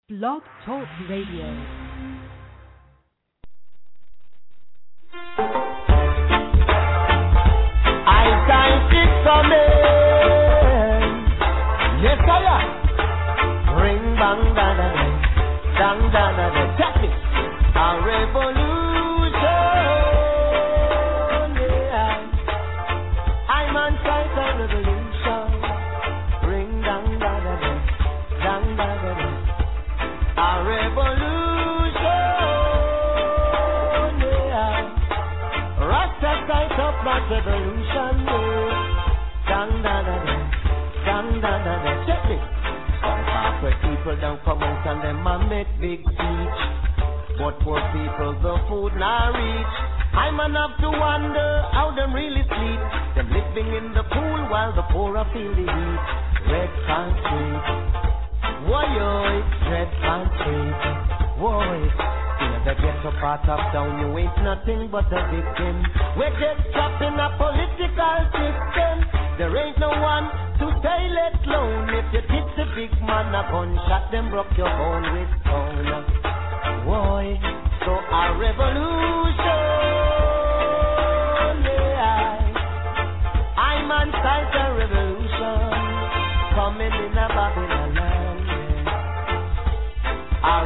Blog Talk Radio. I can't fix a man. Yes, I am. Ring bang da da da, dang da da da. Check it. A revolution. Yeah. I'm on site a revolution. Ring dang da da da, dang da da da. A revolution. Yeah. Rasta sight up my revolution. Yeah. Dang da da da. Dang da da da, check it. Some corporate people don't come out and them a make big speech, but poor people the food not reach. I man have to wonder how them really sleep. Them living in the pool while the poor are feel the heat. Red country, why red country, why? In the ghetto part of town, you ain't nothing but a victim. We're just trapped in a political system. There ain't no one to say let alone. If you hit the big man a gunshot, them broke your bone with stone. Why? So a revolution, yeah. I'm on side a revolution coming in a Babylon land, yeah. A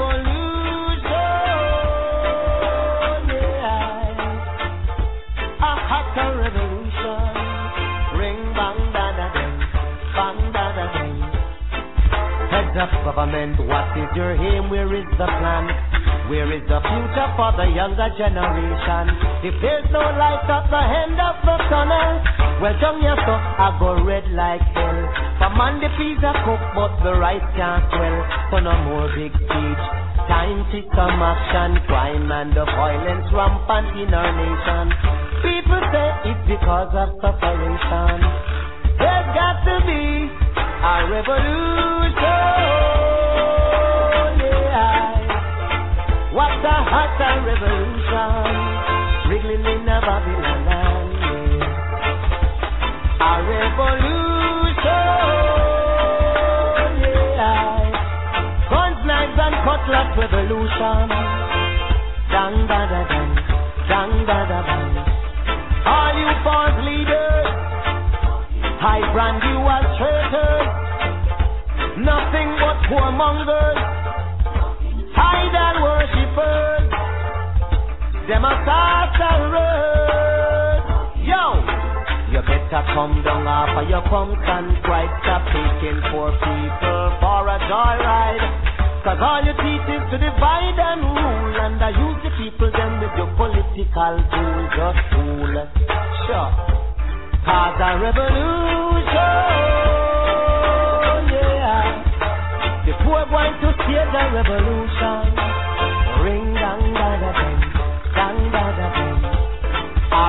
revolution, yeah. A hot revolution. Heads up government, what is your aim? Where is the plan? Where is the future for the younger generation? If there's no light at the end of the tunnel, well down your so I go red like hell. For man the peas are cooked but the rice can't swell. So no more big speech, time to some action. Crime and the violence rampant in our nation. People say it's because of separation. There's got to be a revolution, yeah. What a hot revolution, wriggling in a Babylon land, yeah. A revolution, yeah. Guns, knives and cutlass revolution. Dang da da dang, dang da da dang. All you false leaders, I brand you as traitors, nothing but whoremongers, idol worshippers, them a sorcerers. Yo, you better come down off of your pumps and pride. Stop taking poor people for a joyride. Cause all you teach is to divide and rule, and I use the people them with your political tools, just fool. Sure. Cause a revolution, yeah. The poor going to steal the revolution. Ring dang da da dang, dang da da dang. A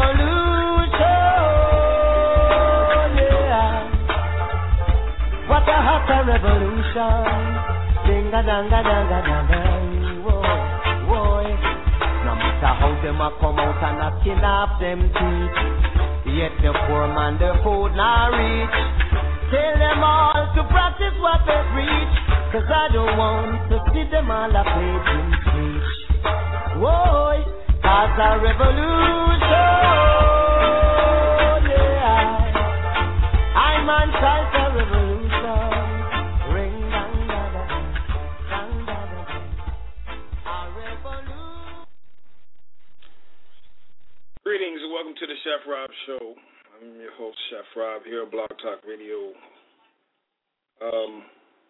revolution, yeah. What a hot revolution. Ding a dang a dang a dang dang. Whoa, whoa. No matter how them a come out and a kidnap them teeth, yet the poor man the food not reach. Tell them all to practice what they preach, cause I don't want to see them all a preaching speech. Whoa, cause a revolution, yeah. I'm on side a revolution. Ring dang da da dang, dang da da dang. A revolution. Greetings and welcome to the Chef Rob Show. I'm your host, Chef Rob, here at Blog Talk Radio. I'd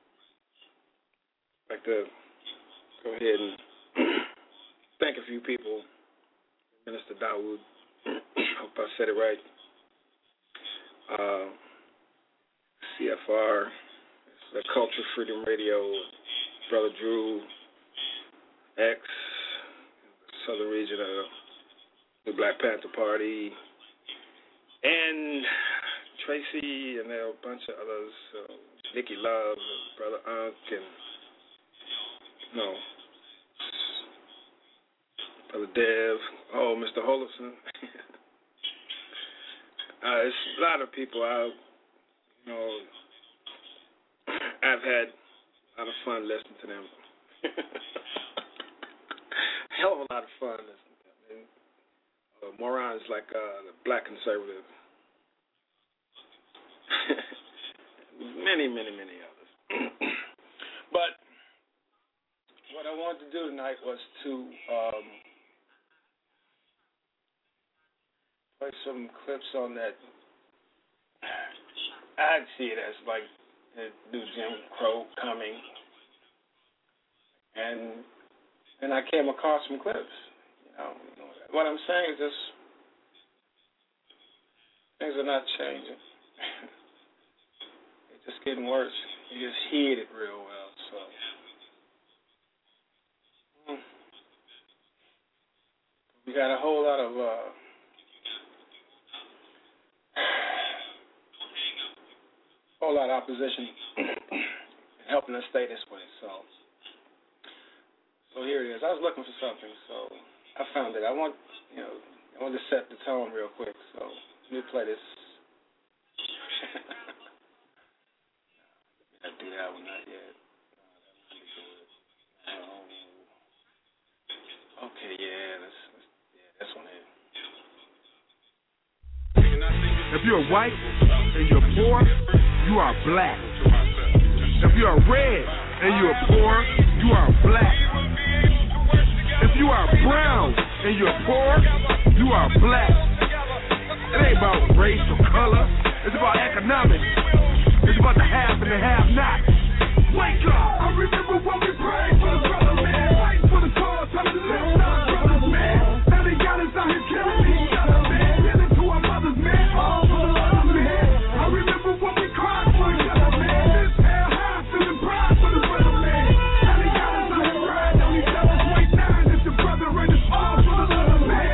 like to go ahead and thank a few people. Minister Dawood, hope I said it right. CFR, the Culture Freedom Radio, Brother Drew, X, Southern Region of the Black Panther Party, and Tracy, and there are a bunch of others, Nikki Love, Brother Unk, and Brother Dev, Mr. Holison. It's a lot of people I've had A lot of fun listening to them. Hell of a lot of fun listening to them. Moron's like the black conservative. many others. But what I wanted to do tonight was to play some clips on that. I see it as like the new Jim Crow coming, and I came across some clips. What I'm saying is just things are not changing. It's just getting worse. You just hear it real well. So we got a whole lot of opposition helping us stay this way. So here it is. I was looking for something, so I found it. I want to set the tone real quick. So let me play this. Let me not do that one, not yet. Okay, yeah, this one here. If you're white and you're poor, you are black. If you are red and you are poor, you are black. If you are brown and you're poor, you are black. It ain't about race or color. It's about economics. It's about the have and the have-not. Wake up! I remember when we prayed for the brother, man. Fight for the cause, tell us to lift our brothers, man. Now they got us out here killing each other, man. Killing to our mothers, man. All for the love, man. I remember when we cried for each other, man. This hell high, feeling pride for the brother, man. Now they got us out here riding on each other's weight nine. It's the brother and it's all for the love, man.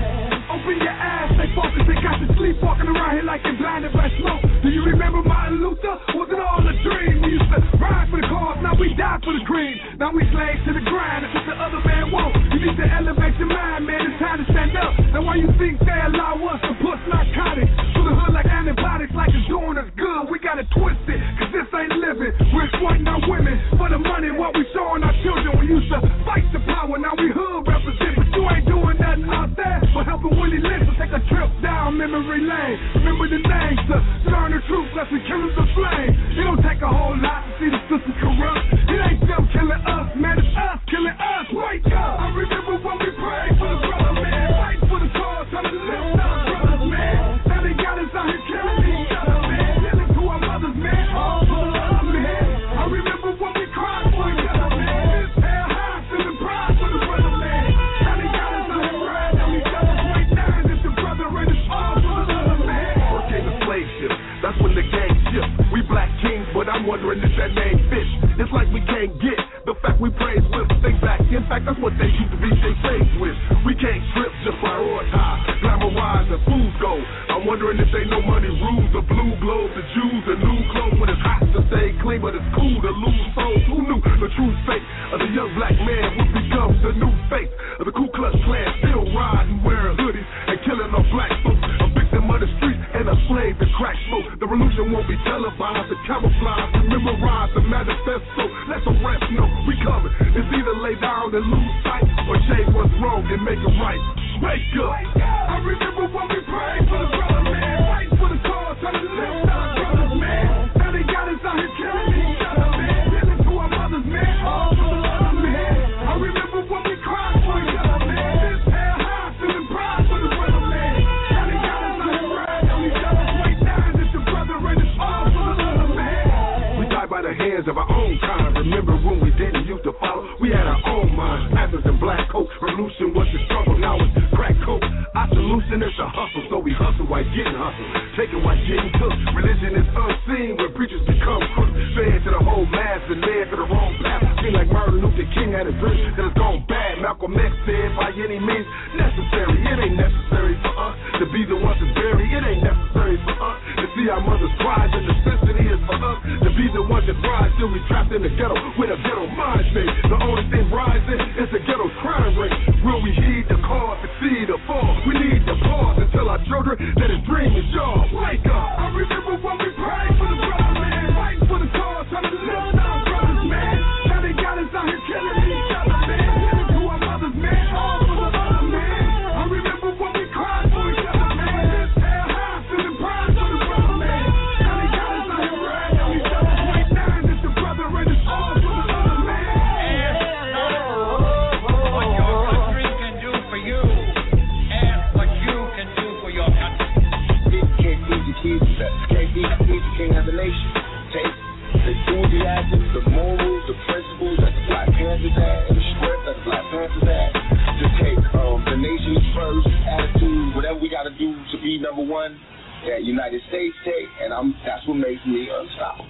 Open your eyes, stay focused. They got you sleepwalking around here like they're blinded by smoke. Do you remember Martin Luther? Was it all a dream? We used to ride for the cause, now we die for the cream. Now we slaves to the grind, it's what the other man won't. You need to elevate your mind, man, it's time to stand up. Now why you think they allow us to push narcotics through the hood like antibiotics, like it's doing us good? We gotta twist it, cause this ain't living. We're exploiting our women for the money, what we showing our children. We used to fight the power, now we hood represent. But you ain't doing nothing out there but helping Willie Lynch to take a trip down memory lane. Remember the names, to learn the truth, let's be killing the flame. It don't take a whole lot to see the system corrupt. It ain't them killing us, man, it's us killing us. Wake up! I remember when we prayed for the brother, man. Fight for the cause, tell us to lift our brothers, man. Now they got us out here killing each other, man. Killing to our mothers, man. All for the love, man. I remember when we cried for each other, man. This hell high, feeling pride for the brother, man. Now they got us out here riding on each other's weight nine. It's the brother and it's all for the love, man. First came the slave ship, that's when the gang shift. We black kings, but I'm wondering if that name fits. It's like we can't get the fact we praise with. Think back, in fact, that's what they used to be they slaves with. We can't trip, just prioritize, glamorize, and food go. I'm wondering if they know money rules, the blue globe, the Jews, the new clothes. When it's hot to stay clean, but it's cool to lose souls. Who knew the true fate of the young black man would become the new face of the Ku Klux Klan? Still riding, wearing hoodies, and killing our black folks. A victim of the streets and a slave to crack smoke. The revolution won't be televised, the camouflage, to memorize the manifesto. Let the rest know we coming. It's either lay down and lose sight, or change what's wrong and make it right. Wake up! I remember when we prayed for the brother, man. Fight for the cause, tell us to lift our brothers, man. Now they got us out here killing each other, man. Killing to our mothers, man. All for the love, man. I remember when we cried for each other, man. This hell high, feeling pride for the brother, man. Now they got us out here riding on each other's weight nine. It's the brother and it's all for the love, man. We died by the hands of our own kind. Remember when we didn't used to follow? We had our own minds, Panthers and black coats. Revolution was the struggle, now it's crack coke. Our solution is to hustle, so we hustle while getting hustled. Taking while getting cooked. Religion is unseen when preachers become crooks. Fed to the whole mass and led to the wrong path. Seem like Martin Luther King had a dream that has gone bad. Malcolm X said by any means necessary. It ain't necessary for us to be the ones that's buried. It ain't necessary for us to see our mothers cry. The necessity is for us to be the ones that rise till we trapped in the ghetto with a ghetto mind state. The only thing rising is the ghetto crime rate. Will we heed the call, succeed or fall? We need to pause and tell our children that his dream is yours. Wake up! I remember when we prayed for the brother, man. Fight for the cause, tell us to lift our brothers, man. run that United States take, and that's what makes me unstoppable.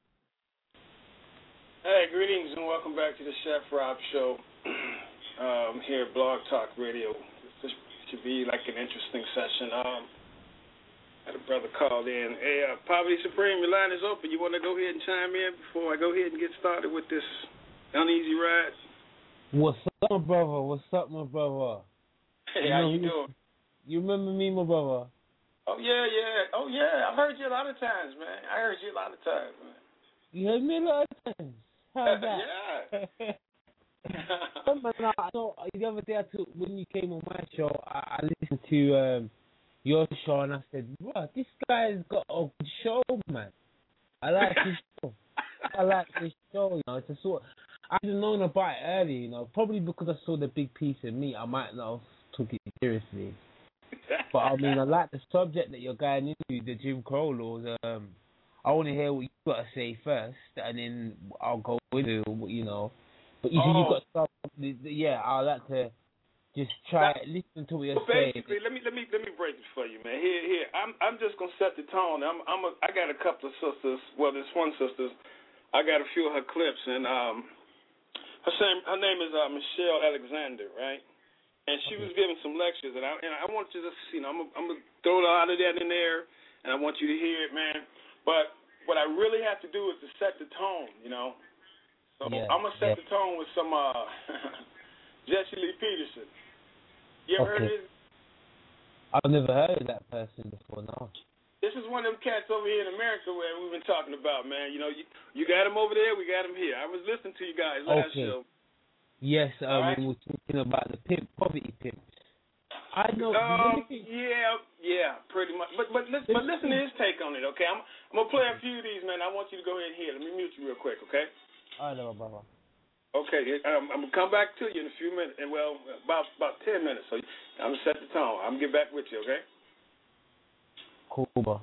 Hey, greetings and welcome back to the Chef Rob Show here at Blog Talk Radio. This should be like an interesting session. Had a brother called in. Hey, Poverty Supreme, your line is open. You want to go ahead and chime in before I go ahead and get started with this uneasy ride? What's up, my brother? What's up, my brother? Hey, how you doing? You remember me, my brother? Oh, yeah. Oh, yeah. I've heard you a lot of times, man. Man. You heard me a lot of times. How's that? Yeah. So the other day, when you came on my show, I listened to your show, and I said, "Wow, this guy's got a good show, man. I like this show. You know, it's a sort. I should have known about it earlier. You know, probably because I saw the big piece of meat, I might not have took it seriously. But I mean, I like the subject that you're going into, the Jim Crow laws. I want to hear what you got to say first, and then I'll go into, you know. But you see, you got stuff. Yeah, I'd like to just try listen to what you're saying. Basically, let me break it for you, man. Here. I'm just gonna set the tone. I got a couple of sisters. Well, there's one sister. I got a few of her clips, and her name is Michelle Alexander, right? And she was giving some lectures, and I want you to just, you know, I'm gonna throw a lot of that in there, and I want you to hear it, man. But what I really have to do is to set the tone, you know. So I'm going to set the tone with some Jesse Lee Peterson. You ever heard of this? I've never heard of that person before, no. This is one of them cats over here in America where we've been talking about, man. You know, you got him over there, we got him here. I was listening to you guys last show. Yes, we were talking about the poverty pimps. I know. Yeah, pretty much. But listen to his take on it, okay? I'm gonna play a few of these, man. I want you to go ahead and hear. Let me mute you real quick, okay? I know, Baba. Okay, I'm gonna come back to you in a few minutes, and well, about 10 minutes. So I'm gonna set the tone. I'm gonna get back with you, okay? Cool, bro.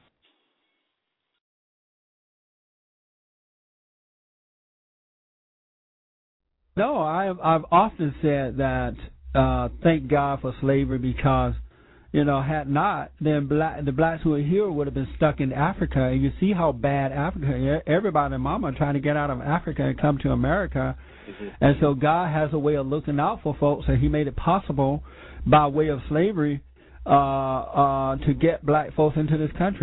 No, I've often said that. Thank God for slavery, because, you know, had not, then the blacks who are here would have been stuck in Africa. And you see how bad Africa. Everybody and mama trying to get out of Africa and come to America. Mm-hmm. And so God has a way of looking out for folks, and He made it possible by way of slavery to get black folks into this country.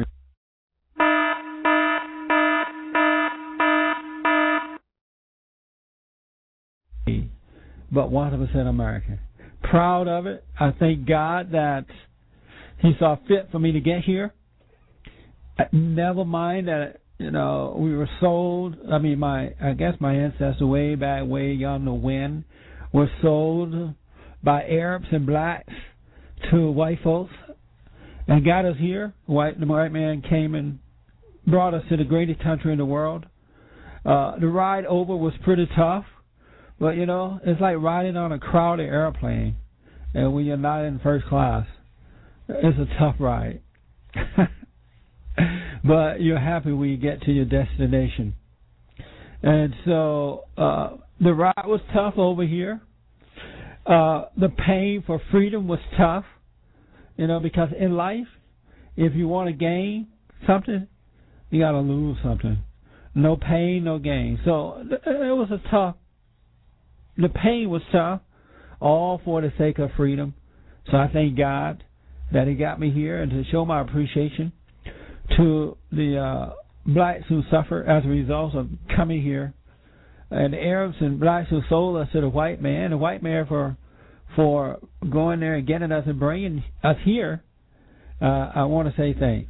But 100% American. Proud of it. I thank God that He saw fit for me to get here. Never mind that, you know, we were sold. I mean, I guess my ancestors way yonder when were sold by Arabs and blacks to white folks and got us here. The white man came and brought us to the greatest country in the world. The ride over was pretty tough. But, you know, it's like riding on a crowded airplane, and when you're not in first class, it's a tough ride. But you're happy when you get to your destination. And so the ride was tough over here. The pain for freedom was tough, you know, because in life, if you want to gain something, you got to lose something. No pain, no gain. So it was a tough. The pain was tough, all for the sake of freedom. So I thank God that He got me here, and to show my appreciation to the blacks who suffer as a result of coming here, and the Arabs and blacks who sold us to the white man for going there and getting us and bringing us here. I want to say thanks.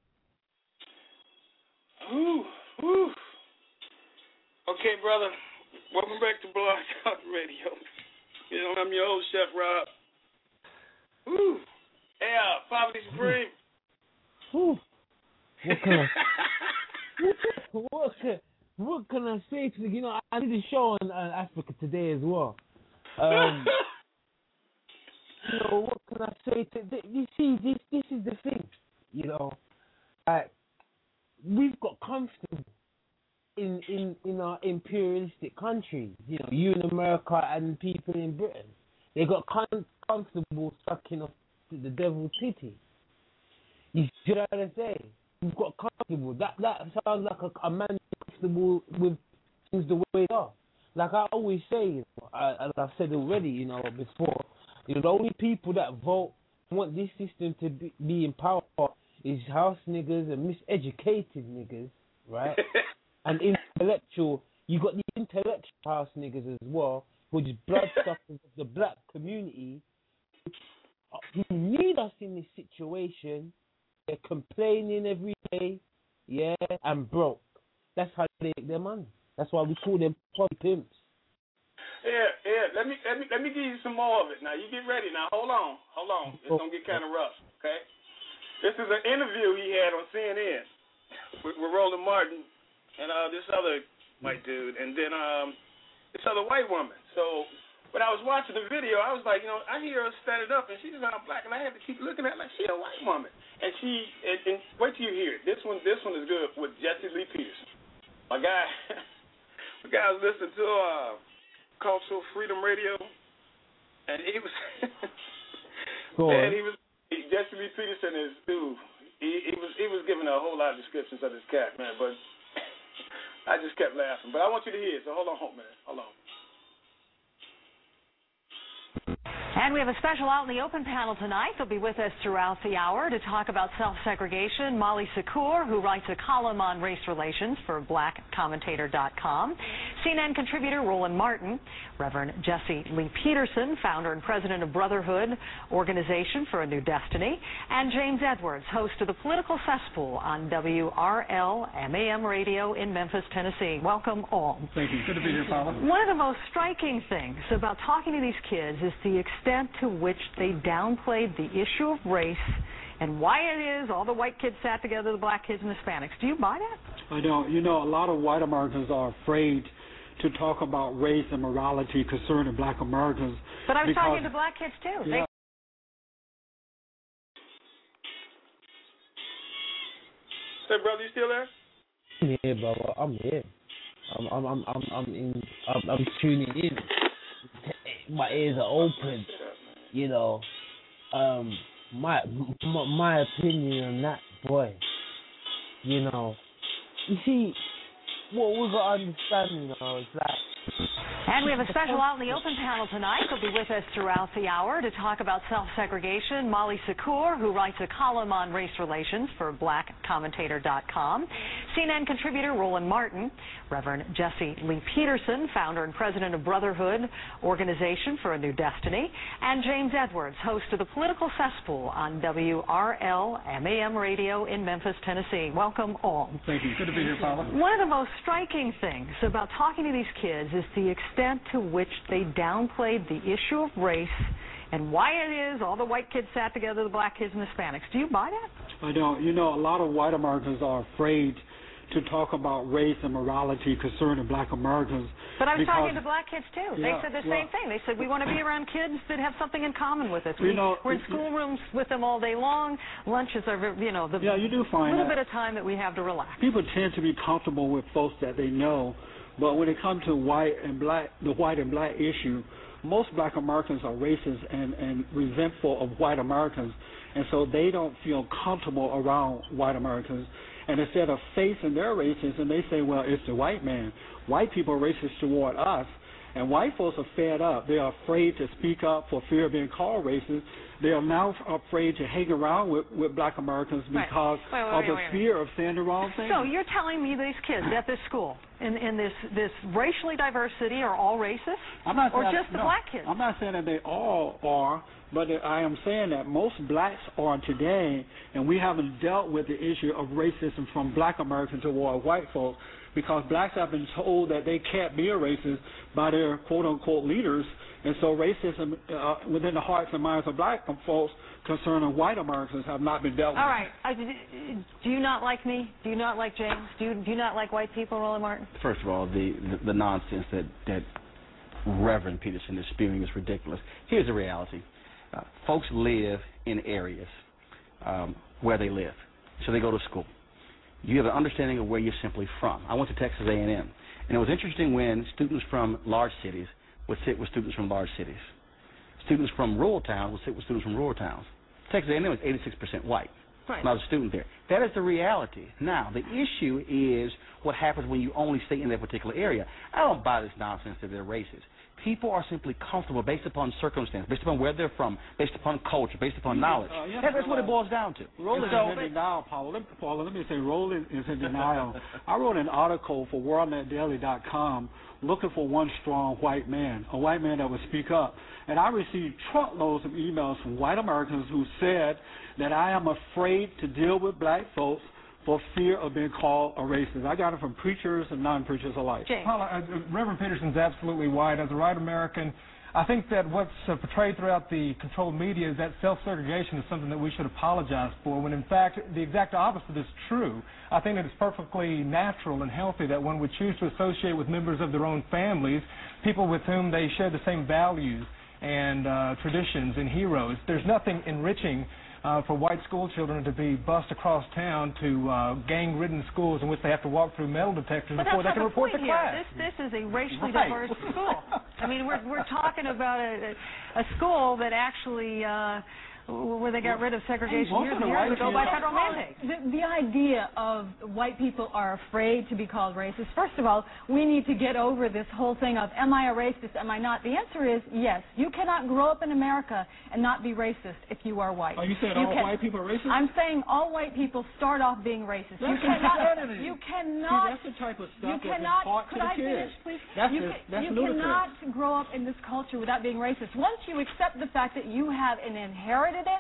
Ooh. Okay, brother. Welcome back to Blog Talk Radio. You know, I'm your host, Chef Rob. Woo. Yeah, Poverty Supreme. Woo. What can I say to you? You know, I did a show on Africa today as well. You know, what can I say to you? See, this is the thing. You know, we've got comfortable in our imperialistic countries. You know, you in America and people in Britain, they got comfortable sucking off the devil's titty. You see what I'm say? You've got comfortable. That sounds like a man comfortable with things the way they are. Like I always say, and I've said already, before, the only people that vote want this system to be in power is house niggas and miseducated niggas, right? And intellectual. You got the intellectual house niggas as well, which is bloodsuckers of the black community, who need us in this situation. They're complaining every day, and broke. That's how they make their money. That's why we call them pimps. Yeah. Let me give you some more of it. Now you get ready. Now hold on. It's gonna get kind of rough. Okay. This is an interview he had on CNN with Roland Martin and this other white dude, and then this other white woman. So when I was watching the video, I was like, I hear her standing up, and she's not black, and I had to keep looking at her like she's a white woman. And and wait till you hear it. This one is good with Jesse Lee Peterson. My guy was listening to Cultural Freedom Radio, and he was Jesse Lee Peterson is dude. He was giving a whole lot of descriptions of this cat, man, but I just kept laughing. But I want you to hear it, so hold on, man. Hold on. And we have a special Out in the Open panel tonight. They'll be with us throughout the hour to talk about self-segregation. Molly Secor, who writes a column on race relations for blackcommentator.com. CNN contributor Roland Martin. Reverend Jesse Lee Peterson, founder and president of Brotherhood Organization for a New Destiny. And James Edwards, host of the Political Cesspool on WRL MAM Radio in Memphis, Tennessee. Welcome all. Thank you. Good to be here, Paula. One of the most striking things about talking to these kids is the extent to which they downplayed the issue of race and why it is all the white kids sat together, the black kids and Hispanics. Do you buy that? I don't. A lot of white Americans are afraid to talk about race and morality concerning black Americans. But I was talking to black kids, too. Yeah. Hey, brother, you still there? Yeah, brother, I'm here. I'm tuning in. My ears are open. My opinion on that, boy. You see, what we got to understand, is like. And we have a special Out in the Open panel tonight. They'll be with us throughout the hour to talk about self-segregation. Molly Secor, who writes a column on race relations for blackcommentator.com. CNN contributor Roland Martin. Reverend Jesse Lee Peterson, founder and president of Brotherhood Organization for a New Destiny. And James Edwards, host of the Political Cesspool on WRL MAM Radio in Memphis, Tennessee. Welcome all. Thank you. Good to be here, Paula. One of the most striking things about talking to these kids is the extent to which they downplayed the issue of race and why it is all the white kids sat together, the black kids and Hispanics. Do you buy that? I don't. A lot of white Americans are afraid to talk about race and morality concerning black Americans. But I was talking to black kids, too. They said the same thing. They said, we want to be around kids that have something in common with us. We're in schoolrooms with them all day long. Lunches are, you do find little bit of time that we have to relax. People tend to be comfortable with folks that they know. But when it comes to the white and black issue, most black Americans are racist and resentful of white Americans, and so they don't feel comfortable around white Americans. And instead of facing their racism, they say, well, it's the white man. White people are racist toward us, and white folks are fed up. They are afraid to speak up for fear of being called racist. They are now afraid to hang around with black Americans because of the fear of saying the wrong thing. So you're telling me these kids at this school, in this racially diverse city, are all racist? Or just the black kids? I'm not saying that they all are, but I am saying that most blacks are today, and we haven't dealt with the issue of racism from black Americans toward white folks, because blacks have been told that they can't be a racist by their quote-unquote leaders. And so racism within the hearts and minds of black folks concerning white Americans have not been dealt with. All right. Do you not like me? Do you not like James? Do you not like white people, Roland Martin? First of all, the nonsense that Reverend Peterson is spewing is ridiculous. Here's the reality. Folks live in areas where they live. So they go to school. You have an understanding of where you're simply from. I went to Texas A&M, and it was interesting when students from large cities would sit with students from large cities. Students from rural towns would sit with students from rural towns. Texas A&M is 86% white. Right. When I was a student there. That is the reality. Now, the issue is what happens when you only stay in that particular area. I don't buy this nonsense that they're racist. People are simply comfortable based upon circumstance, based upon where they're from, based upon culture, based upon knowledge. That's what it boils down to. Roland is in denial, Paula. Let me say, Roland is in denial. I wrote an article for WorldNetDaily.com looking for one strong white man, a white man that would speak up. And I received truckloads of emails from white Americans who said that I am afraid to deal with black folks for fear of being called a racist. I got it from preachers and non-preachers alike. Paula, Reverend Peterson's absolutely right. As a white American, I think that what's portrayed throughout the controlled media is that self-segregation is something that we should apologize for, when in fact the exact opposite is true. I think that it's perfectly natural and healthy that one would choose to associate with members of their own families, people with whom they share the same values and traditions and heroes. There's nothing enriching for white school children to be bussed across town to gang-ridden schools in which they have to walk through metal detectors before they can report to class. This is a racially diverse school. I mean, we're talking about a school that actually where they got rid of segregation years and years ago by federal mandate. The idea of white people are afraid to be called racist. First of all, we need to get over this whole thing of, am I a racist, am I not? The answer is yes. You cannot grow up in America and not be racist if you are white. Oh, you said all white people are racist? I'm saying all white people start off being racist. You cannot. See, that's the type of stuff you cannot. Taught could to the I kids. finish, please? That's you cannot grow up in this culture without being racist. Once you accept the fact that you have inherited it,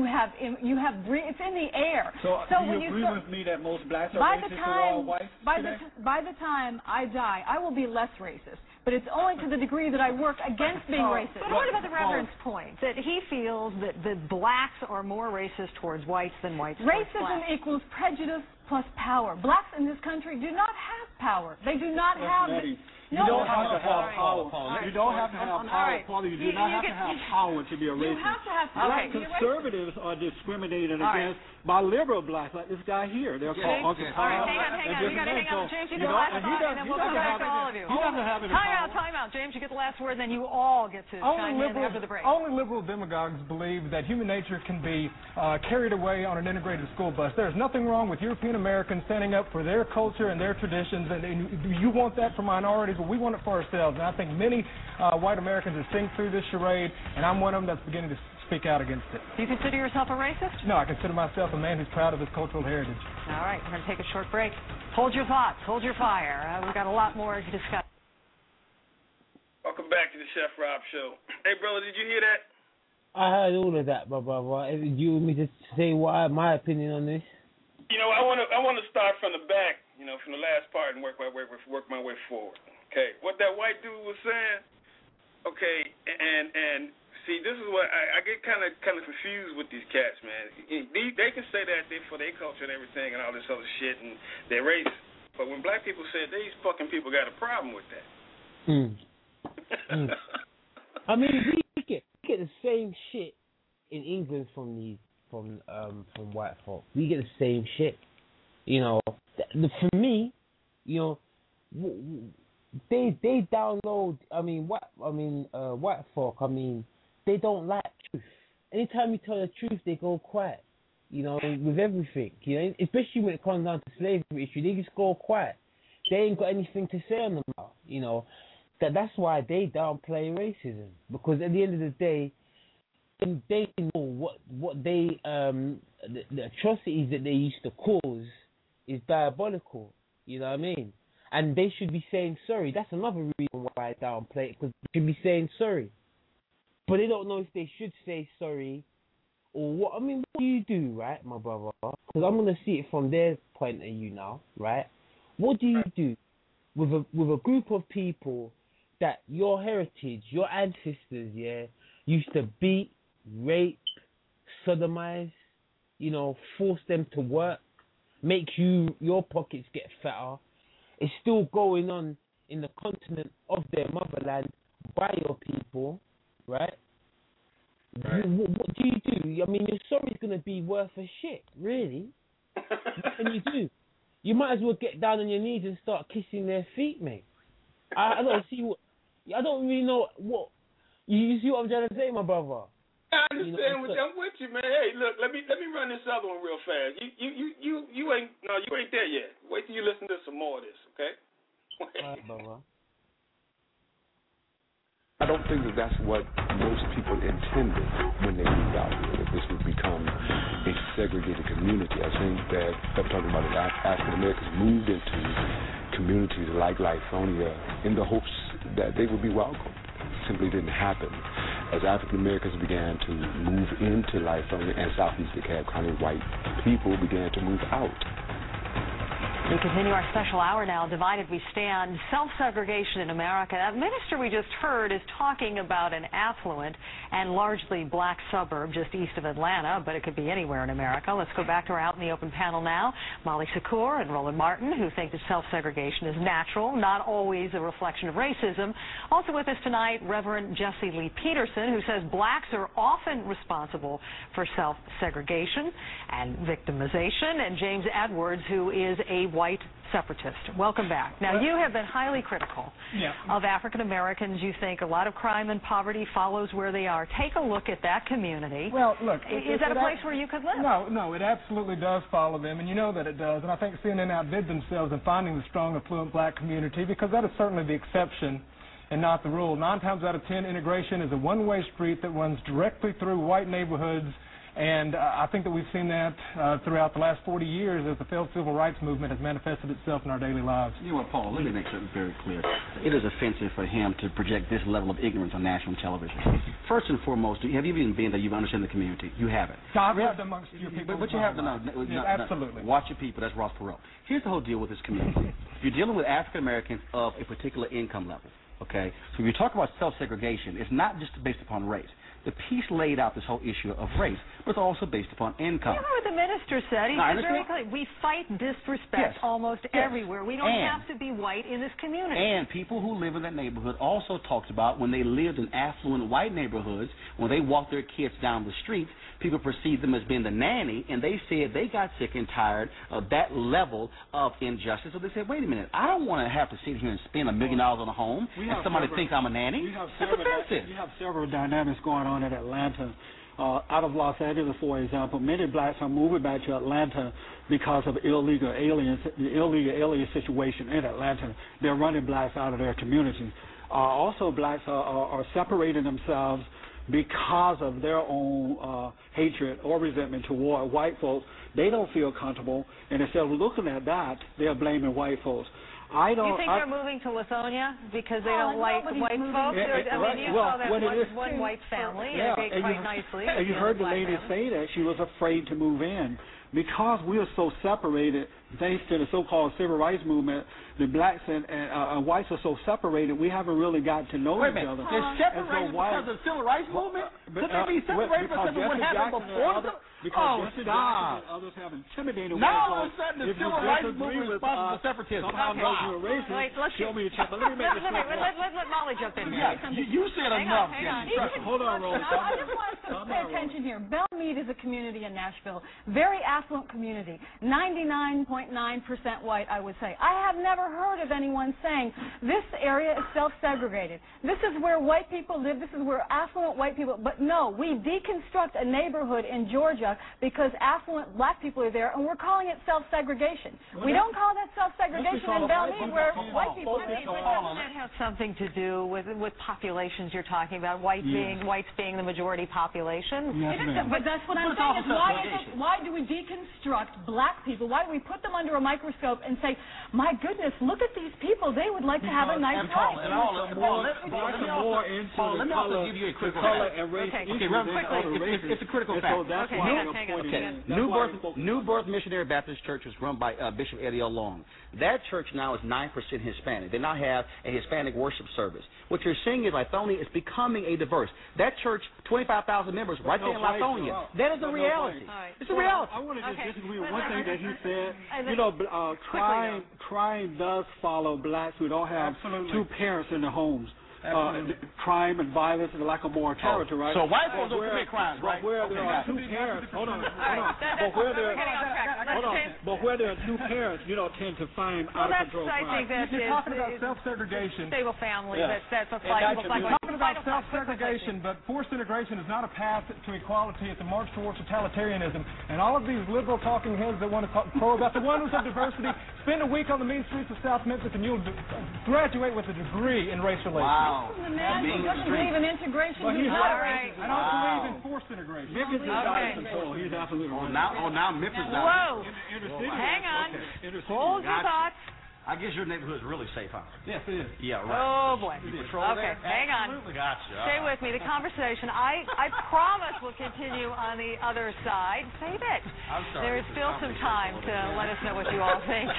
it's in the air. So do you agree with me that most blacks are racist to all whites today? By the time I die, I will be less racist. But it's only to the degree that I work against being racist. But what about the Reverend's point that he feels that blacks are more racist towards whites than whites towards blacks? Racism equals prejudice plus power. Blacks in this country do not have power. They do not have it. You don't have to have power. You don't have to have power, Paula. You do not have to have power to be a racist. You have to have power. Black conservatives are discriminated against by liberal blacks, like this guy here. They're called Uncle Tom. All right, hang on. You got to hang on. James, you get the last word, and then we'll come back to all of you. Time out. James, you get the last word, and then you all get to chime in after the break. Only liberal demagogues believe that human nature can be carried away on an integrated school bus. There's nothing wrong with European Americans standing up for their culture and their traditions, and you want that for minorities. Well, we want it for ourselves, and I think many white Americans are seeing through this charade, and I'm one of them that's beginning to speak out against it. Do you consider yourself a racist? No, I consider myself a man who's proud of his cultural heritage. All right, we're going to take a short break. Hold your thoughts, hold your fire. We've got a lot more to discuss. Welcome back to the Chef Rob Show. Hey, brother, did you hear that? I heard all of that, my brother. Do you want me to say my opinion on this? You know, I want to start from the back, from the last part and work my way forward. Okay, what that white dude was saying. Okay, and see, this is what I get kind of confused with these cats, man. They can say that they're for their culture and everything and all this other shit and their race, but when black people say these fucking people got a problem with that. I mean, we get the same shit in England from white folk. We get the same shit. For me, they download. White folk. They don't like truth. Anytime you tell the truth, they go quiet. With everything. Especially when it comes down to slavery issue, they just go quiet. They ain't got anything to say on the matter. That's why they downplay racism, because at the end of the day, they know what they the atrocities that they used to cause is diabolical. You know what I mean? And they should be saying sorry. That's another reason why I downplay it, because they should be saying sorry, but they don't know if they should say sorry or what. I mean, what do you do, right, my brother? Because I'm gonna see it from their point of view now, right? What do you do with a group of people that your heritage, your ancestors, used to beat, rape, sodomize, force them to work, make your pockets get fatter? It's still going on in the continent of their motherland by your people, right? What do you do? I mean, your sorry's going to be worth a shit, really. What can you do? You might as well get down on your knees and start kissing their feet, mate. I don't really know what... You see what I'm trying to say, my brother? I understand. I'm with you, man. Hey, look, let me run this other one real fast. You ain't there yet. Wait till you listen to some more of this, okay? All right, Bubba. I don't think that that's what most people intended when they moved out here, that this would become a segregated community. I think that I'm talking about that African Americans moved into communities like Lithonia in the hopes that they would be welcomed. It simply didn't happen. As African Americans began to move into Lithonia and Southeast DeKalb County, white people began to move out. We continue our special hour now, Divided We Stand, self-segregation in America. That minister we just heard is talking about an affluent and largely black suburb just east of Atlanta, but it could be anywhere in America. Let's go back to our Out in the Open panel now. Molly Secor and Roland Martin, who think that self-segregation is natural, not always a reflection of racism. Also with us tonight, Reverend Jesse Lee Peterson, who says blacks are often responsible for self-segregation and victimization, and James Edwards, who is a white separatist. Welcome back. Now, you have been highly critical of African Americans. You think a lot of crime and poverty follows where they are. Take a look at that community. Well, look. Is that a place where you could live? No, it absolutely does follow them, and you know that it does. And I think CNN outdid themselves in finding the strong, affluent black community, because that is certainly the exception and not the rule. 9 times out of 10, integration is a one-way street that runs directly through white neighborhoods. And I think that we've seen that throughout the last 40 years as the failed civil rights movement has manifested itself in our daily lives. You know what, Paul, let me make something very clear. It is offensive for him to project this level of ignorance on national television. First and foremost, have you even been there? You've understood the community. You haven't. I've lived amongst your people. But you have to know. Absolutely. Watch your people. That's Ross Perot. Here's the whole deal with this community. You're dealing with African Americans of a particular income level. Okay? So if you talk about self-segregation, it's not just based upon race. The piece laid out this whole issue of race, but it's also based upon income. You know what the minister said? He said very clearly, we fight disrespect almost everywhere. We don't have to be white in this community. And people who live in that neighborhood also talked about when they lived in affluent white neighborhoods, when they walked their kids down the street, people perceived them as being the nanny, and they said they got sick and tired of that level of injustice. So they said, wait a minute, I don't want to have to sit here and spend $1 million on a home and somebody thinks I'm a nanny. That's offensive. You have several dynamics going on in Atlanta. Out of Los Angeles, for example, many blacks are moving back to Atlanta because of the illegal alien situation in Atlanta. They're running blacks out of their community. Also, blacks are separating themselves because of their own hatred or resentment toward white folks. They don't feel comfortable, and instead of looking at that, they're blaming white folks. You think they're moving to Lithonia because they don't like white folks? You saw that one white family, and they paid quite nicely. And you heard the lady say that she was afraid to move in. Because we are so separated, thanks to the so-called civil rights movement, the blacks and whites are so separated, we haven't really got to know each other. They're separated because of the civil rights movement? Could they be separated because of what happened before them? Because others have intimidated now all of a sudden the civil rights movement is responsible for separatism. Show me a check. But let me make this let Molly jump in. You said enough. Hold on, Roland. I just want to pay attention here. Belmead is a community in Nashville, very affluent community, 99.9% white, I would say. I have never heard of anyone saying this area is self-segregated. This is where white people live. This is where affluent white people. But no, we deconstruct a neighborhood in Georgia because affluent black people are there, and we're calling it self-segregation. We don't call that self-segregation in Belmead where white people live. Doesn't that have something to do with populations you're talking about, whites being the majority population? Yes, but that's what I'm saying. Why do we deconstruct black people? Why do we put them under a microscope and say, my goodness, look at these people. They would like to have a nice life. Paul, let me also give you a quick color and race It's a critical fact. So that's why New Birth Missionary Baptist Church was run by Bishop Eddie L. Long. That church now is 9% Hispanic. They now have a Hispanic worship service. What you're seeing is Lithonia is becoming a diverse. That church, 25,000 members right there in Lithonia. That is a reality. It's a reality. I want to just disagree with one thing that he said. Crime does follow blacks who don't have two parents in the homes. Crime and violence and the lack of moral character, right? So white folks don't commit crimes, right? But where there are two parents, But where there are two parents, you don't tend to find out of control crime. You're talking about self-segregation. Stable family. That's a talking about self-segregation, but forced integration is not a path to equality. It's a march towards totalitarianism. And all of these liberal talking heads that want to crow about the wonders of diversity, spend a week on the mean streets of South Memphis and you'll graduate with a degree in race relations. Wow. The man who doesn't believe in integration. Well, he's right. I don't believe in forced integration. Memphis is out of control. He's absolutely right. Now Memphis. Whoa. Hang on. Hold your thoughts. I guess your neighborhood is really safe, huh? Yes, it is. Yeah, right. Oh, boy. You patrol Okay, there? hang on. Absolutely. Gotcha. Stay with me. The conversation, I promise, will continue on the other side. Save it. I'm sorry. There is still some time to let us know what you all think.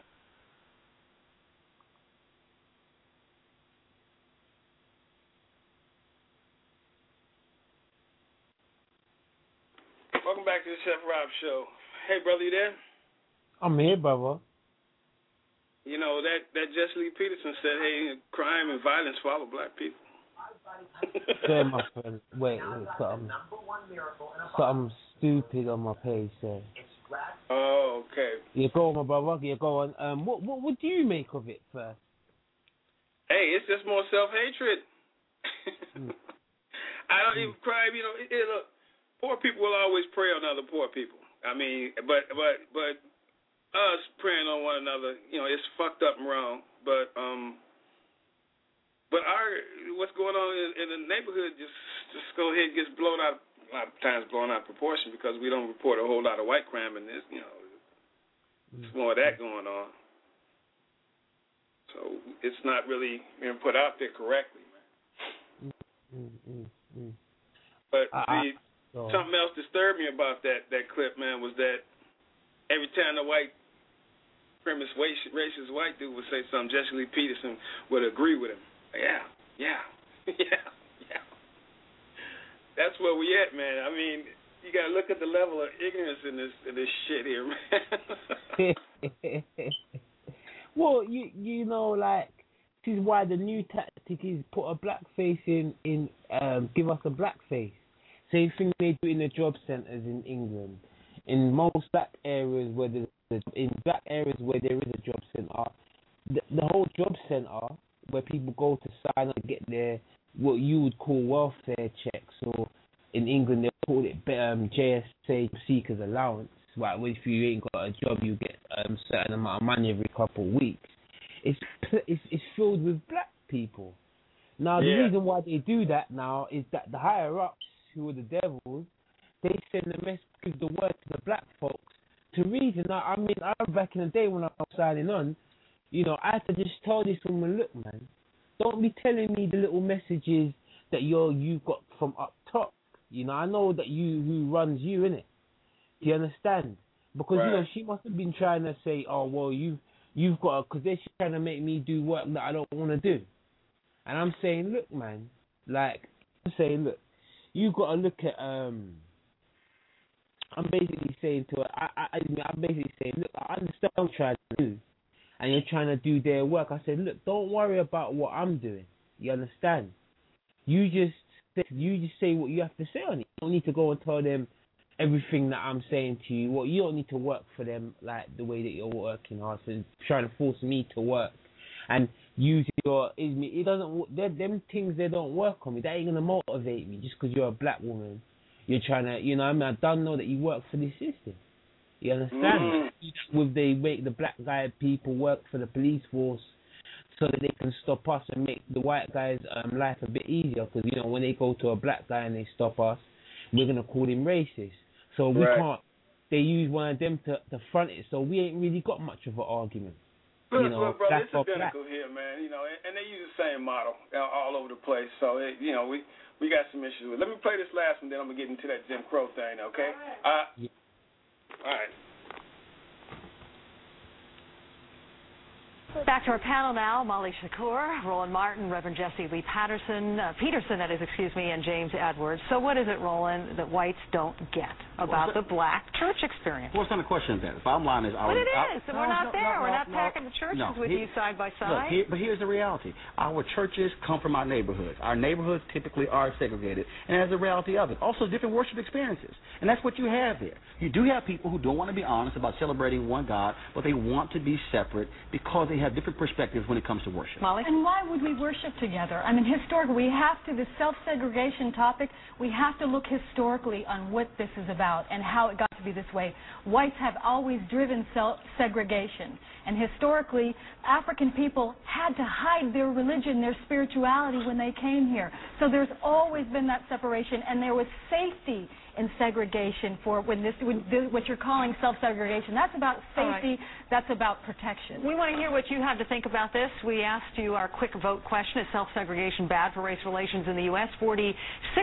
Welcome back to the Chef Rob Show. Hey, brother, you there? I'm here, brother. You know, that Jesse Lee Peterson said, hey, crime and violence follow black people. Say, my friend, wait, something stupid on my page, say. Oh, okay. You go on, my brother, you go on. What do you make of it first? Hey, it's just more self-hatred. I don't even cry, you know, look, poor people will always prey on other poor people. I mean, but us preying on one another, you know, it's fucked up and wrong. But what's going on in the neighborhood just go ahead and gets blown out, a lot of times blown out of proportion because we don't report a whole lot of white crime in this. You know, there's more of that going on. So it's not really being put out there correctly. But something else disturbed me about that clip, man, was that every time the white supremacist racist white dude would say something, Jesse Lee Peterson would agree with him. Yeah. That's where we at, man. I mean, you got to look at the level of ignorance in this shit here, man. Well, you know, like, this is why the new tactic is put a black face in give us a black face. Same thing they do in the job centres in England. In most black areas where there is a job centre, the whole job centre where people go to sign up and get their what you would call welfare checks, or in England they call it JSA seekers allowance. Right, if you ain't got a job, you get a certain amount of money every couple of weeks. It's filled with black people. Now the reason why they do that now is that the higher ups, who are the devils, they send the message, give the word to the black folks to reason. I mean, back in the day when I was signing on, you know, I had to just tell this woman, look, man, don't be telling me the little messages that you've got from up top. You know, I know that who runs you, innit? Do you understand? Because, you know, she must have been trying to say, oh, well, you've got, because they're trying to make me do work that I don't want to do. And I'm saying, look, man, you've got to look at, I'm basically saying to her, I'm basically saying, look, I understand what you're trying to do, and you're trying to do their work. I said, look, don't worry about what I'm doing. You understand? You just say what you have to say on it. You don't need to go and tell them everything that I'm saying to you. Well, you don't need to work for them like the way that you're working hard, so trying to force me to work and use it doesn't, them things, they don't work on me. That ain't gonna motivate me just because you're a black woman. You're trying to, you know, I mean, I don't know that you work for this system. You understand? With they make the black guy people work for the police force so that they can stop us and make the white guy's life a bit easier. Because, you know, when they go to a black guy and they stop us, we're gonna call him racist. So we can't. They use one of them to front it. So we ain't really got much of an argument. Look, brother, it's identical here, man. You know, and they use the same model all over the place. So, you know, we got some issues with it. Let me play this last one, then I'm going to get into that Jim Crow thing, okay? All right. Back to our panel now. Molly Shakur, Roland Martin, Reverend Jesse Lee Peterson, and James Edwards. So what is it, Roland, that whites don't get about the black church experience? What's on the question then? The bottom line is... But it is. We're not there. We're not packing the churches with you side by side. Look, but here's the reality. Our churches come from our neighborhoods. Our neighborhoods typically are segregated, and that's the reality of it. Also, different worship experiences, and that's what you have there. You do have people who don't want to be honest about celebrating one God, but they want to be separate because they have different perspectives when it comes to worship. Molly? And why would we worship together? I mean, historically, we have to, the self-segregation topic, we have to look historically on what this is about and how it got to be this way. Whites have always driven segregation. And historically, African people had to hide their religion, their spirituality when they came here. So there's always been that separation, and there was safety in segregation for when what you're calling self-segregation. That's about safety. Right. That's about protection. We want to hear what you have to think about this. We asked you our quick vote question: is self-segregation bad for race relations in the U.S.? 46%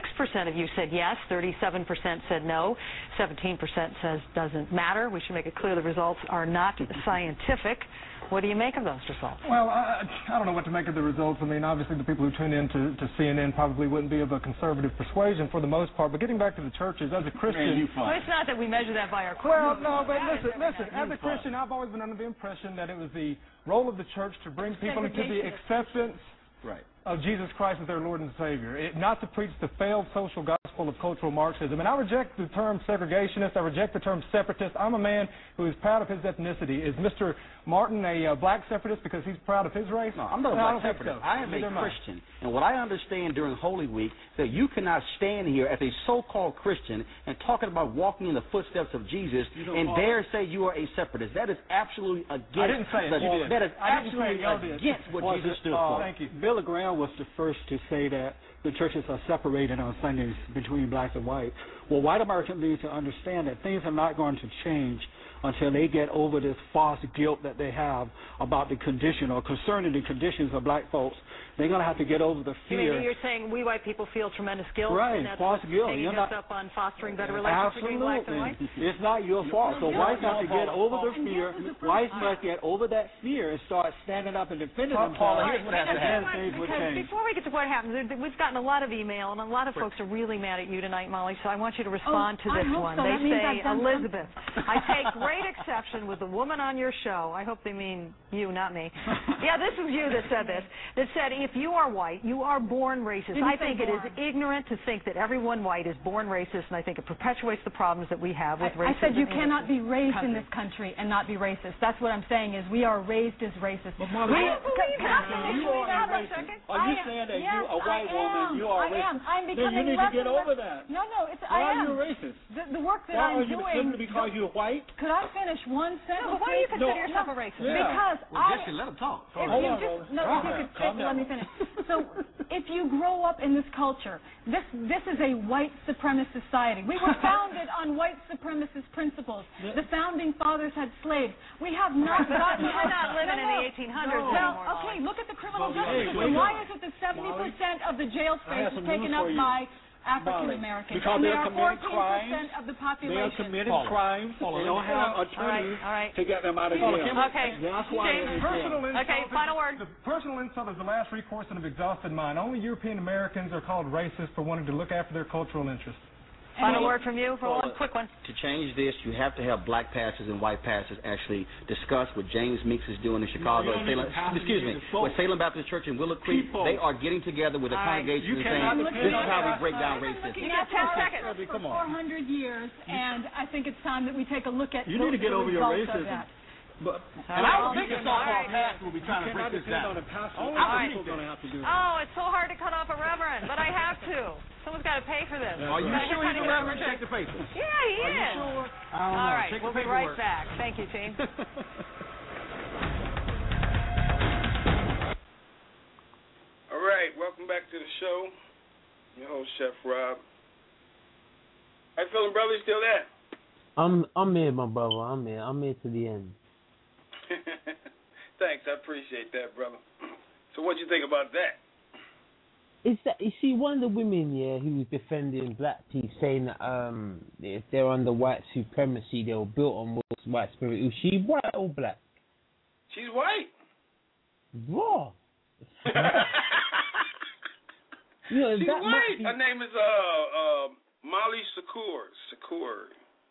of you said yes. 37% said no. 17% says doesn't matter. We should make it clear the results are not scientific. What do you make of those results? Well, I don't know what to make of the results. I mean, obviously the people who tune in to CNN probably wouldn't be of a conservative persuasion for the most part. But getting back to the churches, as a Christian... Well, it's not that we measure that by our... Well, no, but listen, as a Christian, I've always been under the impression that it was the role of the church to bring people into the acceptance of Jesus Christ as their Lord and Savior, not to preach the failed social gospel of cultural Marxism. And I reject the term segregationist. I reject the term separatist. I'm a man who is proud of his ethnicity. Is Mr. Martin a black separatist because he's proud of his race? No, I'm not a black separatist. I am a Christian. And what I understand during Holy Week, that you cannot stand here as a so-called Christian and talking about walking in the footsteps of Jesus and dare say you are a separatist. That is absolutely against... I didn't say it. That is absolutely against what Jesus stood for. Thank you. Billy Graham was the first to say that the churches are separated on Sundays between black and white. Well, white Americans need to understand that things are not going to change until they get over this false guilt that they have about the condition or concerning the conditions of black folks. They're going to have to get over the fear. You're saying we white people feel tremendous guilt? Right, and that's false guilt. You're not up on fostering better relations between blacks and whites? It's not your fault. So whites have to get over the fear. Whites must get over that fear and start standing up and defending themselves. Here's what has to happen. Before we get to what happens, we've gotten a lot of email, and a lot of folks are really mad at you tonight, Molly, so I want you to respond to this one. So. They say, Elizabeth, I take great exception with the woman on your show. I hope they mean you, not me. Yeah, this was you that said this. That said, if you are white, you are born racist. I think it is ignorant to think that everyone white is born racist, and I think it perpetuates the problems that we have with racism. I said you cannot be raised in this country and not be racist. That's what I'm saying is we are raised as racist. But Mother, I don't believe that. You are racist. Are you saying that you, a white woman, you are racist? I am. I'm becoming then you need to get over that. No, Why are you racist? The work that I'm doing. Simply because you're white? Could I finish one sentence? Why do you consider yourself a racist? Because Jesse, let him talk. let me finish. So, if you grow up in this culture, this is a white supremacist society. We were founded on white supremacist principles. The founding fathers had slaves. We have not gotten... We're not living in the 1800s anymore. Well, okay, look at the criminal justice system. Why is it that 70% of the jail space is taken up by African Americans? Because they're committing crimes. Of the population. They are committing crimes. They don't have attorneys to get them out of jail. Okay. That's why. Final word. The personal insult is the last recourse in an exhausted mind. Only European Americans are called racist for wanting to look after their cultural interests. Final word from you for one quick one. To change this, you have to have black pastors and white pastors actually discuss what James Meeks is doing in Chicago. With Salem Baptist Church in Willow Creek, they are getting together with the congregation and saying, this is how we break down racism. You got 10 seconds. For 400 years, and I think it's time that we take a look at you need to get over your racism. And I don't think it's all our past will be trying to break this down. It's so hard to cut off a reverend, but I have to. Someone's got to pay for this. Are you sure he's a reverend? Check the papers. Yeah, he is. Are you sure? All right, we'll be right back. Thank you, team. All right, welcome back to the show. Your host, Chef Rob. How you feeling, brother? You still there? I'm here, my brother. I'm here to the end. Thanks, I appreciate that, brother. So what do you think about that? It's that, you see, one of the women, who was defending black people, saying that if they're under white supremacy, they were built on white spirit. Was she white or black? She's white. Raw. She's white. Her name is Molly Secours.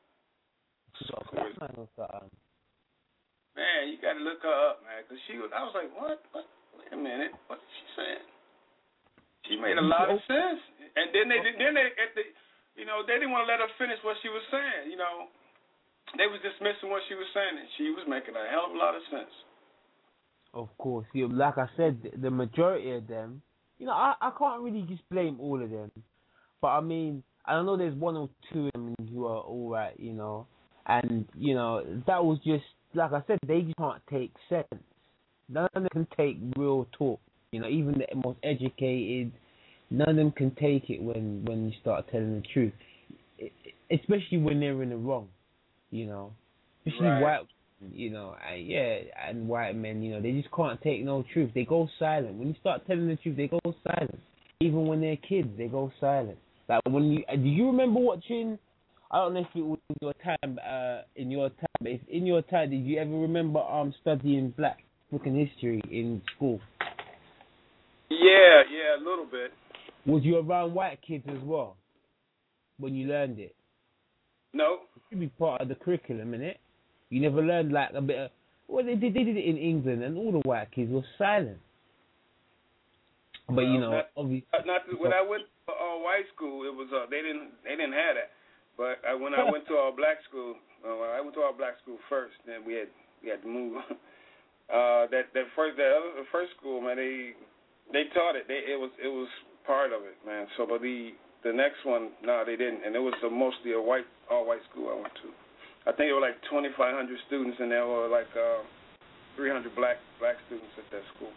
Man, you got to look her up, man, because I was like, what? Wait a minute, what is she saying? She made a lot of sense, and then they didn't want to let her finish what she was saying. They was dismissing what she was saying, and she was making a hell of a lot of sense. Of course. Yeah, like I said, the majority of them, I can't really just blame all of them. But I mean, I know there's one or two of them who are all right, and that was just like I said, they just can't take sense. None of them can take real talk. Even the most educated, none of them can take it when you start telling the truth, especially when they're in the wrong. Especially right. white, and white men. They just can't take no truth. They go silent when you start telling the truth. They go silent. Even when they're kids, they go silent. Like do you remember watching? I don't know if it was in your time. But if in your time, did you ever remember studying Black African history in school? Yeah, a little bit. Was you around white kids as well when you learned it? No. It should be part of the curriculum, innit? You never learned like a bit of... Well, they did it in England, and all the white kids were silent. But obviously... When I went to white school, it was they didn't have that. But when I went to our black school, I went to our black school first. Then we had to move. The first school, man, they taught it. It was part of it, man. So, but the next one, no, they didn't. And it was mostly all white school I went to. I think there were like 2,500 students, and there were like 300 black students at that school.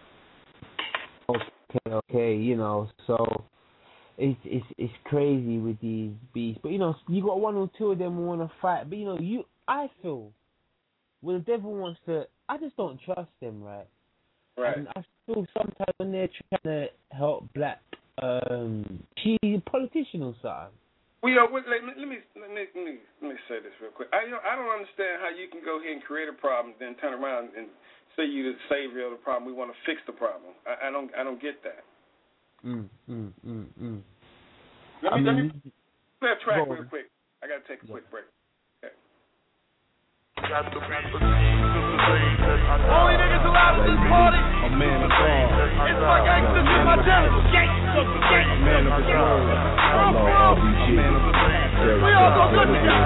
Okay, so it's crazy with these beasts. But you got one or two of them who want to fight. But I feel when the devil wants to, I just don't trust them, right? Right. And I feel sometimes when they're trying to help black, she's a politician or something. Well, let me say this real quick. I don't understand how you can go here and create a problem, then turn around and say you're the savior of the problem. We want to fix the problem. I don't get that. Let me play a track real quick. I gotta take a quick break. Okay. Only niggas allowed at this party. A man of God. It's my gangsters in my general. Gangsters. A man of the world. A man of the land. We all go good together.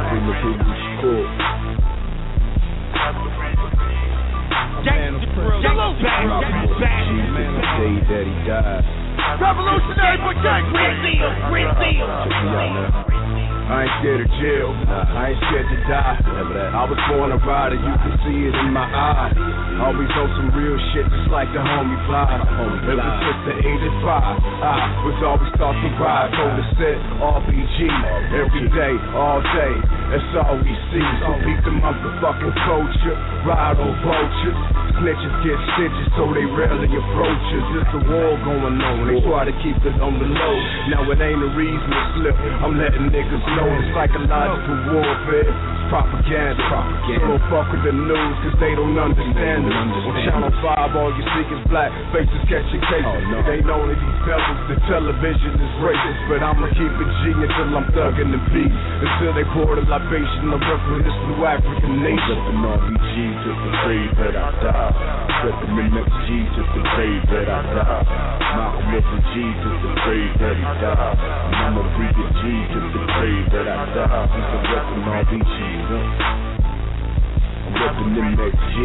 Revolutionary but gang. Real deal. I ain't scared of jail, I ain't scared to die. I was born a rider, you can see it in my eyes. Always on some real shit, just like the homie fly. Ever since the 85, I was always taught to ride. Hold the set, RBG, every day, all day. That's all we see. So beat the motherfucking culture, ride on vultures. Snitches get stitches, so they rarely approach us. It's a war going on, they try to keep it on the low. Now it ain't a reason to slip, I'm letting niggas know it's psychological warfare. It's propaganda. Don't fuck with the news, cause they don't understand it. On Channel 5, all you see is black faces catching cases. It ain't only these devils, the television is racist. But I'ma keep it G until I'm thugging the beat. Until they pour the libation, I rep for this new African nation. Reppin' RBG to the day that I die. Reppin' the next G to the day that I die. Malcolm was a G to the day that he died. And I'ma be a G to the day that I die. I'm reppin' RBG. I'm reppin' the next G.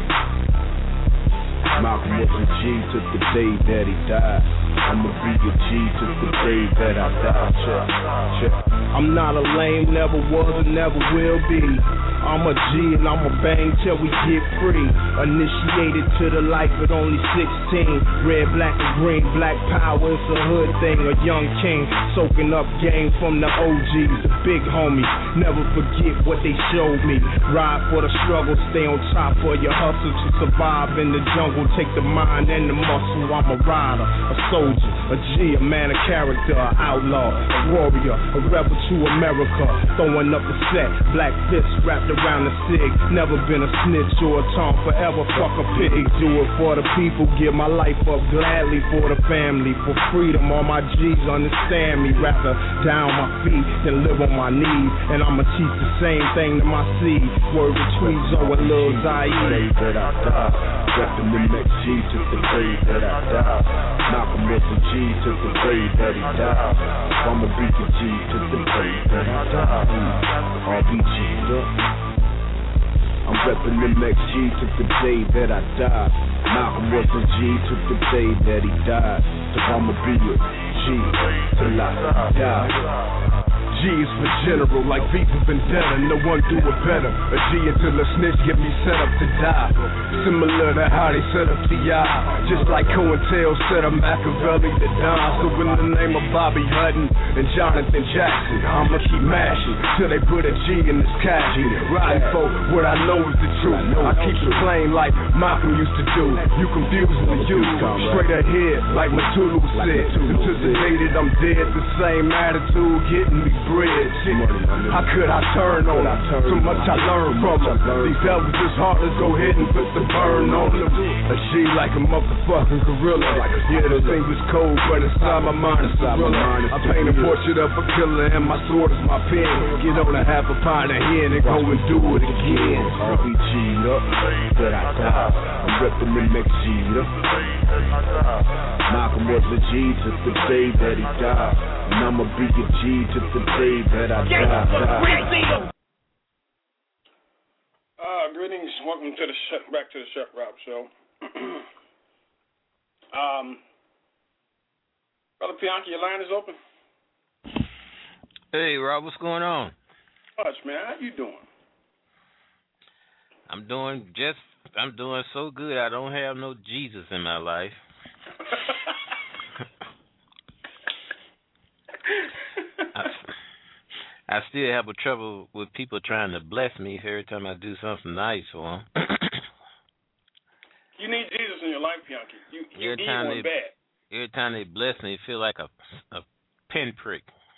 Malcolm was a G to the day that he died. I'ma be a G to the day that I die. Check. I'm not a lame, never was and never will be. I'm a G and I'ma bang till we get free. Initiated to the life at only 16. Red, black, and green, black power, it's a hood thing. A young king soaking up game from the OGs, the big homies. Never forget what they showed me. Ride for the struggle, stay on top for your hustle to survive in the jungle. Take the mind and the muscle. I'm a rider, a soldier, a G, a man of character, an outlaw, a warrior, a rebel to America. Throwing up the set, black fist wrapped around the sig. Never been a snitch or a taunt, forever fuck a pig. Do it for the people, give my life up gladly for the family, for freedom. All my G's understand me, rather down my feet than live on my knees. And I'ma teach the same thing to my seed. Word to Tweezo and Lil Zaire. That I die, reppin' the next G to the day that I die. Malcolm was a G to the day that he died. I'ma be the G to the day that I die. RBG, look. I'm reppin' MXG, took the day that I died. Malcolm was a G, took the day that he died. So I'ma be a G till I die. G is for general, like V for vendetta, no one do it better. A G until a snitch get me set up to die. Similar to how they set up T.I. Just like COINTEL set up Machiavelli to die. So in the name of Bobby Hutton and Jonathan Jackson, I'ma keep mashing till they put a G in this casket. Riding for what I know is the truth. I keep it plain like Malcolm used to do. You confusing the youth, straight ahead like Matulu said. Until the day that I'm dead, the same attitude getting me bread. How could I turn on them? So much I learned from them. These devils is hard to go ahead and put the burn on them. A G like a motherfucking gorilla. Yeah, the thing was cold, but inside my mind is a thriller. I paint a portrait of a killer and my sword is my pen. Get on a half a pint of hen and go and do it again. I'll be G'd up, till I die. I'm reppin' MXG up. Malcolm was a G till the day that he died. And I'ma be a G till the day that I die. Greetings, welcome to back to the Chef Rob Show. Brother Bianchi, your line is open. Hey, Rob, what's going on? Much, man. How you doing? I'm doing so good. I don't have no Jesus in my life. I still have a trouble with people trying to bless me every time I do something nice for them. You need Jesus in your life, Bianchi. You need one bad. Every time they bless me, it feels like a pinprick.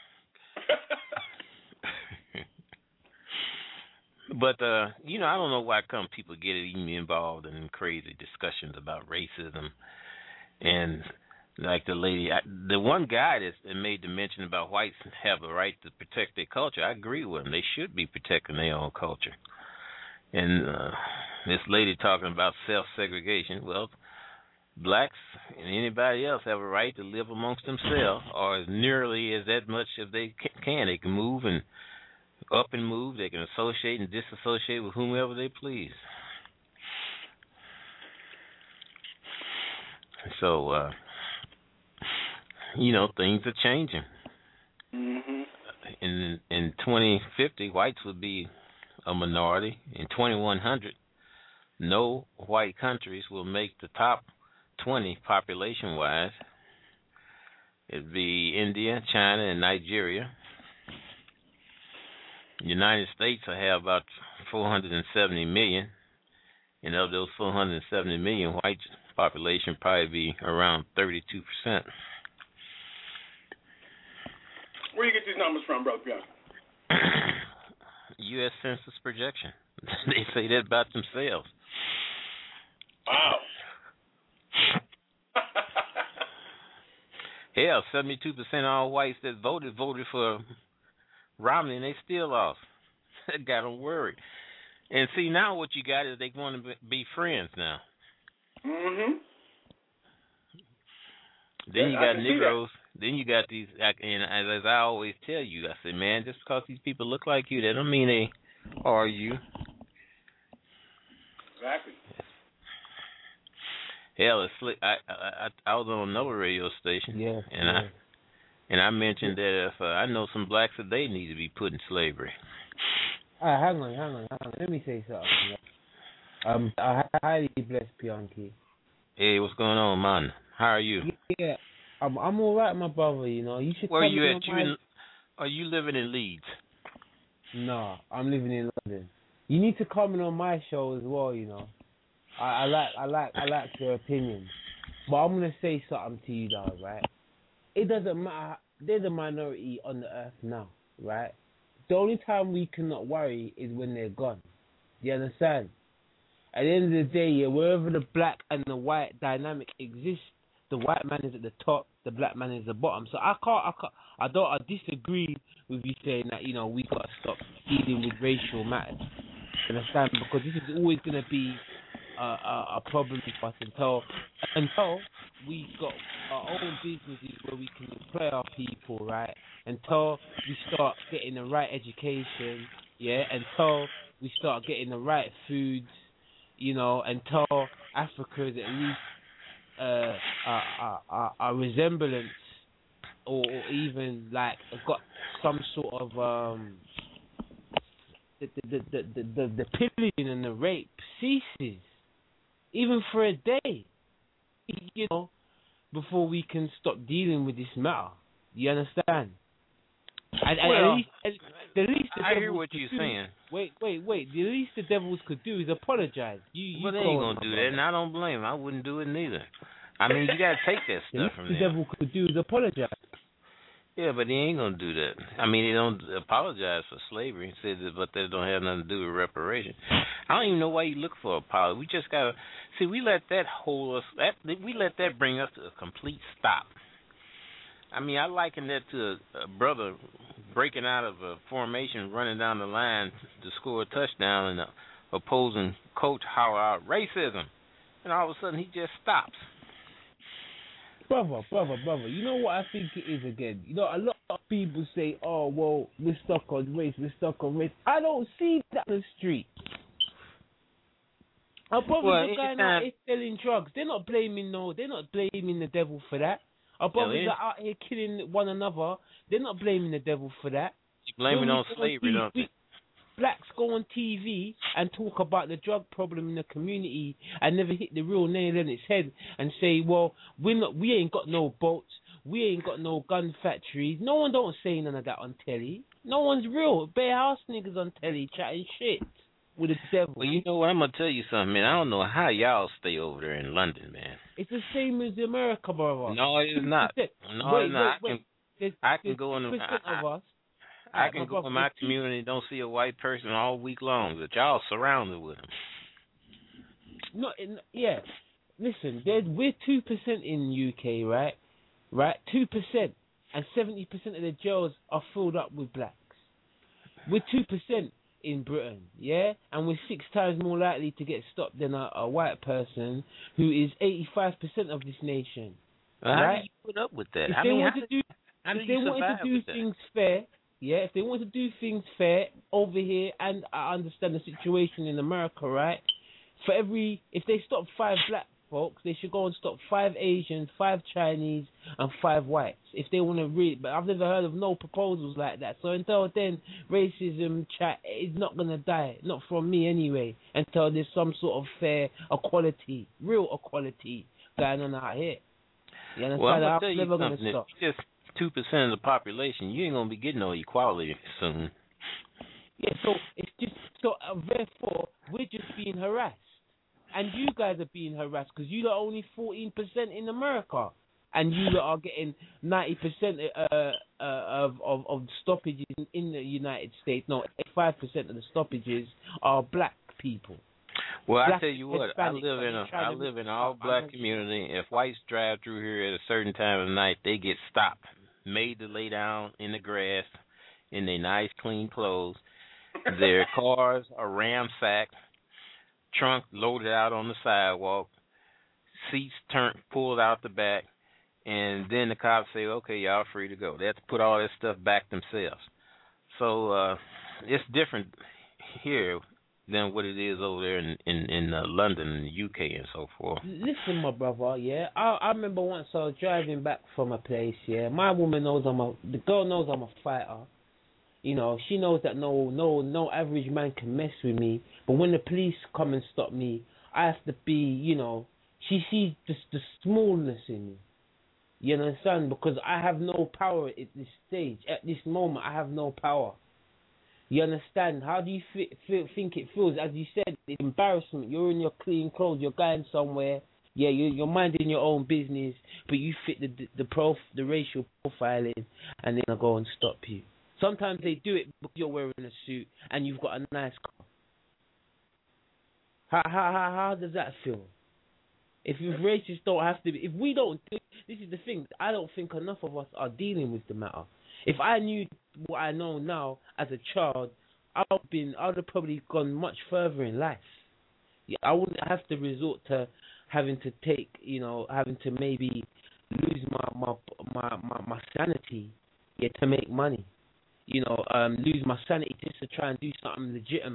But, I don't know why come people get me involved in crazy discussions about racism. And like the lady, the one guy that made the mention about whites have a right to protect their culture, I agree with him. They should be protecting their own culture. And this lady talking about self-segregation, well, blacks and anybody else have a right to live amongst themselves, or as nearly as that much if they can. They can move and up and move. They can associate and disassociate with whomever they please. So, things are changing. Mm-hmm. In 2050, whites would be a minority. In 2100, no white countries will make the top 20 population-wise. It'd be India, China, and Nigeria. The United States will have about 470 million, and of those 470 million, white population probably be around 32%. Where you get these numbers from, Brother Bianchi? U.S. Census projection. They say that about themselves. Wow. Hell, 72% of all whites that voted for Romney, and they still lost. That got them worried. And see, now what you got is they want to be friends now. Mm-hmm. Then you got Negroes. Then you got these, and as I always tell you, I say, man, just because these people look like you, that don't mean they are you. Exactly. Hell, it's slick. I was on another radio station, and I mentioned that if I know some blacks that they need to be put in slavery. Hang on. Let me say something. I highly blessed Bianchi. Hey, what's going on, man? How are you? Yeah, I'm all right, my brother. You should. Where are you at? Are you living in Leeds? No, I'm living in London. You need to comment on my show as well. I like your opinion, but I'm gonna say something to you, dog. Right? It doesn't matter. They're the minority on the earth now, right? The only time we cannot worry is when they're gone. Do you understand? At the end of the day, wherever the black and the white dynamic exists, the white man is at the top, the black man is at the bottom. So I disagree with you saying that, we got to stop dealing with racial matters. Understand? Because this is always going to be a problem for us until we got our own businesses where we can employ our people, right? Until we start getting the right education, until we start getting the right foods, until Africa is at least a resemblance, or even like got some sort of the pillaging and the rape ceases, even for a day, before we can stop dealing with this matter. You understand? And the least the I hear what you're saying. Wait. The least the devils could do is apologize. Well, they ain't gonna do that, and I don't blame them. I wouldn't do it neither. I mean, you gotta take that stuff from them. The devil could do is apologize. Yeah, but he ain't gonna do that. I mean, they don't apologize for slavery, but that don't have nothing to do with reparation. I don't even know why you look for apology. We just gotta see. We let that hold us. We let that bring us to a complete stop. I mean, I liken that to a brother breaking out of a formation, running down the line to score a touchdown, and the opposing coach holler out racism, and all of a sudden he just stops. Brother, you know what I think it is again? A lot of people say, oh, well, we're stuck on race. I don't see that on the street. Our brothers are going out here selling drugs. They're not blaming the devil for that. Our brothers are out here killing one another. They're not blaming the devil for that. You're blaming on slavery, don't they? Blacks go on TV and talk about the drug problem in the community and never hit the real nail on its head and say, well, we ain't got no boats, we ain't got no gun factories. No one don't say none of that on telly. No one's real. Bare house niggas on telly chatting shit with the devil. Well, you know what? I'm going to tell you something, man. I don't know how y'all stay over there in London, man. It's the same as America, brother. No, it is not. No, it's not. I can go in the... I can go in my community and don't see a white person all week long, but y'all surrounded with them. No, yeah. Listen, we're 2% in the UK, right? Right, 2%, and 70% of the jails are filled up with blacks. We're 2% in Britain, yeah, and we're 6 times more likely to get stopped than a white person who is 85% of this nation. Right? How do you put up with that? If they wanted to do things fair. Yeah, if they want to do things fair over here, and I understand the situation in America, right? If they stop 5 black folks, they should go and stop 5 Asians, 5 Chinese, and 5 whites. If they want to read, but I've never heard of no proposals like that. So until then, racism chat is not gonna die, not from me anyway. Until there's some sort of fair equality, real equality going on out here. You understand? Well, I'm gonna tell you never something. Gonna stop. Just 2% of the population, you ain't gonna be getting no equality soon. Yeah, so it's just therefore we're just being harassed, and you guys are being harassed because you are only 14% in America, and you are getting 90% of stoppages in the United States. No, 85% of the stoppages are black people. Well, black, I tell you what, Hispanic, I live in an all black community. If whites drive through here at a certain time of the night, they get stopped, made to lay down in the grass in their nice clean clothes. Their cars are ransacked, trunk loaded out on the sidewalk, seats pulled out the back, and then the cops say, okay, y'all free to go. They have to put all that stuff back themselves. So it's different here than what it is over there in London and the UK and so forth. Listen, my brother, yeah. I remember once I was driving back from a place, yeah. My woman knows the girl knows I'm a fighter. She knows that no average man can mess with me. But when the police come and stop me, I have to be, she sees the smallness in me. You understand? Because I have no power at this stage. At this moment, I have no power. You understand? How do you think it feels? As you said, it's embarrassment. You're in your clean clothes. You're going somewhere. Yeah, you're minding your own business, but you fit the racial profiling, and then I go and stop you. Sometimes they do it because you're wearing a suit and you've got a nice car. How does that feel? If racists don't have to be, if we don't do, this is the thing. I don't think enough of us are dealing with the matter. If I knew what I know now as a child, I would have probably gone much further in life. Yeah, I wouldn't have to resort to having to maybe lose my sanity, to make money. Lose my sanity just to try and do something legitimate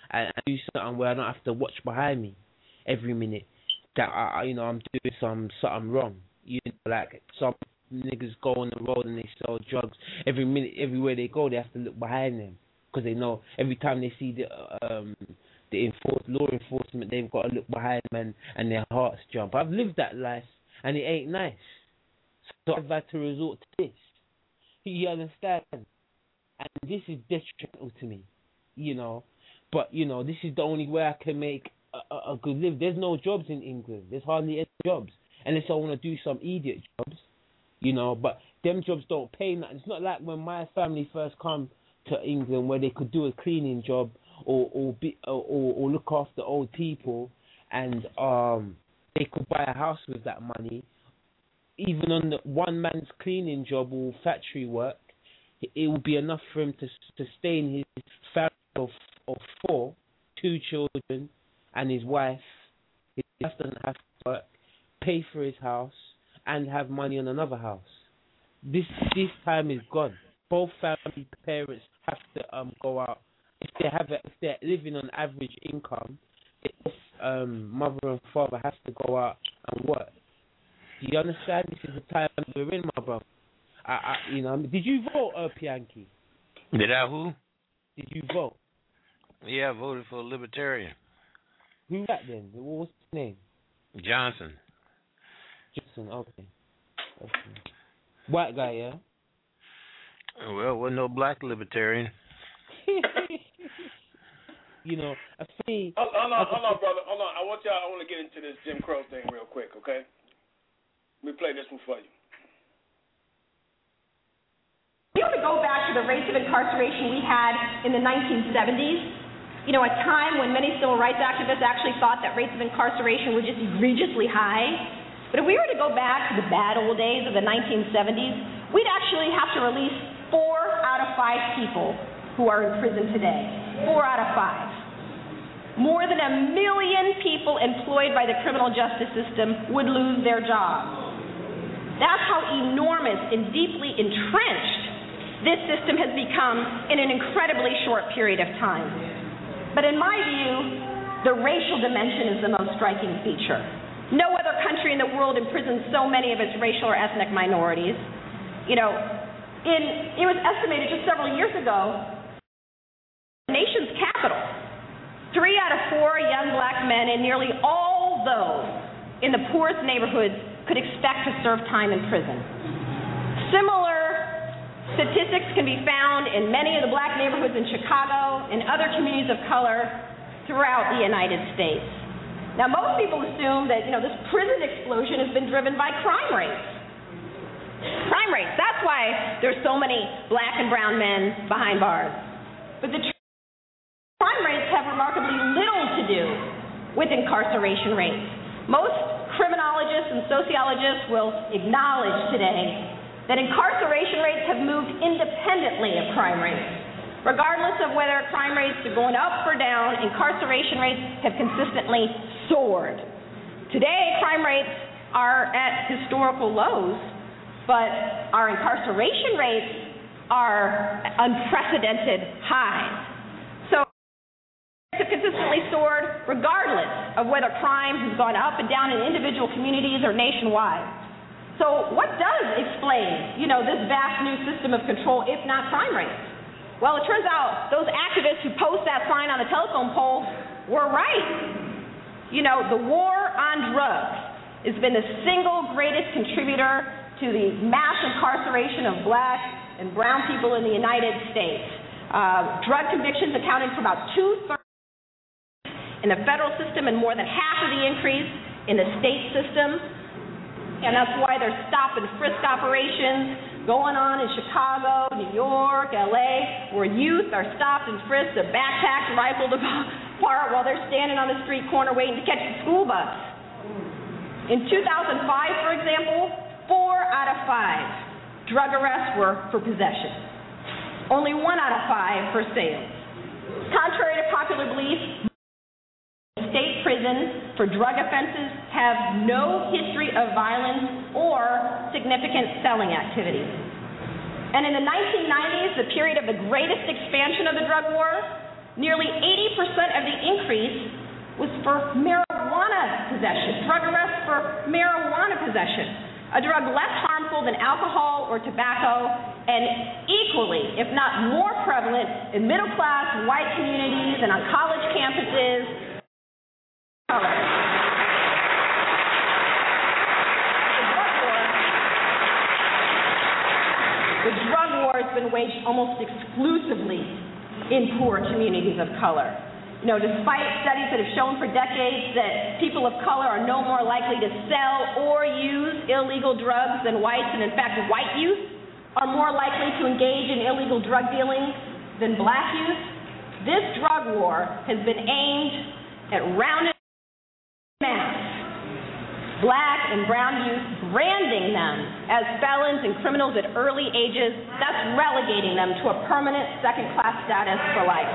and do something where I don't have to watch behind me every minute that I'm doing something wrong. Like some niggas go on the road and they sell drugs. Every minute, everywhere they go, they have to look behind them because they know every time they see the law enforcement, they've got to look behind them and their hearts jump. I've lived that life and it ain't nice. So I've had to resort to this. You understand? And this is detrimental to me, But, this is the only way I can make a good live. There's no jobs in England. There's hardly any jobs. Unless I want to do some idiot jobs, But them jobs don't pay nothing. It's not like when my family first come to England where they could do a cleaning job or look after old people and they could buy a house with that money. Even on the one man's cleaning job or factory work, it would be enough for him to sustain his family of 4, 2 children, and his wife. His wife doesn't have to work, pay for his house, and have money on another house. This time is gone. Both family parents have to go out. If they're living on average income, mother and father have to go out and work. Do you understand? This is the time we're in, my brother. Did you vote, Pianki? Did I who? Did you vote? Yeah, I voted for a Libertarian. Who that then? What's his name? Johnson. Okay. White guy, yeah? Well, wasn't no black Libertarian. I think... Hold on, brother. Hold on. I want to get into this Jim Crow thing real quick, okay? Let me play this one for you. We have to go back to the rates of incarceration we had in the 1970s, a time when many civil rights activists actually thought that rates of incarceration were just egregiously high. But if we were to go back to the bad old days of the 1970s, we'd actually have to release 4 out of 5 people who are in prison today. 4 out of 5. More than 1 million people employed by the criminal justice system would lose their jobs. That's how enormous and deeply entrenched this system has become in an incredibly short period of time. But in my view, the racial dimension is the most striking feature. No other country in the world imprisons so many of its racial or ethnic minorities. It was estimated just several years ago, the nation's capital, 3 out of 4 young black men and nearly all those in the poorest neighborhoods could expect to serve time in prison. Similar statistics can be found in many of the black neighborhoods in Chicago and other communities of color throughout the United States. Now, most people assume that, this prison explosion has been driven by crime rates. Crime rates. That's why there's so many black and brown men behind bars. But the crime rates have remarkably little to do with incarceration rates. Most criminologists and sociologists will acknowledge today that incarceration rates have moved independently of crime rates. Regardless of whether crime rates are going up or down, incarceration rates have consistently soared. Today, crime rates are at historical lows, but our incarceration rates are unprecedented highs. Have consistently soared regardless of whether crime has gone up and down in individual communities or nationwide. So what does explain, this vast new system of control, if not crime rates? Well, it turns out those activists who post that sign on the telephone pole were right. The war on drugs has been the single greatest contributor to the mass incarceration of black and brown people in the United States. Drug convictions accounting for about 2/3 in the federal system and more than half of the increase in the state system. And that's why there's stop and frisk operations going on in Chicago, New York, LA, where youth are stopped and frisked, their backpacks rifled apart while they're standing on the street corner waiting to catch the school bus. In 2005, for example, 4 out of 5 drug arrests were for possession. Only 1 out of 5 for sales. Contrary to popular belief, state prisons for drug offenses have no history of violence or significant selling activities. And in the 1990s, the period of the greatest expansion of the drug war, nearly 80% of the increase was for marijuana possession, drug arrests for marijuana possession, a drug less harmful than alcohol or tobacco, and equally, if not more prevalent, in middle-class white communities and on college campuses. The drug war has been waged almost exclusively in poor communities of color. You know, despite studies that have shown for decades that people of color are no more likely to sell or use illegal drugs than whites, and in fact, white youth are more likely to engage in illegal drug dealing than black youth, this drug war has been aimed at rounding mass black and brown youth, branding them as felons and criminals at early ages, thus relegating them to a permanent second-class status for life.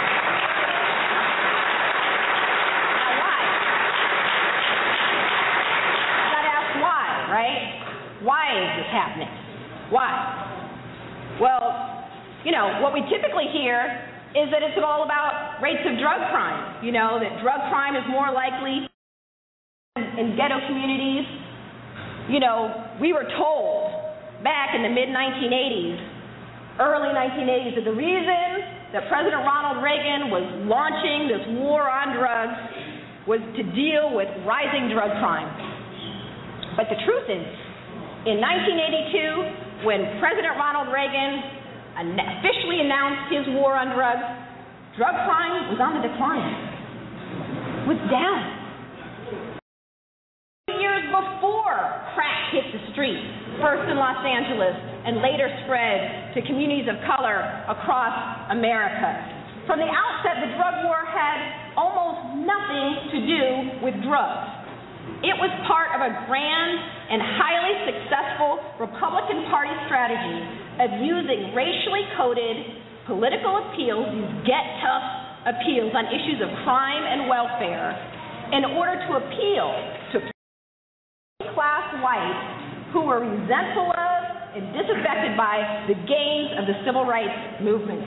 Right? Why is this happening? Why? Well, you know, what we typically hear is that it's all about rates of drug crime. You know, that drug crime is more likely in ghetto communities. You know, we were told back in the mid-1980s, early 1980s, that the reason that President Ronald Reagan was launching this war on drugs was to deal with rising drug crime. But the truth is, in 1982, when President Ronald Reagan officially announced his war on drugs, drug crime was on the decline. It was down. Years before crack hit the streets, first in Los Angeles and later spread to communities of color across America. From the outset, the drug war had almost nothing to do with drugs. It was part of a grand and highly successful Republican Party strategy of using racially coded political appeals, these get-tough appeals on issues of crime and welfare, in order to appeal to class whites who were resentful of and disaffected by the gains of the civil rights movement.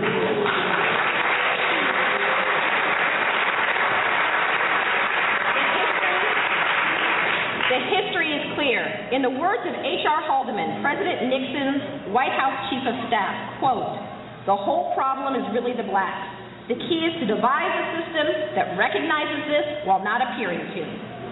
The history is clear. In the words of H.R. Haldeman, President Nixon's White House Chief of Staff, quote, "The whole problem is really the blacks. The key is to devise a system that recognizes this while not appearing to."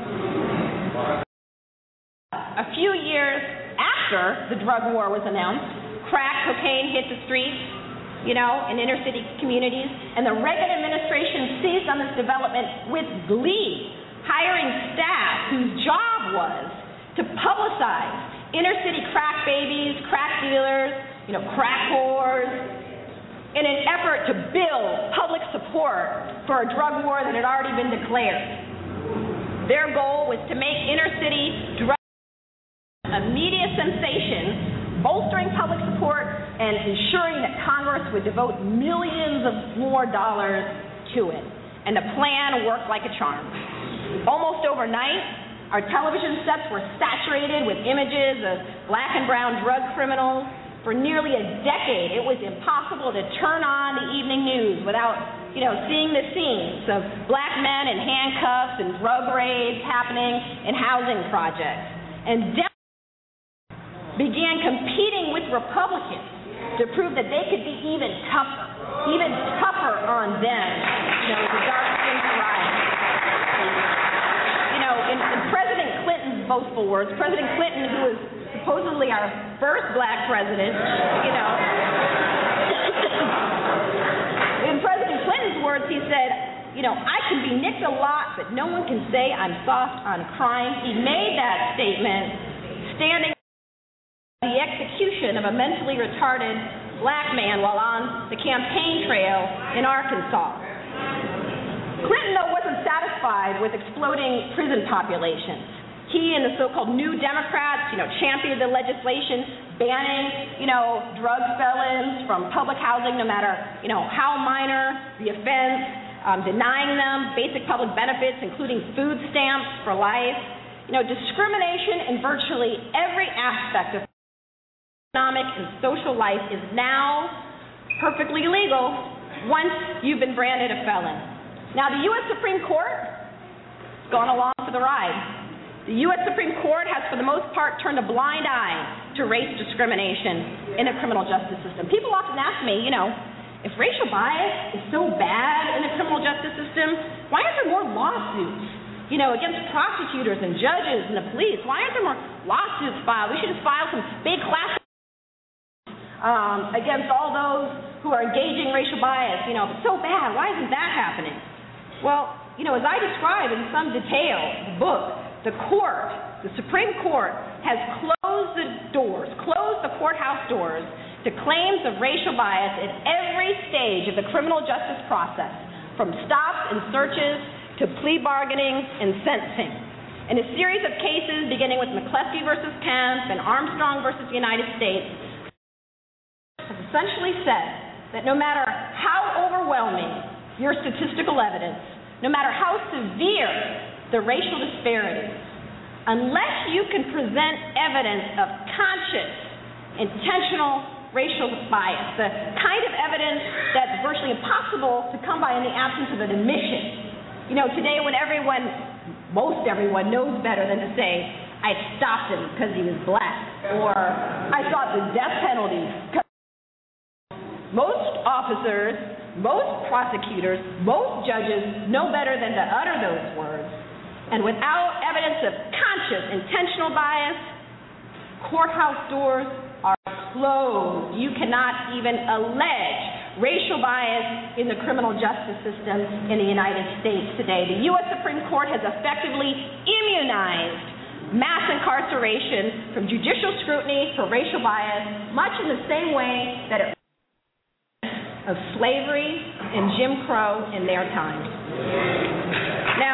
A few years after the drug war was announced, crack cocaine hit the streets, you know, in inner city communities, and the Reagan administration seized on this development with glee, hiring staff whose job was to publicize inner city crack babies, crack dealers, you know, crack whores, in an effort to build public support for a drug war that had already been declared. Their goal was to make inner city drug a media sensation, bolstering public support and ensuring that Congress would devote millions of more dollars to it. And the plan worked like a charm. Almost overnight, our television sets were saturated with images of black and brown drug criminals. For nearly a decade, it was impossible to turn on the evening news without, you know, seeing the scenes of black men in handcuffs and drug raids happening in housing projects. And Democrats began competing with Republicans to prove that they could be even tougher on them, you know, the dark-skinned riot. You know, in President Clinton's boastful words, President Clinton, who was supposedly our first black president, you know, in President Clinton's words, he said, you know, "I can be nicked a lot, but no one can say I'm soft on crime." He made that statement standing the execution of a mentally retarded black man while on the campaign trail in Arkansas. Clinton, though, wasn't satisfied with exploding prison populations. He and the so-called New Democrats, you know, championed the legislation banning, you know, drug felons from public housing, no matter, you know, how minor the offense, denying them basic public benefits, including food stamps for life. You know, discrimination in virtually every aspect of economic and social life is now perfectly legal once you've been branded a felon. Now, the U.S. Supreme Court has gone along for the ride. The U.S. Supreme Court has, for the most part, turned a blind eye to race discrimination in the criminal justice system. People often ask me, if racial bias is so bad in the criminal justice system, why aren't there more lawsuits, against prosecutors and judges and the police? Why aren't there more lawsuits filed? We should just file some big class against all those who are engaging racial bias. If it's so bad, why isn't that happening? Well, as I describe in some detail in the book, the Supreme Court has closed the courthouse doors to claims of racial bias at every stage of the criminal justice process, from stops and searches to plea bargaining and sentencing. In a series of cases beginning with McCleskey versus Kemp and Armstrong versus the United States, has essentially said that no matter how overwhelming your statistical evidence, no matter how severe the racial disparities, unless you can present evidence of conscious, intentional racial bias, the kind of evidence that's virtually impossible to come by in the absence of an admission. Today when most everyone knows better than to say, I stopped him because he was black, or I stopped the death penalty. Most officers, most prosecutors, most judges know better than to utter those words. And without evidence of conscious, intentional bias, courthouse doors are closed. You cannot even allege racial bias in the criminal justice system in the United States today. The U.S. Supreme Court has effectively immunized mass incarceration from judicial scrutiny for racial bias, much in the same way that it of slavery and Jim Crow in their time. Now,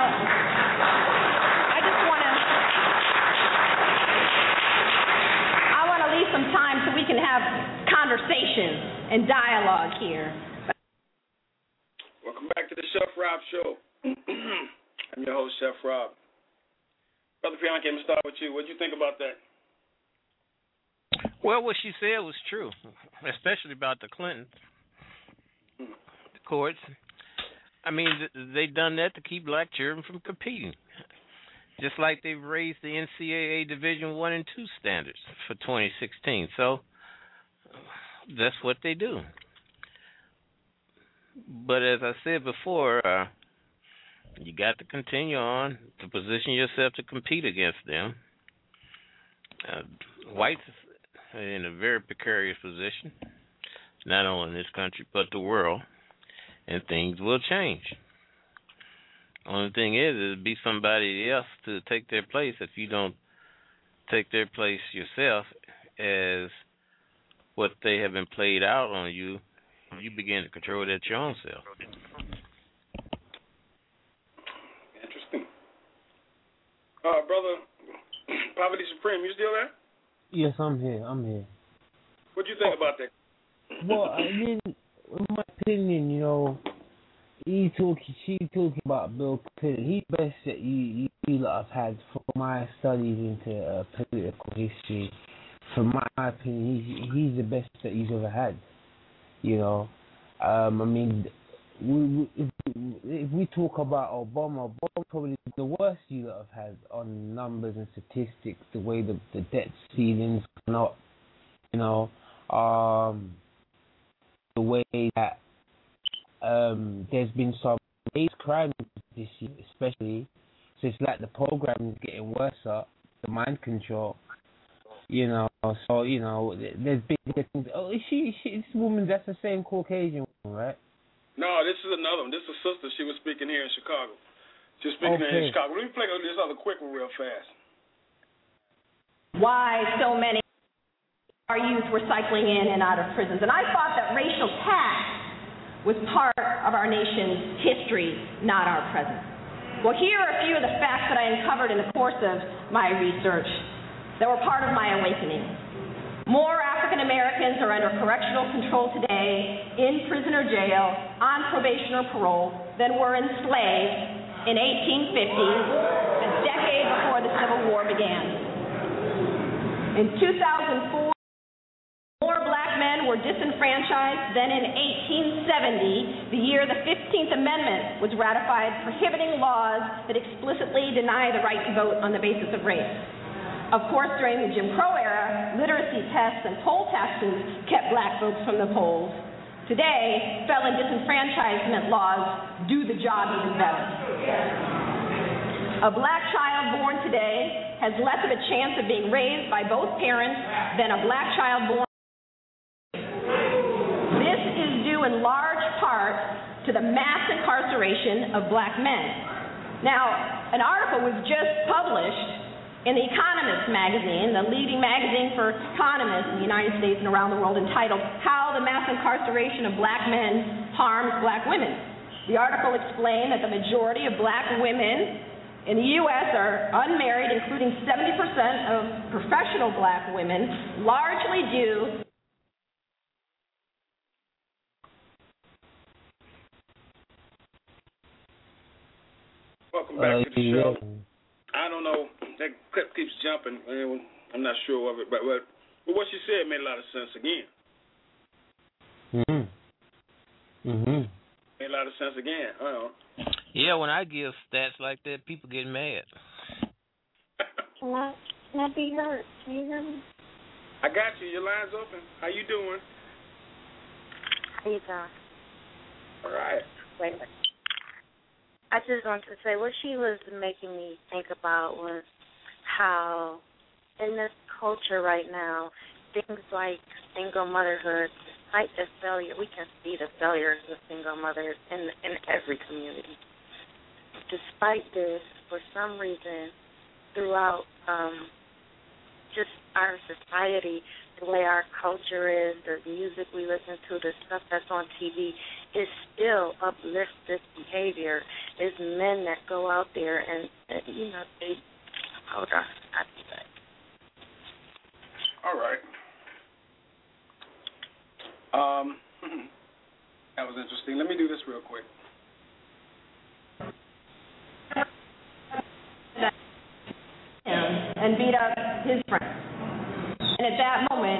I want to leave some time so we can have conversation and dialogue here. Welcome back to the Chef Rob Show. I'm your host, Chef Rob. Brother Bianchi, I'm going to start with you. What did you think about that? Well, what she said was true, especially about the Clintons. The courts. I mean, they done that to keep black children from competing. Just like they've raised the NCAA Division I and II standards for 2016. So that's what they do. But as I said before, you got to continue on to position yourself to compete against them. Whites are in a very precarious position, not only in this country but the world, and things will change. Only thing is, it'll be somebody else to take their place. If you don't take their place yourself, as what they have been played out on you, you begin to control that your own self. Interesting. Brother Poverty Supreme, you still there? Yes, I'm here. What do you think about that? Well, I mean, in my opinion, she talking about Bill Clinton. He's the best that you lot have had from my studies into political history. From my opinion, he's the best that he's ever had. I mean, if we talk about Obama probably the worst you lot have had on numbers and statistics, the way the debt ceilings not, the way that there's been some race crime this year, especially. So it's like the program is getting worse up, the mind control. So there's big things. Oh, is she this woman? That's the same Caucasian woman, right? No, this is another one. This is a sister. She was speaking here in Chicago. She was speaking here in Chicago. Let me play this other quick one real fast. Why so many our youth were cycling in and out of prisons, and I thought that racial tax was part of our nation's history, not our present. Well, here are a few of the facts that I uncovered in the course of my research that were part of my awakening. More African Americans are under correctional control today, in prison or jail, on probation or parole, than were enslaved in 1850, a decade before the Civil War began. In 2004, more black men were were disenfranchised, then in 1870, the year the 15th Amendment was ratified, prohibiting laws that explicitly deny the right to vote on the basis of race. Of course, during the Jim Crow era, literacy tests and poll taxes kept black folks from the polls. Today, felon disenfranchisement laws do the job even better. A black child born today has less of a chance of being raised by both parents than a black child born. This is due in large part to the mass incarceration of black men. Now, an article was just published in The Economist magazine, the leading magazine for economists in the United States and around the world, entitled How the Mass Incarceration of Black Men Harms Black Women. The article explained that the majority of black women in the U.S. are unmarried, including 70% of professional black women, largely due Welcome back to the show. I don't know, that clip keeps jumping. I'm not sure of it, but what she said made a lot of sense again. Made a lot of sense again. I don't know. Yeah, when I give stats like that, people get mad. Can I be heard? Can you hear me? I got you. Your line's open. How you doing? How you doing? All right. Wait a minute. I just wanted to say what she was making me think about was how in this culture right now, things like single motherhood, despite the failure, we can see the failures of single mothers in every community. Despite this, for some reason, throughout just our society, the way our culture is, the music we listen to, the stuff that's on TV, it still uplifts this behavior. It's men that go out there and they, hold on, I'll be back. All right. That was interesting. Let me do this real quick. And beat up his friend. And at that moment,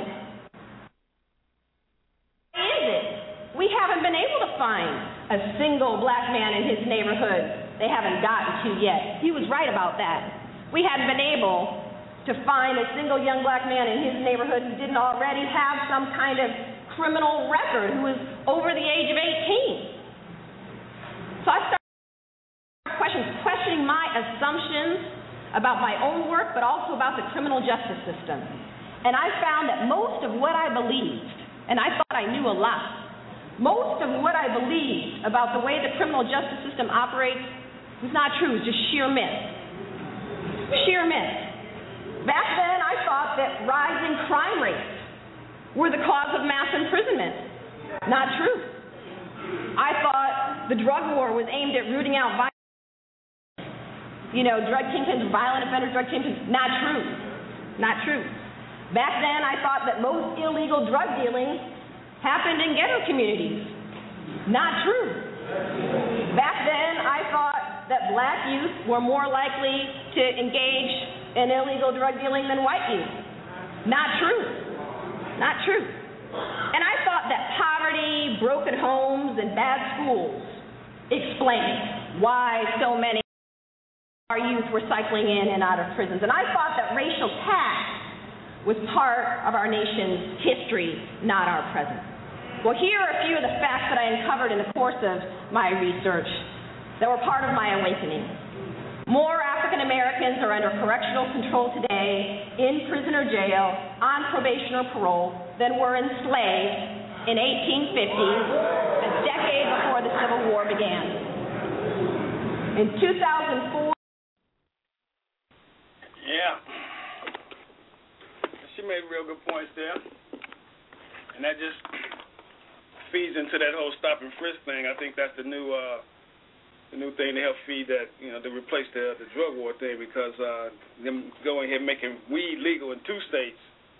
why is it? We haven't been able to find a single black man in his neighborhood they haven't gotten to yet. He was right about that. We hadn't been able to find a single young black man in his neighborhood who didn't already have some kind of criminal record, who was over the age of 18. So I started questioning my assumptions about my own work, but also about the criminal justice system. And I found that most of what I believed, and I thought I knew a lot, most of what I believed about the way the criminal justice system operates was not true, it was just sheer myth. Sheer myth. Back then, I thought that rising crime rates were the cause of mass imprisonment. Not true. I thought the drug war was aimed at rooting out violence. Drug kingpins, violent offenders, drug kingpins. Not true. Not true. Back then, I thought that most illegal drug dealing happened in ghetto communities. Not true. Back then, I thought that black youth were more likely to engage in illegal drug dealing than white youth. Not true. Not true. And I thought that poverty, broken homes, and bad schools explained why so many of our youth were cycling in and out of prisons. And I thought that racial tax was part of our nation's history, not our present. Well, here are a few of the facts that I uncovered in the course of my research that were part of my awakening. More African Americans are under correctional control today, in prison or jail, on probation or parole, than were enslaved in 1850, a decade before the Civil War began. In 2004, yeah, she made real good points there, and that just feeds into that whole stop and frisk thing. I think that's the new thing to help feed that, to replace the drug war thing, because them going ahead making weed legal in 2 states,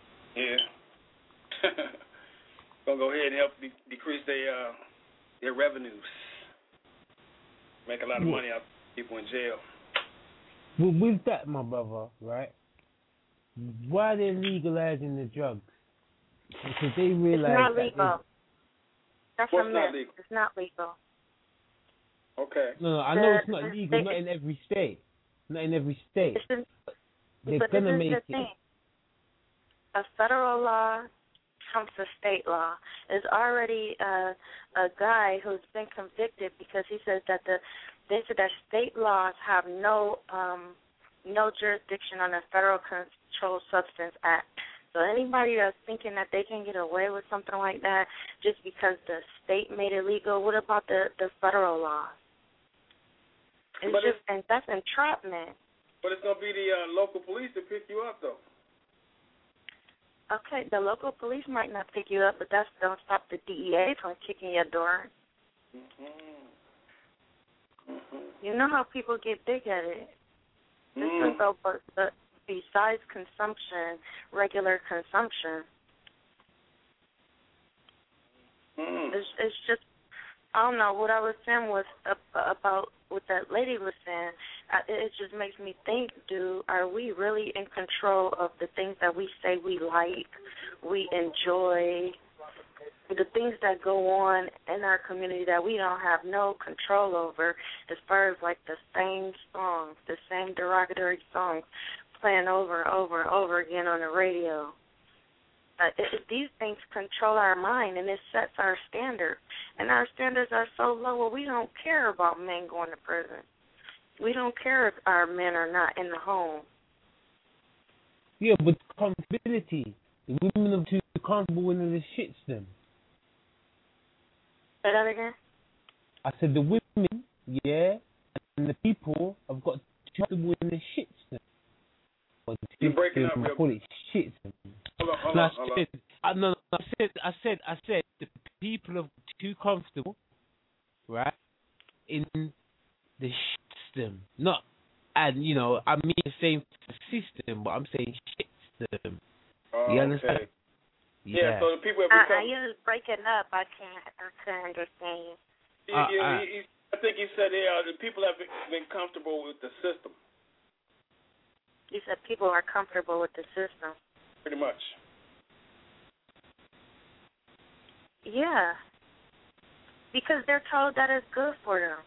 gonna go ahead and help decrease their revenues, make a lot of money out of people in jail. With that, my brother, right? Why they're legalizing the drugs? Because they realize it's not that legal. That's What's a not myth. legal? It's not legal. Okay. No, I know it's not legal. Not in every state. Not in every state. They're But gonna this is make the thing. it. A federal law trumps a state law. There's already a guy who's been convicted because he says that they said that state laws have no jurisdiction on the Federal Controlled Substance Act. So anybody that's thinking that they can get away with something like that just because the state made it legal, what about the federal laws? And that's entrapment. But it's gonna be the local police to pick you up, though. Okay, the local police might not pick you up, but that don't stop the DEA from kicking your door. You know how people get big at it. This is but besides consumption, regular consumption. It's just, I don't know, what I was saying was about what that lady was saying. It just makes me think, are we really in control of the things that we say we like, we enjoy, the things that go on in our community that we don't have no control over, as far as like the same songs, the same derogatory songs playing over and over and over again on the radio. These things control our mind, and it sets our standard. And our standards are so low, well, we don't care about men going to prison. We don't care if our men are not in the home. Yeah, but comfortability. The women are too comfortable when it shits them. Say that again? I said the women, yeah, and the people have got too comfortable when it shits them. You're breaking up. I call it shits them. Hold on. I said the people are too comfortable, right, in the system. Not, and I mean the same system, but I'm saying system. You understand? Okay. Yeah. So the people have become. You're just breaking up. I can't understand you. I think he said the people have been comfortable with the system. You said people are comfortable with the system. Pretty much. Yeah. Because they're told that it's good for them.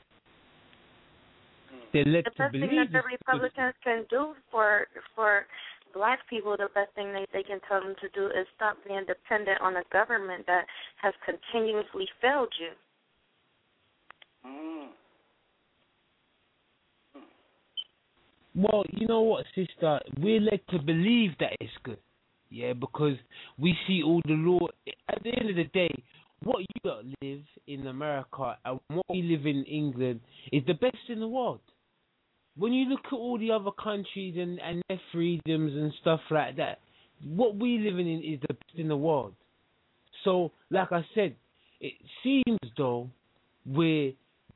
The best thing that the Republicans can do for black people, the best thing they can tell them to do is stop being dependent on a government that has continuously failed you. Well, you know what, sister? We're led to believe that it's good. Yeah, because we see all the law. At the end of the day, what you got live in America and what we live in England is the best in the world. When you look at all the other countries and their freedoms and stuff like that, what we live in is the best in the world. So, like I said, it seems though this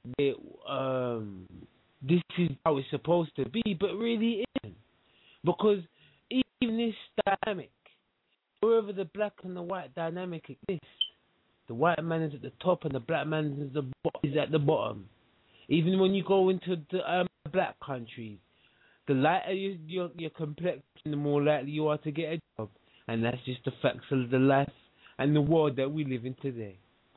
is how it's supposed to be, but really it isn't. Because even this dynamic, wherever the black and the white dynamic exists, the white man is at the top and the black man is at the bottom. Even when you go into the black countries, the lighter your complexion, the more likely you are to get a job. And that's just the facts of the life and the world that we live in today.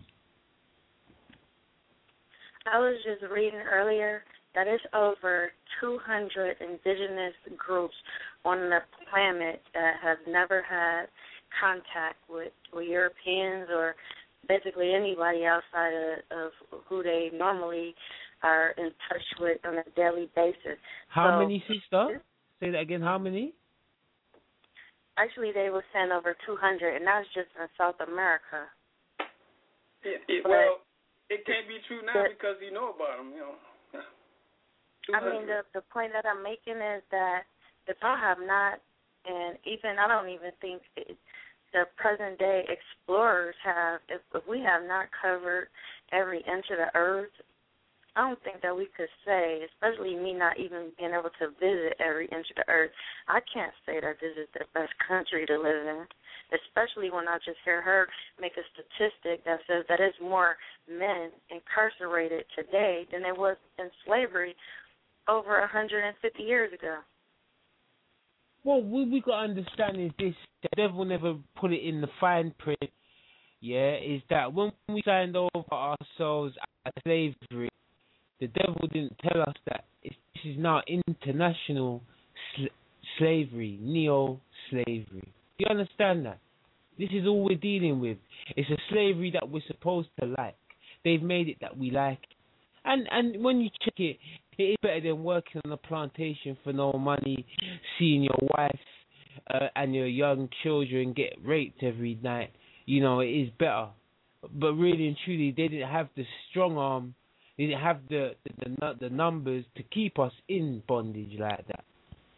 I was just reading earlier that it's over 200 indigenous groups on the planet that have never had contact with Europeans or basically anybody outside of who they normally are in touch with on a daily basis. How many, sister? Say that again, how many? Actually, they were saying over 200, and that's just in South America. Well, it can't be true now because you know about them, I mean, the point that I'm making is that if I have not, and even I don't even think the present-day explorers have, if we have not covered every inch of the earth, I don't think that we could say, especially me not even being able to visit every inch of the earth, I can't say that this is the best country to live in, especially when I just hear her make a statistic that says that there's more men incarcerated today than there was in slavery over 150 years ago. Well, we got to understand is this: the devil never put it in the fine print. Yeah, is that when we signed over ourselves as slavery, the devil didn't tell us that this is now international slavery, neo-slavery. Do you understand that? This is all we're dealing with. It's a slavery that we're supposed to like. They've made it that we like it. And when you check it, it is better than working on a plantation for no money, seeing your wife and your young children get raped every night. You know, it is better. But really and truly, they didn't have the strong arm. They didn't have the numbers to keep us in bondage like that.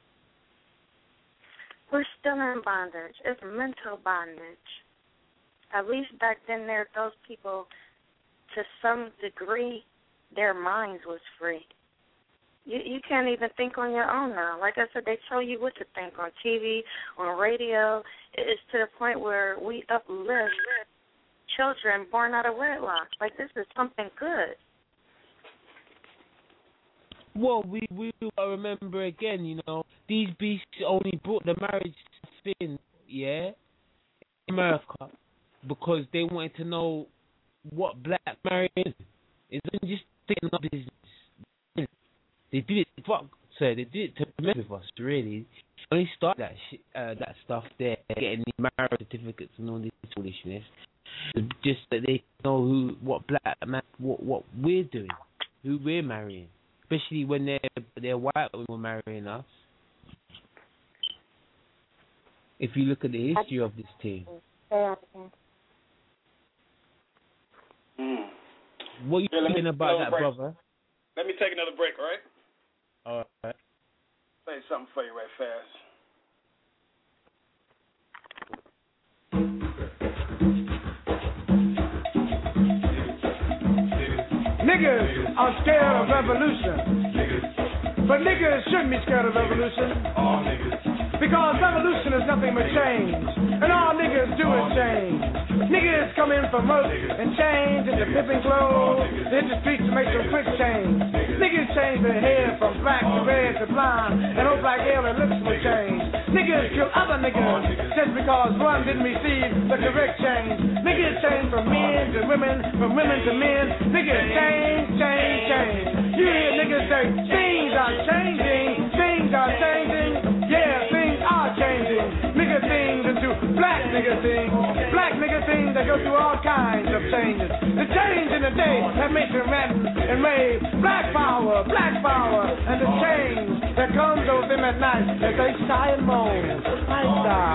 We're still in bondage. It's mental bondage. At least back then, those people, to some degree, their minds was free. You can't even think on your own now. Like I said, they tell you what to think on TV, on radio. It's to the point where we uplift children born out of wedlock. Like, this is something good. Well, we remember again, you know, these beasts only brought the marriage stuff in, yeah, in America, because they wanted to know what black marriage is. It wasn't just taking up business. They did it, they did it to mess with us, really. Only start that stuff there, getting the marriage certificates and all this foolishness, just that they know what we're doing, who we're marrying. Especially when they're white women marrying us. If you look at the history of this team. What you thinking about that, brother? Let me take another break, all right? All right. Say something for you right fast. Niggas are scared of revolution. But niggas shouldn't be scared of revolution. Because revolution is nothing but change. And all niggas do is change. Niggas come in for murder and change into pimping clothes. They hit the streets to make some quick change. Niggas change their hair from black to red to blonde. And hope like hell their lips will change. Niggas kill other niggas just because one didn't receive the correct change. Niggas change from men to women, from women to men. Niggas change. You hear niggas say, things are changing. Yeah, things are changing. Nigga things into black nigga things. Black nigga things that go through all kinds of changes. The change in the day that makes them Madden and made black power. And the change that comes over them at night as they sigh and moan. Right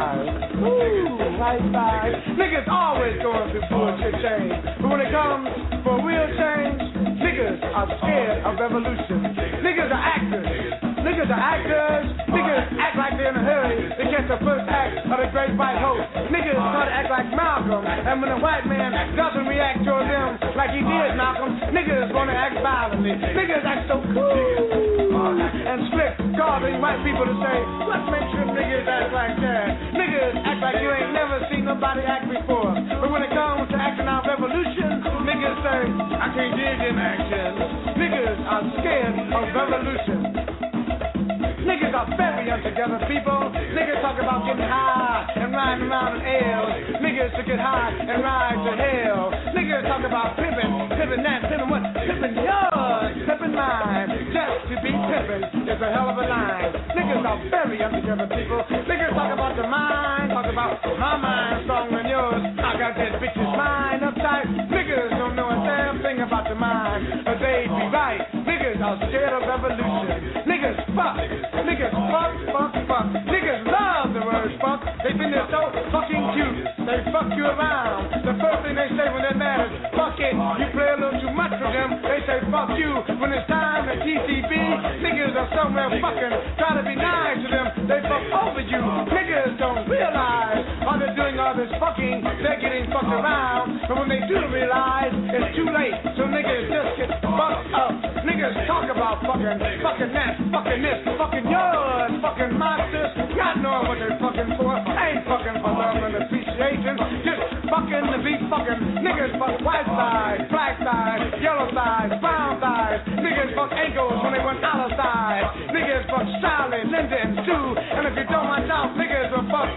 side. Niggas always going through bullshit change. But when it comes for real change, niggas are scared of revolution. Niggas are actors. Niggas act like they're in a hurry to catch the first act of the great white host. Niggas try to act like Malcolm, and when the white man doesn't react toward them like he did Malcolm, niggas want to act violently. Niggas act so cool and slick, causing white people to say, what makes you niggas act like that? Niggas act like you ain't never seen nobody act before. But when it comes to acting out revolution, niggas say, I can't dig in action. Niggas are scared of revolution. Niggas are very untogether people. Niggas talk about getting high and riding around in L's. Niggas to get high and ride to hell. Niggas talk about pimping that, pimping what? Pimping yours, pimping mine. Just to be pimping is a hell of a line. Niggas are very untogether people. Niggas talk about the mind, talk about my mind stronger than yours. I got that bitch's mind uptight. Niggas don't know a damn thing about the mind, but they be right. Niggas are scared of revolution. Niggas fuck. Niggas fuck. Niggas love the word fuck. They think they're so fucking cute. They fuck you around. The first thing they say when they're mad is fuck it. You play a little too much for them. They say fuck you. When it's time at TCB, niggas are somewhere fucking. Try to be nice to them. They fuck over you. Niggas don't realize while they're doing all this fucking, they're getting fucked around. But when they do realize, it's too late. So niggas just get fucked up. Niggas talk about fucking that, fucking this, fucking yours, fucking monsters, not knowing what they're fucking for. Ain't fucking for love and appreciation. Just fucking to be fucking. Niggas fuck white side, black side, yellow side, brown side. Niggas fuck ankles when they went out of side. Niggas fuck Charlie, Linda, and Sue. And if you don't mind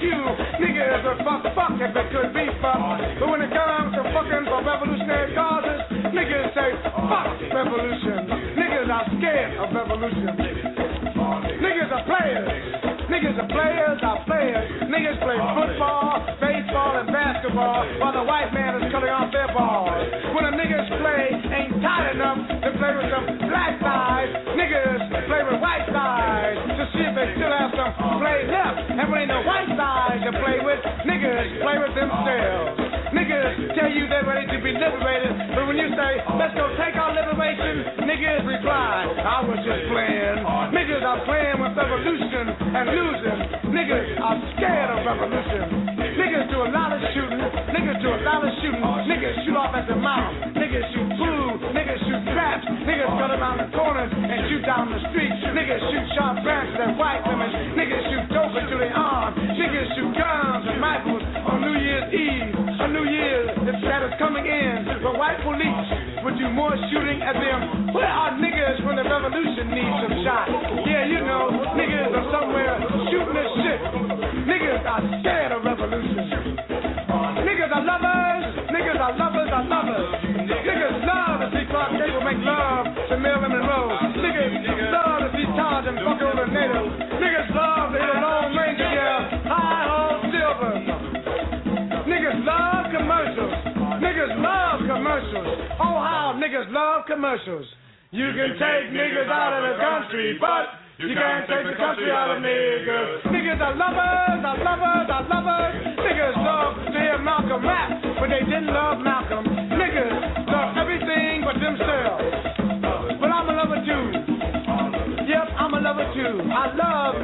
you niggas would fuck if it could be fucked. But when it comes to fucking for revolutionary causes, niggas say fuck revolution. Niggas are scared of revolution. Niggas are players. Niggas are players, Niggas play football, baseball, and basketball while the white man is cutting off their balls. When a niggas play ain't tight enough to play with some black guys, niggas play with white guys to see if they still have some play left. And when ain't no white guys to play with, niggas play with themselves. Niggas tell you they're ready to be liberated, but when you say, let's go take our liberation, niggas reply, I was just playing. Niggas are playing with revolution and losing. Niggas are scared of revolution. Niggas do a lot of shooting. Niggas shoot off at the mouth. Niggas shoot food. Niggas shoot traps. Niggas cut around the corners and shoot down the street. Niggas shoot sharp branches at white women. Niggas shoot dope into their arms. Niggas shoot guns and rifles on New Year's Eve. A New Year's that is coming in. But white police would do more shooting at them. Where are niggas when the revolution needs some shots? Yeah, you know, niggas are somewhere shooting this shit. Niggas are scared of revolution. Niggas are lovers. Niggas are lovers. Niggas love to see Clark Gable make love to Marilyn Monroe. Niggas love to see Taj and fuck over the natives. Niggas love to hear the Lone Ranger yell, hi ho silver. Niggas love commercials. Niggas love commercials. Oh how niggas love commercials. You can take niggas out of the country, but you can't take the country out of niggas. Niggas are lovers. Niggas love to hear Malcolm rap, but they didn't love Malcolm. Niggas love everything but themselves. But I'm a lover too. Yep, I'm a lover too. I love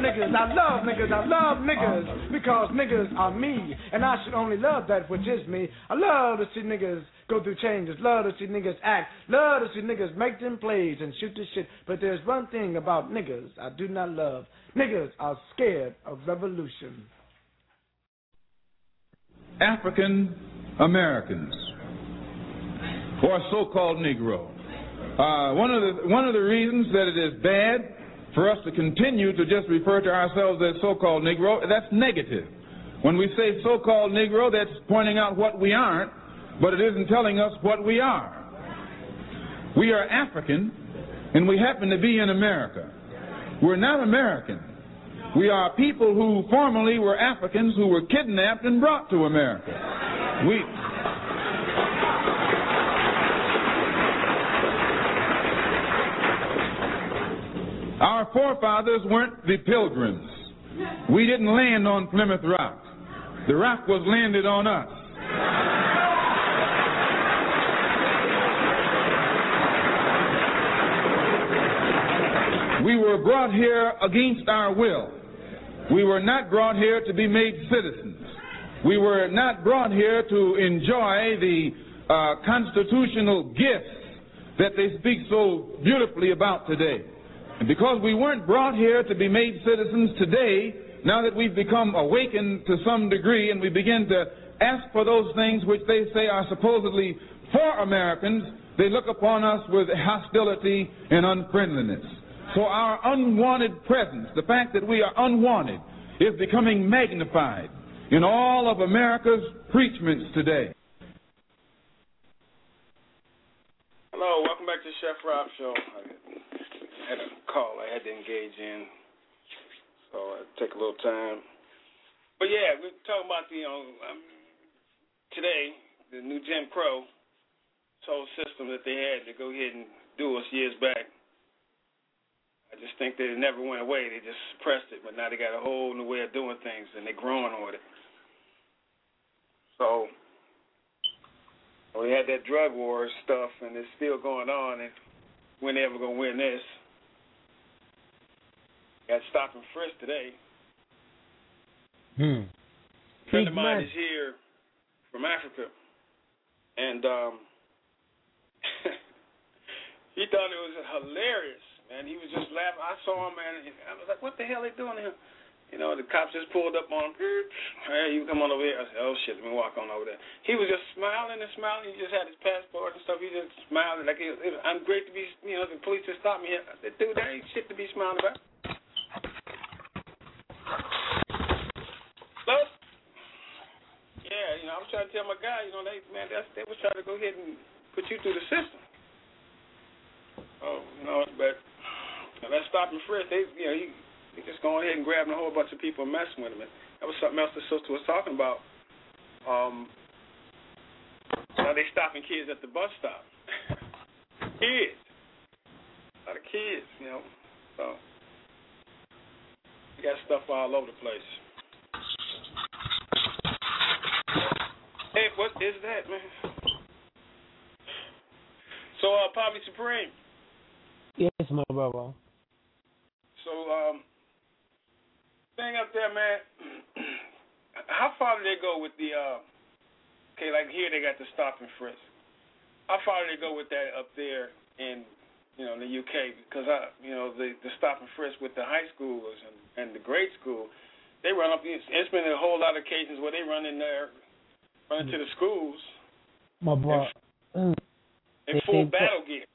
niggas because niggas are me, and I should only love that which is me. I love to see niggas go through changes, love to see niggas act, love to see niggas make them plays and shoot the shit. But there's one thing about niggas I do not love. Niggas are scared of revolution. African Americans, or so-called Negro. One of the reasons that it is bad for us to continue to just refer to ourselves as so-called Negro, that's negative. When we say so-called Negro, that's pointing out what we aren't, but it isn't telling us what we are. We are African, and we happen to be in America. We're not American. We are people who formerly were Africans who were kidnapped and brought to America. Our forefathers weren't the Pilgrims. We didn't land on Plymouth Rock. The rock was landed on us. We were brought here against our will. We were not brought here to be made citizens. We were not brought here to enjoy the constitutional gifts that they speak so beautifully about today. And because we weren't brought here to be made citizens today, now that we've become awakened to some degree and we begin to ask for those things which they say are supposedly for Americans, they look upon us with hostility and unfriendliness. So our unwanted presence, the fact that we are unwanted, is becoming magnified in all of America's preachments today. Hello, welcome back to Chef Rob Show. I had a call I had to engage in, so it'll take a little time. But yeah, we're talking about today, the new Jim Crow whole system that they had to go ahead and do us years back. I just think that it never went away. They just suppressed it, but now they got a whole new way of doing things, and they're growing on it. So we had that drug war stuff, and it's still going on, and we're never going to win this. Got stop and frisk today. A friend of mine is here from Africa, and he thought it was hilarious. And he was just laughing. I saw him, man. And I was like, what the hell are they doing here? You know, the cops just pulled up on him. Hey, you come on over here. I said, oh, shit, let me walk on over there. He was just smiling and smiling. He just had his passport and stuff. He just smiled. Like, I'm great to be, you know, the police just stopped me here. I said, dude, that ain't shit to be smiling about. Hello? tell my guy, you know, they was trying to go ahead and put you through the system. Oh, you know, but that stop and frisk, they just going ahead and grabbing a whole bunch of people and messing with them. And that was something else the sister was talking about. Now they stopping kids at the bus stop. Kids. A lot of kids, you know. So you got stuff all over the place. Hey, what is that, man? So, Poppy Supreme. Yes, my brother. So, thing up there, man. How far do they go with the? Okay, like here they got the stop and frisk. How far do they go with that up there in, you know, in the UK? Because the stop and frisk with the high schoolers and the grade school, they run up. It's been a whole lot of cases where they run in there, run into the schools. My brother. In full battle gear.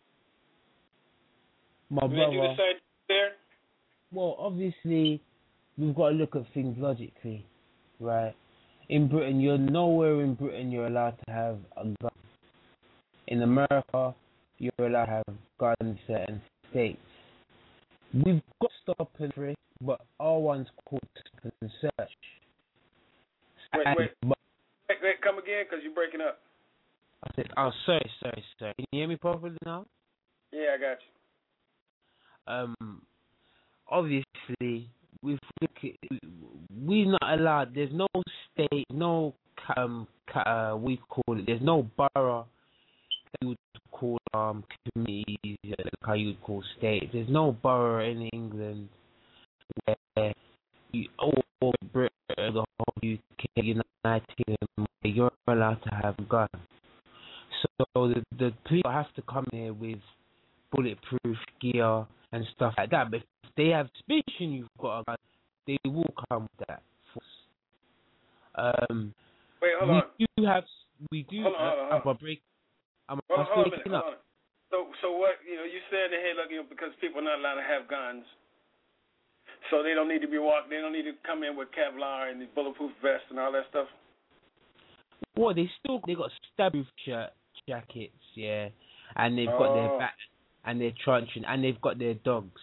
My do brother. They do the same there? Well, obviously, we've got to look at things logically, right? In Britain, you're nowhere in Britain you're allowed to have a gun. In America, you're allowed to have guns in certain states. We've got stop and frisk, but our one's called stop and search. Wait, come again, because you're breaking up. I said, oh, sorry. Can you hear me properly now? Yeah, I got you. Obviously, we're not allowed. There's no state, no we call it. There's no borough that you would call communities, like how you would call states. There's no borough in England where all Britain, the whole UK, United Kingdom, you're allowed to have guns. So the people have to come here with bulletproof gear and stuff like that. But if they have suspicion you've got a gun, they will come with that force. Wait, hold on. We do. Hold on. I'm still waking up. So what? You said that, hey, look, because people are not allowed to have guns, so they don't need to be walked. They don't need to come in with Kevlar and the bulletproof vest and all that stuff. Well, they got stab-proof jackets, yeah, and they've got their bat and their truncheon, and they've got their dogs,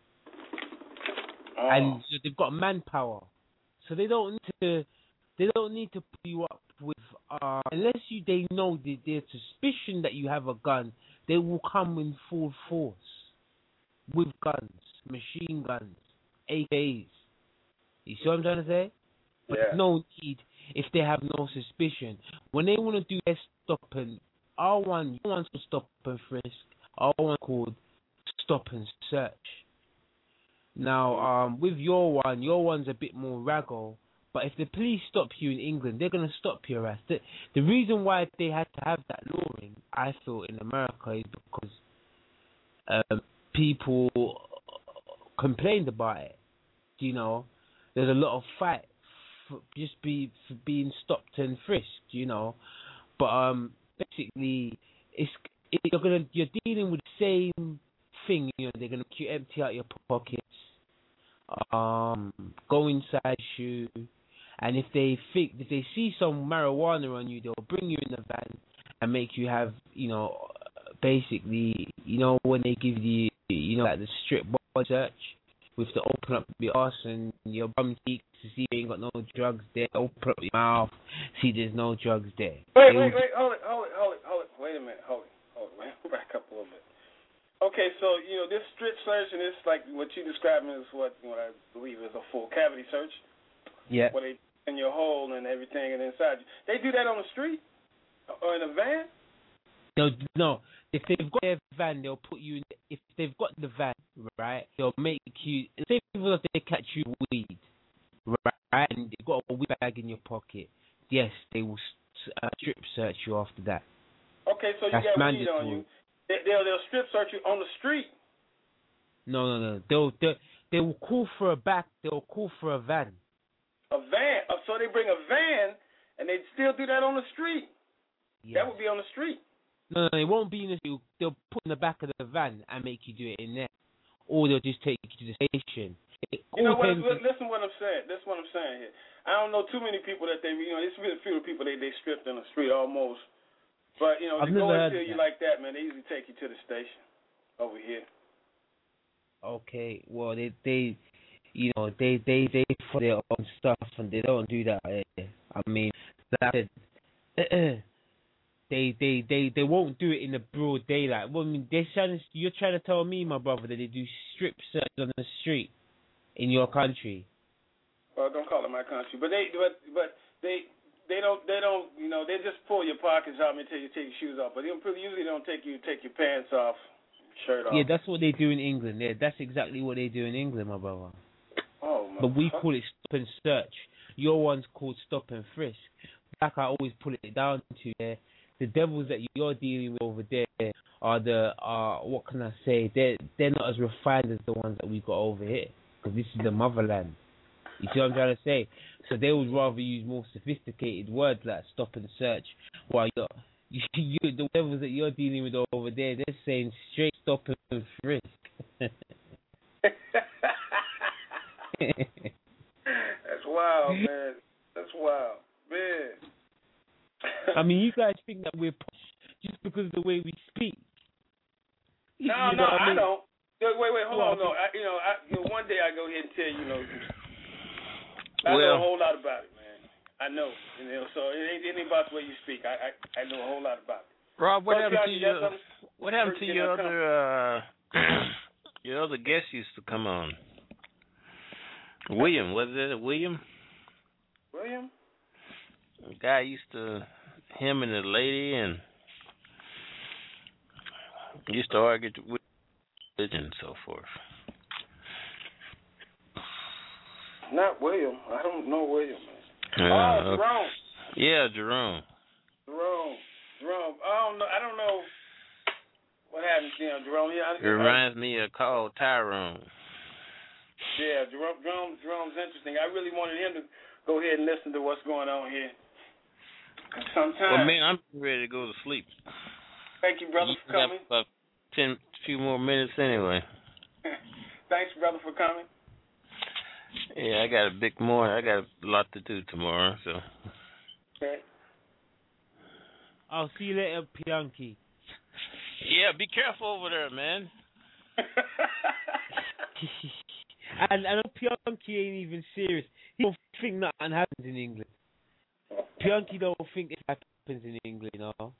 and so they've got manpower, so they don't need to put you up with unless they know there's suspicion that you have a gun. They will come in full force with guns, machine guns, AKs. You see what I'm trying to say? But there's no need if they have no suspicion. When they want to do their stop and R1, you want to stop and frisk. R1 called stop and search. Now, with your one's a bit more raggle. But if the police stop you in England, they're going to stop your ass. The reason why they had to have that law I feel, in America is because people complained about it. You know, there's a lot of fight for being stopped and frisked. You know, but basically, you're dealing with the same thing. You know, they're going to make you empty out your pockets, go inside you. And if they see some marijuana on you, they'll bring you in the van and make you have, basically, when they give you, like the strip body search, with to open up your arse and your bum cheeks to see you ain't got no drugs there, open up your mouth, see there's no drugs there. Wait, hold it. Wait a minute, hold it, man. Back up a little bit. Okay, so, this strip search and this, like, what you describing is what I believe is a full cavity search. Yeah. Where they in your hole and everything and inside you. They do that on the street or in a van? No. If they've got their van, they'll put you in. If they've got the van, right, they'll make you. Say if they catch you with weed, right, and they've got a weed bag in your pocket, yes, they will strip search you after that. Okay, so that's you got mandatory. weed on you. They'll strip search you on the street. No. They will call for a back. They'll call for a van. A van. So they bring a van and they still do that on the street. Yes. That would be on the street. No, it won't be in the street. They'll put in the back of the van and make you do it in there, or they'll just take you to the station. You know what? Listen what I'm saying. This is what I'm saying here. I don't know too many people that they, it's really a few people they stripped in the street almost. But to go and tell you like that, man, they usually take you to the station over here. Okay, well they for their own stuff and they don't do that. I mean, like I said, they won't do it in the broad daylight. Well, I mean, you're trying to tell me, my brother, that they do strip search on the street in your country. Well, don't call it my country, but they don't they just pull your pockets out and tell you to take your shoes off, but usually don't take your pants off, shirt off. Yeah, that's what they do in England. Yeah, that's exactly what they do in England, my brother. Oh, my but we call it stop and search. Your one's called stop and frisk. Like I always put it down to the devils that you're dealing with over there are what can I say? They're not as refined as the ones that we got over here, because this is the motherland. You see what I'm trying to say? So they would rather use more sophisticated words like stop and search, while the devils that you're dealing with over there, they're saying straight stop and frisk. That's wild, man. That's wild, man. I mean, you guys think that we're posh just because of the way we speak. No, I don't. Wait, hold on. No, one day I go ahead and tell you, I know a whole lot about it, man. I know, so it ain't about the way you speak. I know a whole lot about it. Rob, what happened to your other your other guest used to come on? William, was it William? William? The guy him and the lady, and used to argue with religion and so forth. Not William. I don't know William, man. Jerome. Yeah, Jerome. I don't know what happened to him, Jerome. It reminds me of called Tyrone. Yeah, Jerome's interesting. I really wanted him to go ahead and listen to what's going on here. Sometimes. Well, man, I'm ready to go to sleep. Thank you, brother, for coming. About few more minutes anyway. Thanks, brother, for coming. Yeah, I got a lot to do tomorrow, so. Okay. I'll see you later, Pianki. Yeah, be careful over there, man. And I know Pianki ain't even serious. He don't think nothing happens in England. Pianki don't think it happens in England,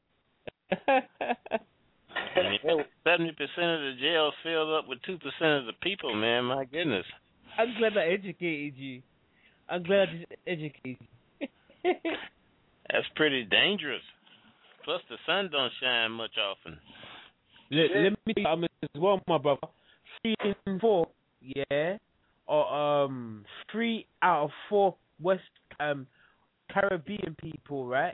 70% of the jails filled up with 2% of the people, man. My goodness. I'm glad I educated you. That's pretty dangerous. Plus, the sun don't shine much often. Let me tell you as well, my brother. 3 in 4, yeah, or 3 out of 4 West Caribbean people, right?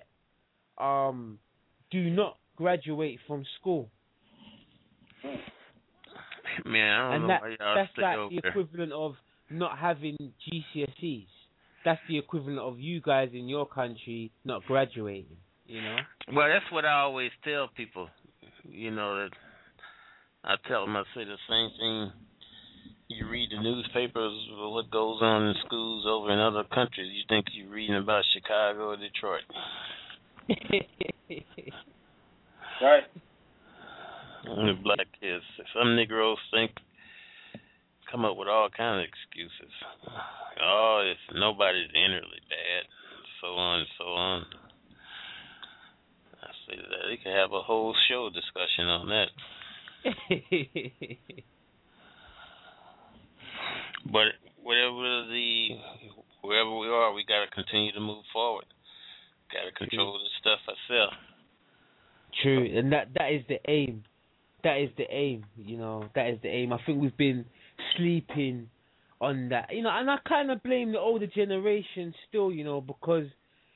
Do not graduate from school. Man, I don't know why y'all that's stay like over the equivalent of not having GCSEs. That's the equivalent of you guys in your country not graduating, Well, that's what I always tell people, that I tell them, I say the same thing. You read the newspapers, what goes on in schools over in other countries, you think you're reading about Chicago or Detroit. Right. The black kids. Some Negroes come up with all kinds of excuses. Oh, nobody's innerly bad, so on and so on. I say that they could have a whole show discussion on that. But wherever we are, we got to continue to move forward. Got to control this stuff ourselves. True, and that is the aim. That is the aim, that is the aim. I think we've been sleeping on that, and I kind of blame the older generation still, because,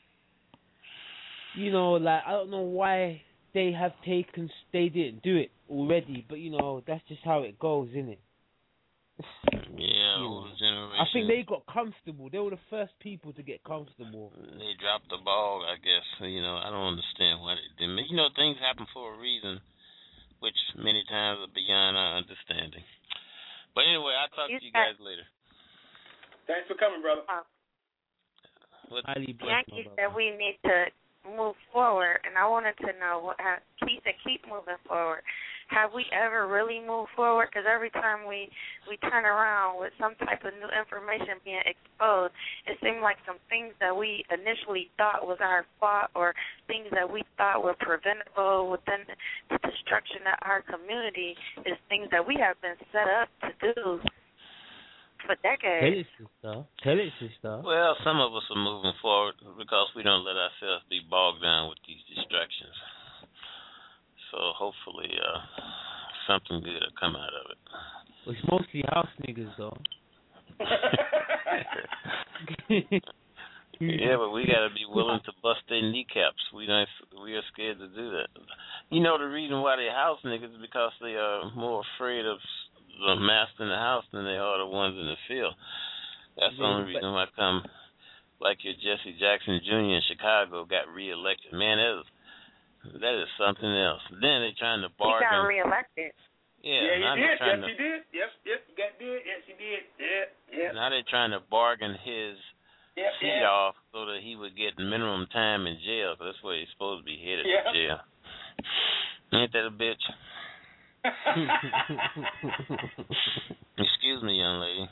like, I don't know why they didn't do it already, but, that's just how it goes, isn't it? Yeah, older generation. I think they got comfortable. They were the first people to get comfortable. They dropped the ball, I guess. I don't understand why they didn't. Things happen for a reason, which many times are beyond our understanding. But anyway, I'll talk to you guys later. Thanks for coming, brother. Yankee said we need to move forward, and I wanted to know, Keith said keep moving forward. Have we ever really moved forward? Because every time we turn around with some type of new information being exposed, it seemed like some things that we initially thought was our fault or things that we thought were preventable within the destruction of our community is things that we have been set up to do for decades. Tell it, sister. Well, some of us are moving forward because we don't let ourselves be bogged down with these distractions. So hopefully something good will come out of it. It's mostly house niggas, though. Yeah, but we got to be willing to bust their kneecaps. We are scared to do that. You know the reason why they house niggas is because they are more afraid of the master in the house than they are the ones in the field. That's the only reason why come like your Jesse Jackson Jr. in Chicago got reelected. Man, that is something else. Then they're trying to bargain. He got reelected. Yeah, he did. Yes, he did. Yes, he did. Yes, he did. Yeah. Now they're trying to bargain his seat off so that he would get minimum time in jail. Cause that's where he's supposed to be headed to jail. Ain't that a bitch? Excuse me, young lady.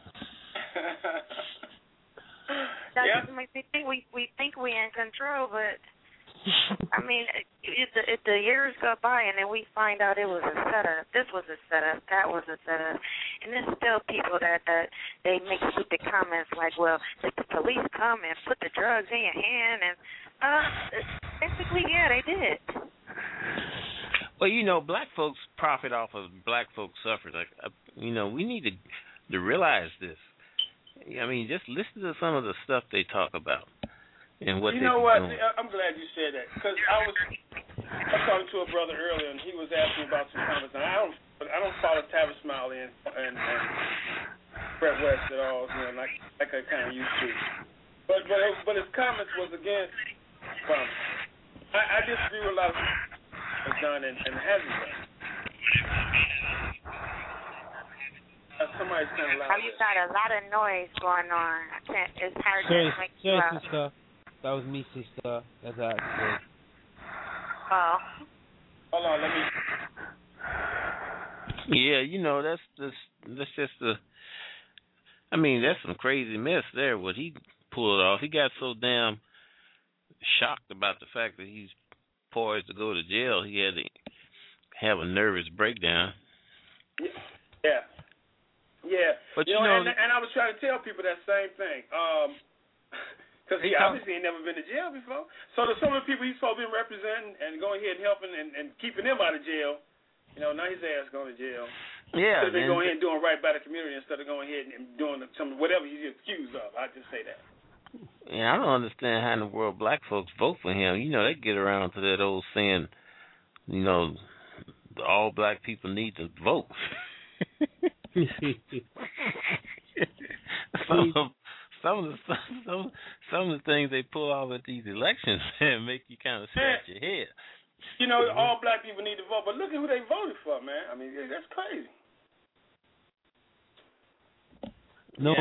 That just makes me think we think we're in control, but I mean, the years go by and then we find out it was a setup. This was a setup. That was a setup. And there's still people that they make stupid comments like, well, did the police come and put the drugs in your hand? And basically, yeah, they did. Well, you know, black folks profit off of black folks' suffrage. Like, you know, we need to realize this. I mean, just listen to some of the stuff they talk about. And what you know what? doing. I'm glad you said that because I was talking to a brother earlier and he was asking about some comments. And I don't follow Tavis Smiley and Fred West at all, you know, like I kind of used to. But his comments was against Trump. I disagree with a lot of has done and hasn't done. Somebody's kind of loud. You got a lot of noise going on. I can't. It's hard to make you out. Sister. That was me, sister. That's how it said. Oh. Hold on, let me. Yeah, you know that's just I mean, that's some crazy mess there. What he pulled off. He got so damn shocked about the fact that he's poised to go to jail. He had to have a nervous breakdown. Yeah. But you know, and I was trying to tell people that same thing. Because he obviously ain't never been to jail before. So there's some of the people he's supposed to be representing and going ahead and helping and keeping them out of jail, you know, now his ass going to jail. Yeah. Instead of going ahead and doing right by the community instead of going ahead and doing some whatever he's accused of. I just say that. Yeah, I don't understand how in the world black folks vote for him. You know, they get around to that old saying, you know, all black people need to vote. Some of the things they pull off at these elections make you kind of scratch your head. You know, all black people need to vote, but look at who they voted for, man. I mean, that's crazy. No,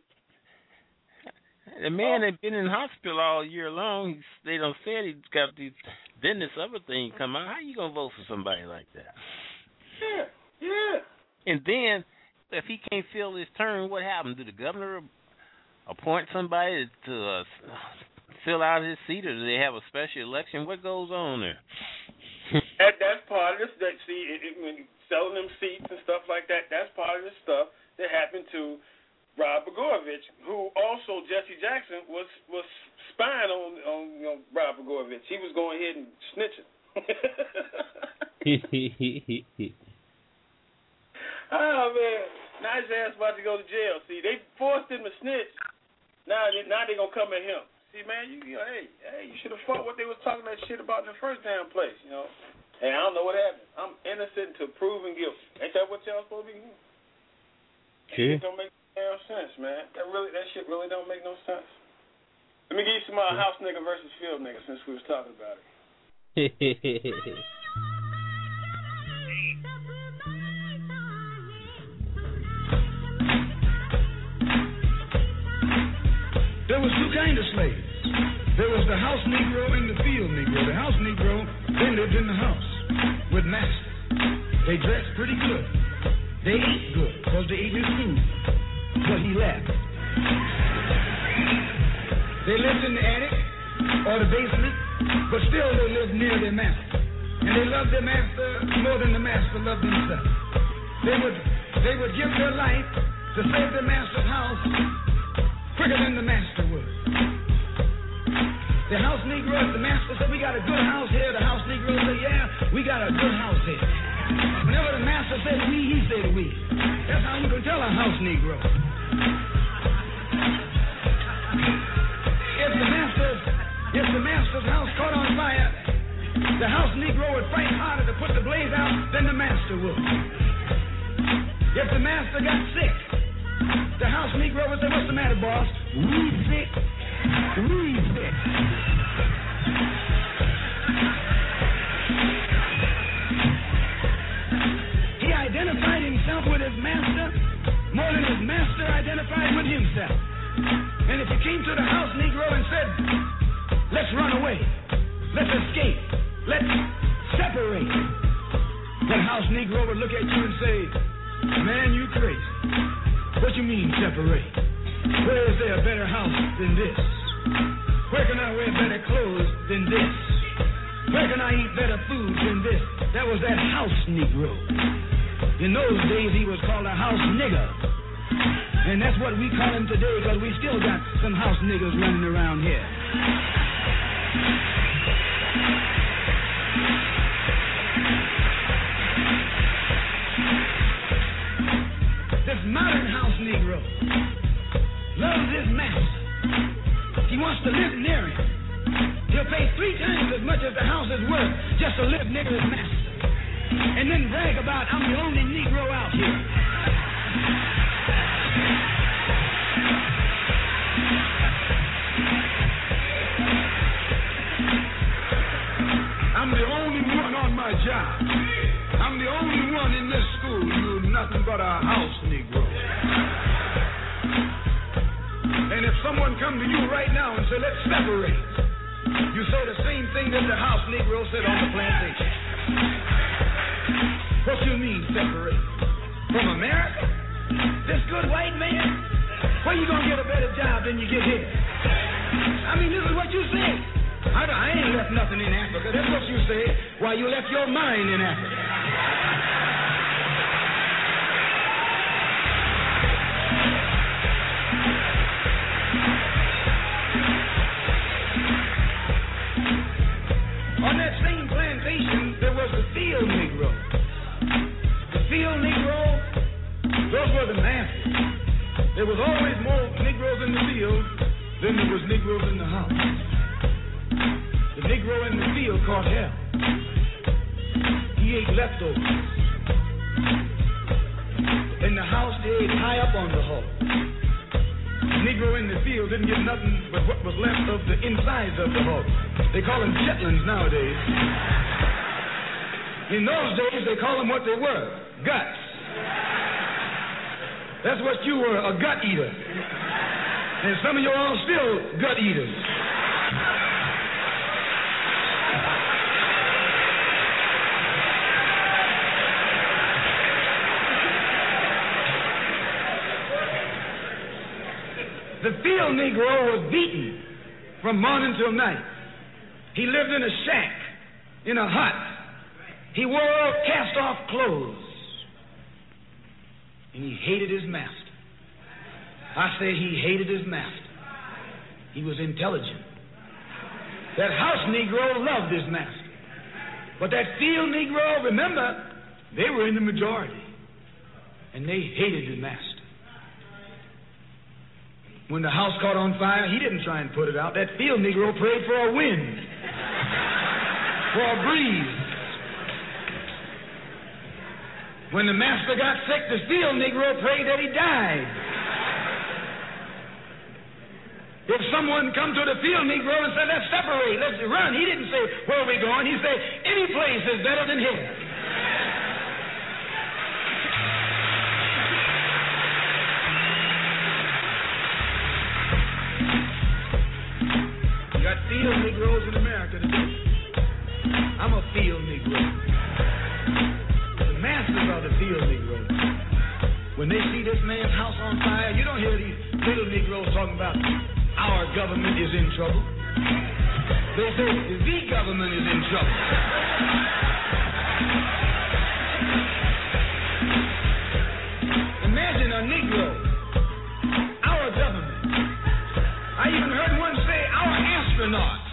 the man had been in hospital all year long. They done said he's got then this other thing come out. How you gonna vote for somebody like that? Yeah. And then if he can't fill his term, what happened? Did the governor appoint somebody to fill out his seat, or do they have a special election? What goes on there? That's part of this. When selling them seats and stuff like that, that's part of the stuff that happened to Rod Blagojevich, who also Jesse Jackson was spying on Rod Blagojevich. He was going ahead and snitching. Oh man, now his ass about to go to jail. See, they forced him to snitch. Now they gonna come at him. See, man, you know, hey, you should have fought what they was talking that shit about in the first damn place, you know. Hey, I don't know what happened. I'm innocent until proven guilty. Ain't that what y'all supposed to be doing? Sure. It don't make no sense, man. That shit really don't make no sense. Let me give you some house nigga versus field nigga since we was talking about it. master. They dressed pretty good. They ate good because they ate his food. But he left. They lived in the attic or the basement, but still they lived near their master. And they loved their master more than the master loved himself. They would give their life to save their master's house quicker than the master would. The house Negro, if the master said, we got a good house here, the house Negro said, yeah, we got a good house here. Whenever the master said we, he said we. That's how you can tell a house Negro. If the master's house caught on fire, the house Negro would fight harder to put the blaze out than the master would. If the master got sick, the house Negro would say, what's the matter, boss? We sick. We sick. He identified himself with his master more than his master identified with himself. And if you came to the house Negro and said, let's run away, let's escape, let's separate, the house Negro would look at you and say, man, you crazy. What you mean separate? Where is there a better house than this? Where can I wear better clothes than this? Where can I eat better food than this? That was that house Negro. In those days he was called a house nigger. And that's what we call him today, because we still got some house niggers running around here. This modern house Negro loves his master. He wants to live near him. He'll pay 3 times as much as the house is worth just to live near his master. And then brag about, I'm the only Negro out here. I'm the only one on my job. I'm the only one in this school. You're nothing but a house Negro. And if someone come to you right now and say, let's separate, you say the same thing that the house Negro said on the plantation. What you mean separate? From America? This good white man? Where you gonna get a better job than you get here? I mean, this is what you say. I ain't left nothing in Africa. That's what you say. Why, you left your mind in Africa. On that same plantation, there was the field Negro. The field Negro, those were the masters. There was always more Negroes in the field than there was Negroes in the house. The Negro in the field caught hell. He ate leftovers. In the house, they ate high up on the hog. The Negro in the field didn't get nothing but what was left of the insides of the hog. They call them chitlins nowadays. In those days, they call them what they were, guts. That's what you were, a gut eater. And some of you all still gut eaters. The field Negro was beaten from morning till night. He lived in a shack, in a hut. He wore cast-off clothes. And he hated his master. I say he hated his master. He was intelligent. That house Negro loved his master. But that field Negro, remember, they were in the majority. And they hated the master. When the house caught on fire, he didn't try and put it out. That field Negro prayed for a wind, for a breeze. When the master got sick, the field Negro prayed that he died. If someone come to the field Negro and said, let's separate, let's run, he didn't say, where are we going? He said, any place is better than here. You got field Negroes in America today. I'm a field Negro. When they see this man's house on fire, you don't hear these little Negroes talking about our government is in trouble. They say the government is in trouble. Imagine a Negro, our government. I even heard one say our astronauts.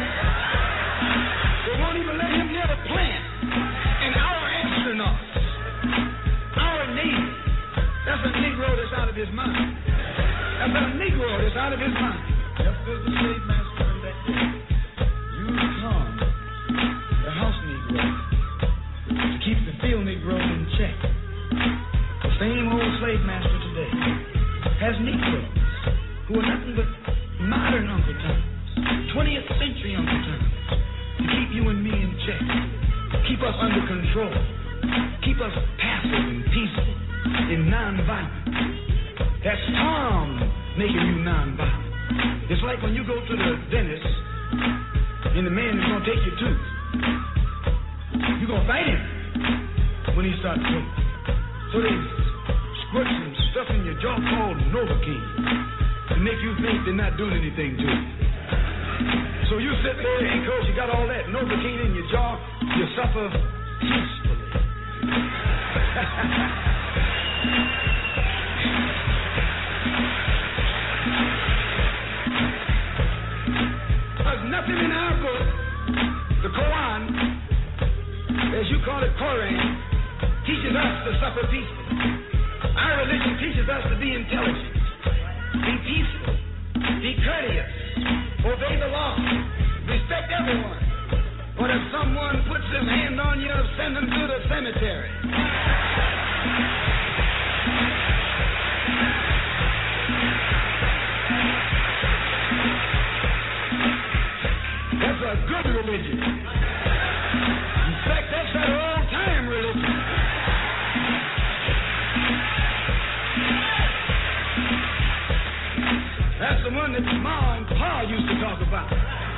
They won't even let him near the plant. And our astronauts, our Navy, that's a Negro that's out of his mind. That's a Negro that's out of his mind. Just as the slave master in that day used Tom, the house Negro, to keep the field Negro in check. The same old slave master today has Negroes who are nothing but modern Uncle Toms, 20th century Uncle Toms, to keep you and me in check, keep us under control, keep us passive and peaceful and non-violent. That's Tom making you non-violent. It's like when you go to the dentist and the man is going to take your tooth. You're going to fight him when he starts talking. So they squirt some stuff in your jaw called Novocaine to make you think they're not doing anything to you. So you sit there and because you got all that Novocaine in your jaw, you suffer peacefully. There's nothing in our book, the Quran, as you call it, Quran, teaches us to suffer peacefully. Our religion teaches us to be intelligent, be peaceful, be courteous, obey the law, respect everyone. But if someone puts his hand on you, send him to the cemetery. That's a good religion. In fact, that's that old-time religion. That's the one that Ma and Pa used to talk about.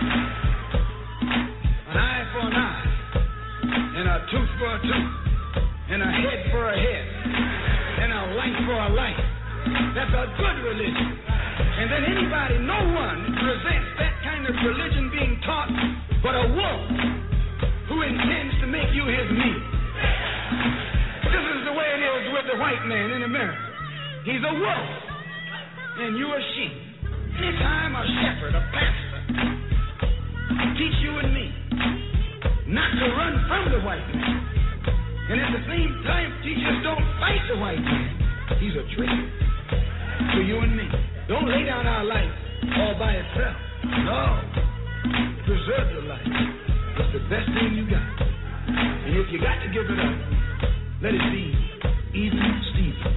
An eye for an eye, and a tooth for a tooth, and a head for a head, and a life for a life. That's a good religion. And then anybody, no one presents that kind of religion being taught but a wolf who intends to make you his meat. This is the way it is with the white man in America. He's a wolf, and you a sheep. Anytime a shepherd, a pastor, teach you and me not to run from the white man, and at the same time teach us don't fight the white man, he's a traitor to you and me. Don't lay down our life all by itself. No. Preserve your life. It's the best thing you got. And if you got to give it up, let it be even Stephen.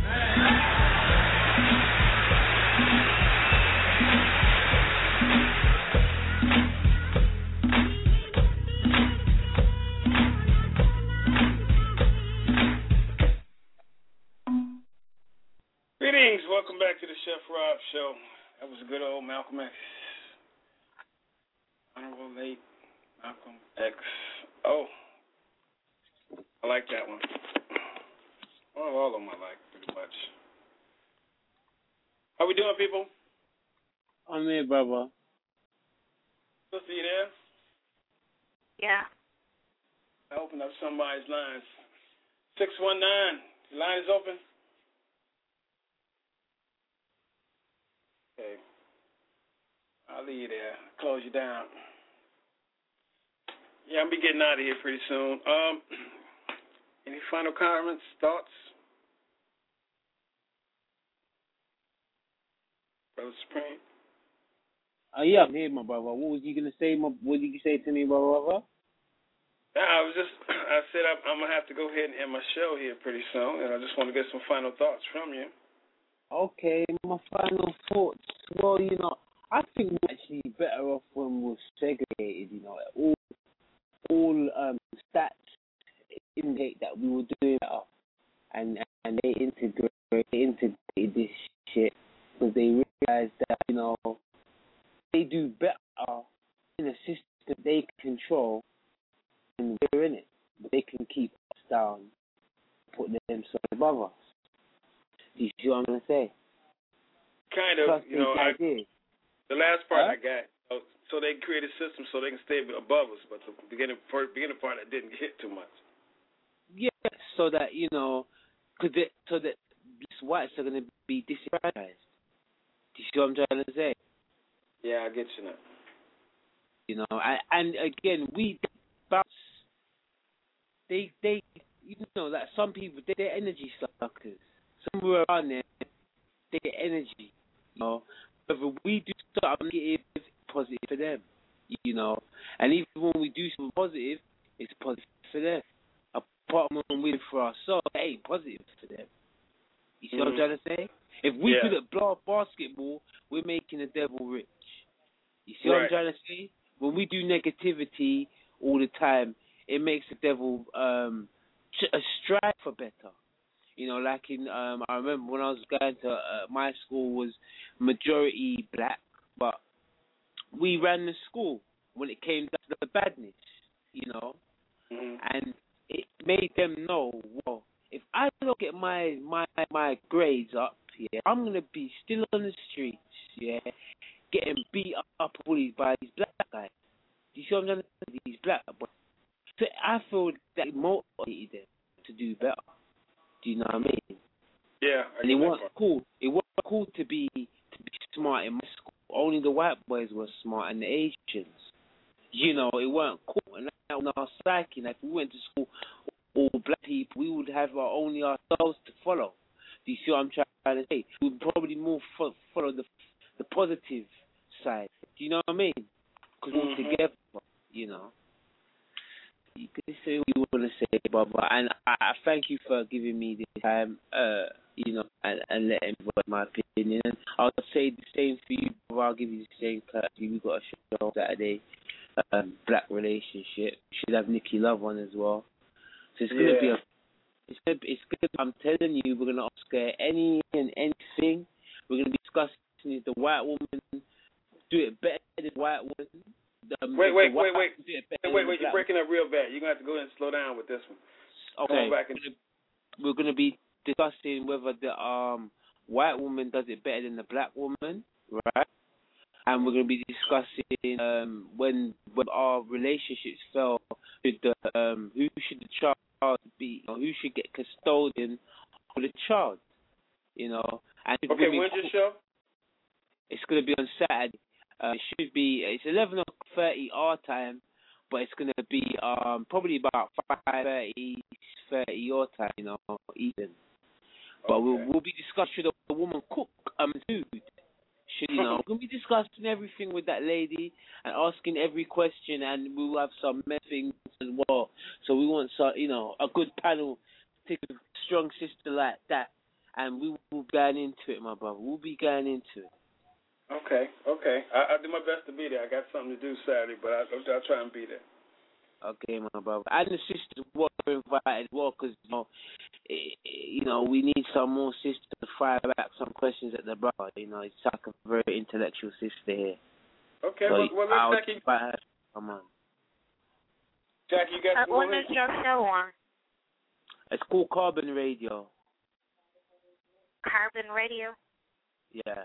Greetings. Welcome back to the Chef Rob Show. That was a good old Malcolm X. Honorable late Malcolm X. Oh, I like that one. Well, all of them I like pretty much. How we doing, people? I'm here, brother. Sister, you there? Yeah. I opened up somebody's lines. 619. The line is open. Okay. I'll leave you there. Close you down. Yeah, I'll be getting out of here pretty soon. Any final comments, thoughts? Brother Supreme? Yeah, I'm here, my brother. What was you gonna say? What did you say to me, brother? I said I'm gonna have to go ahead and end my show here pretty soon, and I just want to get some final thoughts from you. Okay, my final thoughts. Well, I think we're actually better off when we're segregated. All stats indicate that we were doing better, and they integrated this shit because they realized that they do better in a system they control, and we're in it, but they can keep us down, put themselves above us. You see what I'm gonna say? Kind of. Trust You know, the last part I got. So they create a system so they can stay above us, but the beginning part I didn't hit too much. Yeah, so that so that these whites are gonna be disenfranchised. Do you see what I'm trying to say? Yeah, I get you now. You know, and again, we bounce. They, like some people, they're energy suckers. Somewhere around there, they're energy. You know, whether we do something negative, it's positive for them. You know, and even when we do something positive, it's positive for them. Apart from when we do it for ourselves, it ain't positive for them. You see what I'm trying to say? If we do the basketball, we're making the devil rich. You see what I'm trying to say? When we do negativity all the time, it makes the devil strive for better. You know, like in I remember when I was going to my school was majority black, but we ran the school when it came down to the badness. You know, and it made them know, well, if I don't get my grades up, I'm gonna be still on the streets, getting beat up bullied by these black guys. Do you see what I'm trying to say? These black boys. So I feel that it motivated them to do better. Do you know what I mean? Yeah. And it wasn't cool. It wasn't cool to be smart in my school. Only the white boys were smart and the Asians. You know, it weren't cool. And that was our psyche. Like, if we went to school, all black people, we would have only ourselves to follow. Do you see what I'm trying to say? We would probably more follow the positive side. Do you know what I mean? Because we're together, you know. You can say what you want to say, Baba, and I thank you for giving me this time, you know, and letting me voice my opinion. And I'll say the same for you, Baba. I'll give you the same courtesy. We've got a show on Saturday, Black Relationship. We should have Nikki Love on as well. So it's gonna be it's good. I'm telling you, we're gonna ask any and anything. We're gonna be discussing if the white woman do it better than the white woman. Wait, you're breaking up real bad. You're going to have to go ahead and slow down with this one. Okay. We're going to be discussing whether the white woman does it better than the black woman, right? And we're going to be discussing when our relationships fell with the who should the child be, or who should get custodian for the child, you know. And okay, when's your show? It's going to be on Saturday. It's 11:30 our time, but it's going to be probably about 5:30 your time, you know, even. But we'll be discussing the woman cook food. You know, we'll be discussing everything with that lady and asking every question, and we'll have some things as well. So we want a good panel, take a strong sister like that, and we will be going into it, my brother. We'll be going into it. Okay. I'll do my best to be there. I got something to do Saturday, but I'll try and be there. Okay, my brother. And the sisters were invited as well, because, we need some more sisters to fire back some questions at the brother. You know, he's like a very intellectual sister here. Okay, so well, let's Jackie. Come on. Jackie, you got when is your show on? It's called Carbon Radio. Carbon Radio? Yeah.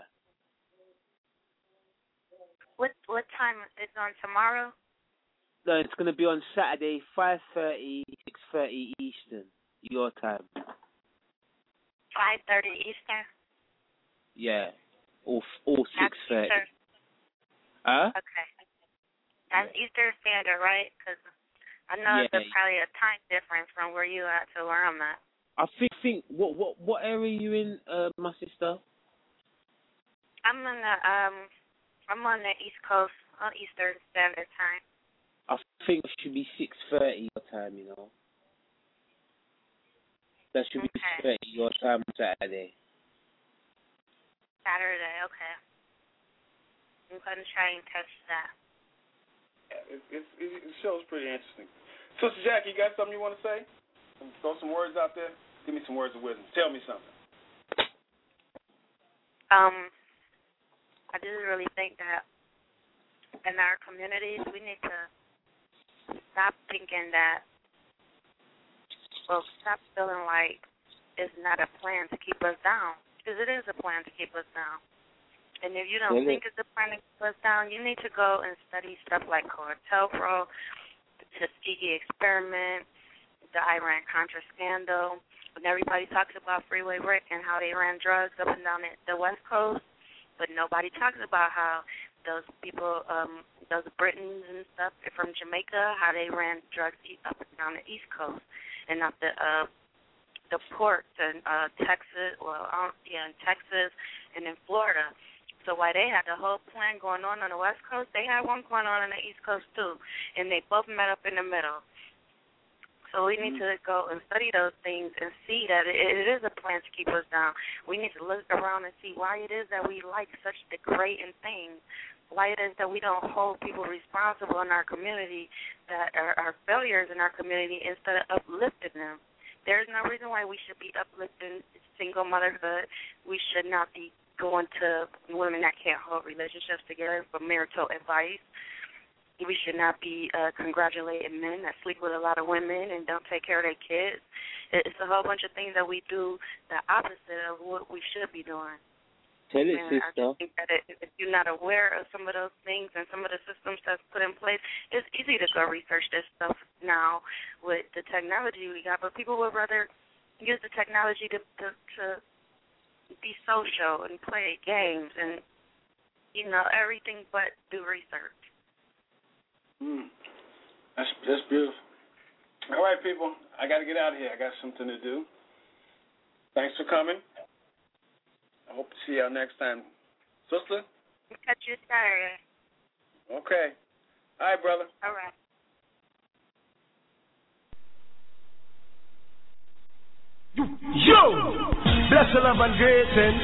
What time is on tomorrow? No, it's going to be on Saturday, 5:30, 6:30 Eastern, your time. 5:30 Eastern? Yeah, or 6:30. Huh? Okay. That's Eastern Standard, right? Because I know there's probably a time difference from where you at to where I'm at. I think what area are you in, my sister? I'm on the East Coast, on Eastern Standard Time. I think it should be 6:30 your time, you know. That should be 6:30 your time on Saturday. Saturday, okay. I'm going to try and catch that. Yeah, the show's pretty interesting. Sister Jackie, you got something you want to say? Throw some words out there? Give me some words of wisdom. Tell me something. I just really think that in our communities, we need to stop thinking that, stop feeling like is not a plan to keep us down, because it is a plan to keep us down. And if you don't think it's a plan to keep us down, you need to go and study stuff like COINTELPRO, the Tuskegee experiment, the Iran-Contra scandal. When everybody talks about Freeway Rick and how they ran drugs up and down the West Coast, but nobody talks about how those people, those Britons and stuff from Jamaica, how they ran drugs up and down the East Coast and up the ports in Texas, in Texas and in Florida. So while they had the whole plan going on the West Coast, they had one going on the East Coast too, and they both met up in the middle. So we need to go and study those things and see that it is a plan to keep us down. We need to look around and see why it is that we like such degrading things, why it is that we don't hold people responsible in our community that are failures in our community instead of uplifting them. There's no reason why we should be uplifting single motherhood. We should not be going to women that can't hold relationships together for marital advice. We should not be congratulating men that sleep with a lot of women and don't take care of their kids. It's a whole bunch of things that we do the opposite of what we should be doing. Tell it, and I sister. just think that if you're not aware of some of those things and some of the systems that's put in place, it's easy to go research this stuff now with the technology we got, but people would rather use the technology to be social and play games and, everything but do research. That's beautiful. All right, people. I got to get out of here. I got something to do. Thanks for coming. I hope to see y'all next time. Sister? Catch you Saturday. Okay. All right, brother. All right. Yo! Bless the love and greetings.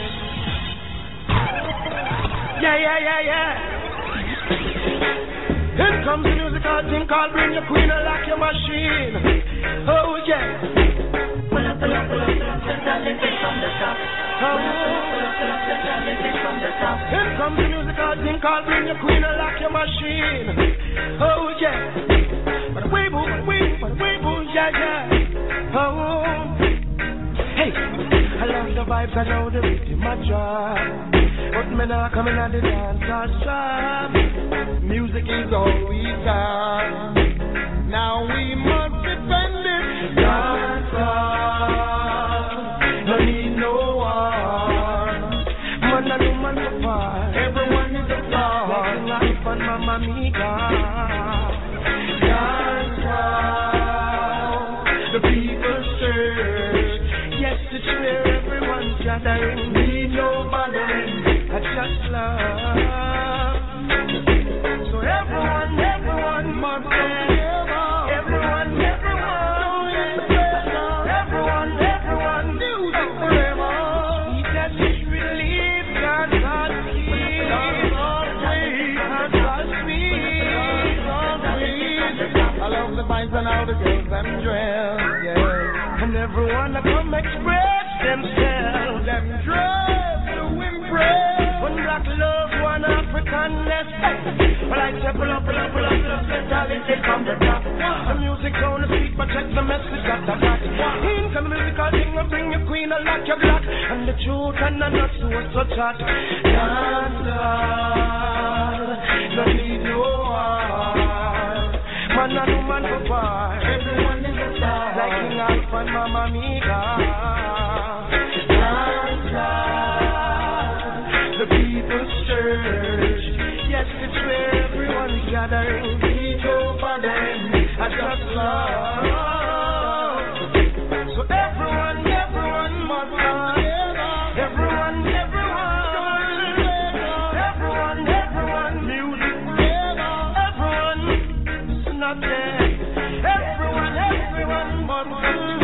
Yeah. Here comes the musical thing called Bring Your Queen and Lock Your Machine. Oh, yeah. Pull up, darling, take from the top. Here comes the musical thing called Bring Your Queen and Lock Your Machine. Oh, yeah. But we boo, yeah. Oh, hey. I love the vibes, I know the rhythm, my job. But me not coming at the dance or shop. Music is all we got. Now we must defend it. Dance on. No need no one. Man and woman apart. Everyone is a star. Making life on Mamma Mia. Dance on. The people search. Yes, it's where everyone's gathering. Need no bothering. I just love. So everyone must everyone, music forever. Need that just relief, God's sweet. I love the vibes and all the girls them dress, yeah. And everyone that come express themselves, them dress to impress. One black love, one Africanness. Well, I say pull up, mentality from the top. The music on the beat, but check the message got the back. Into the musical thing, will bring your queen and lock your block. And the truth and the nuts who are so hot. Dance on, no need no one. Man and woman go far. Everyone is a star. Like King Alpha and Mamma Mia. Dance on. The people's church. Yes, it's where everyone's gathering. Beat over them. I just love. So everyone must love. Everyone. Music. Everyone. It's not there. Everyone must love.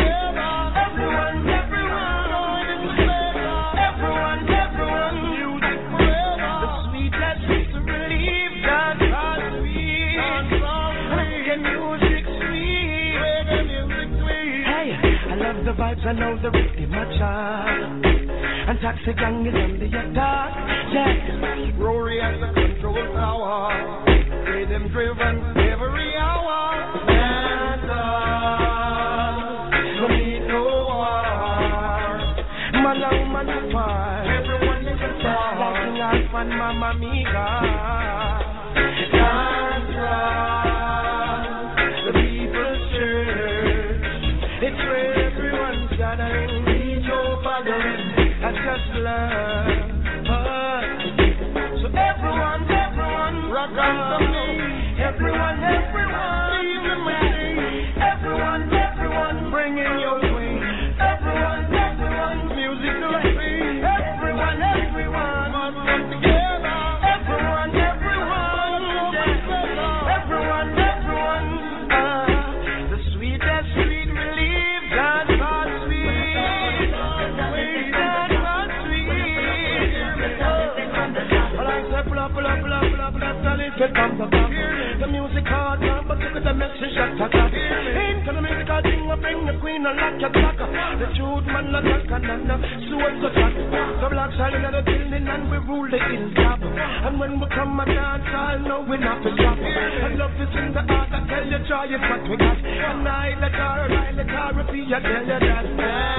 The vibes, I know the rhythm, my child. And Taxi Gang is on the attack. Yeah, Rory has the control tower. Rhythm driven every hour. Dance on, no need no one. man and woman apart. Everyone is a star. Like King Alpha and Mama Mika. Dance rock, the people's church. It's where everyone's gathering. Reach over them. That's just love. So everyone, rock on to me. Everyone, even me. Everyone, bring in your swing. Everyone, music to me. Everyone, must come together. Everyone, the sweetest sweet relief, God's heart sweet. God's sweet. Well, I say pull up, tell it to come to come. The music hard, but look at the message that I got. Into the musical thing, I bring the queen and lock your clock. The truth man, the lock and the sword to talk. The black side in the building and we rule the hilltop. And when we come and dance, I know we're not to stop. And love is in the heart, I tell you joy is what we got. And I let her repeat, I tell you that.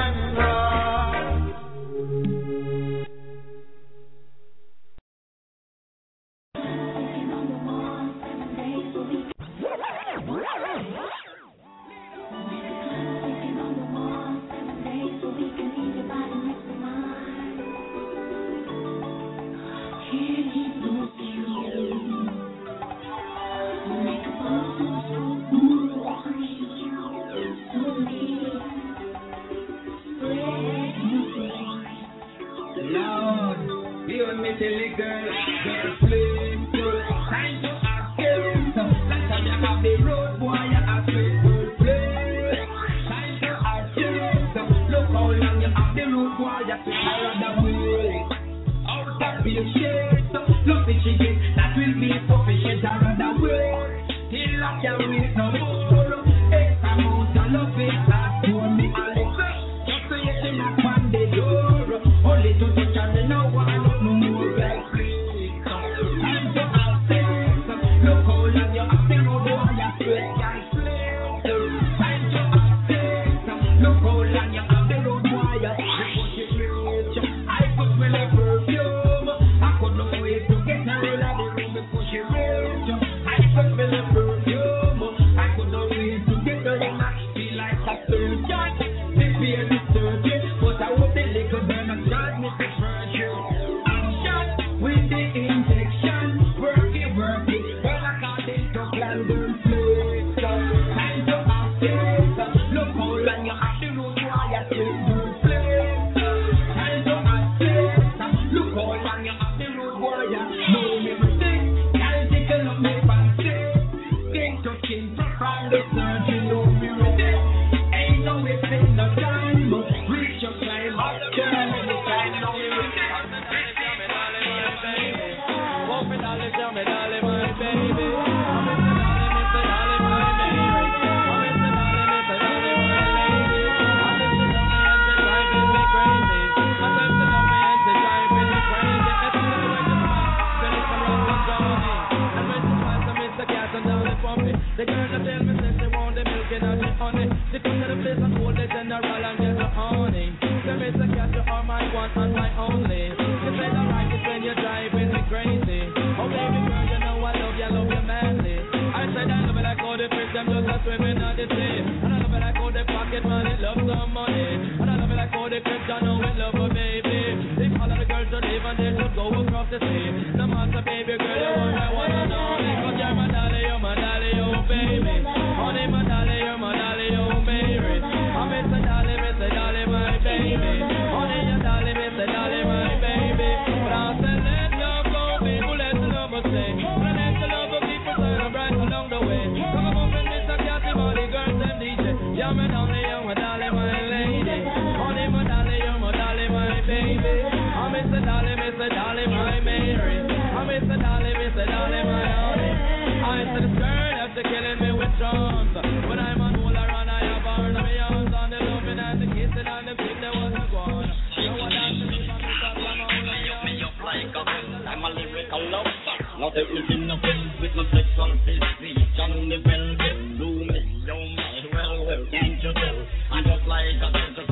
Not there is nothing with no sex on this beach. And the well, do me, oh my, well, can't you tell? I'm just like a sister crawling on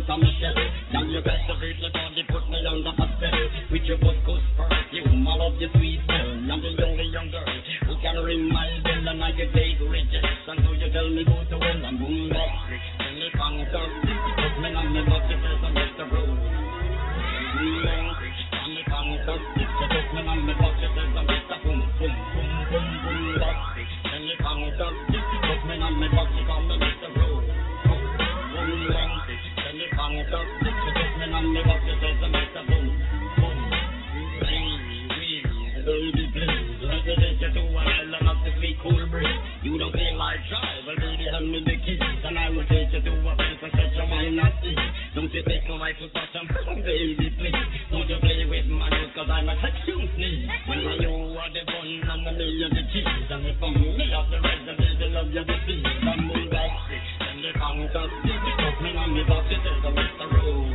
to me shell. Can you cultivate the body, put me on the hot cell. With your good perfume, I love your sweet smell. I'm the young girl who can ring my bell and I can take rejection. So you tell me go to well and boom back. Tell me funk up, put me on the bucket as I make the road. Tell me funk up, put me on the bucket as I make the boom, boom, boom, boom, boom, back. Tell me funk up, put me on the bucket as I make the road. Tell me funk up, put me on the bucket as I make the boom, boom. Baby, please, let me take you to an island of the sweet cool breeze. You don't feel like drive, well, baby, hand me the keys, and I will take you to a place and set your mind at ease. Don't you take my wife to bottom, baby, please. Don't you play with my nose, cause I'm a section sneeze. When you are the bun and me are the cheese, and if I'm me of the rest, then baby, love you the fees. And move that stick, and the funk up, put me on me bucket, there's a Mr. Rowe.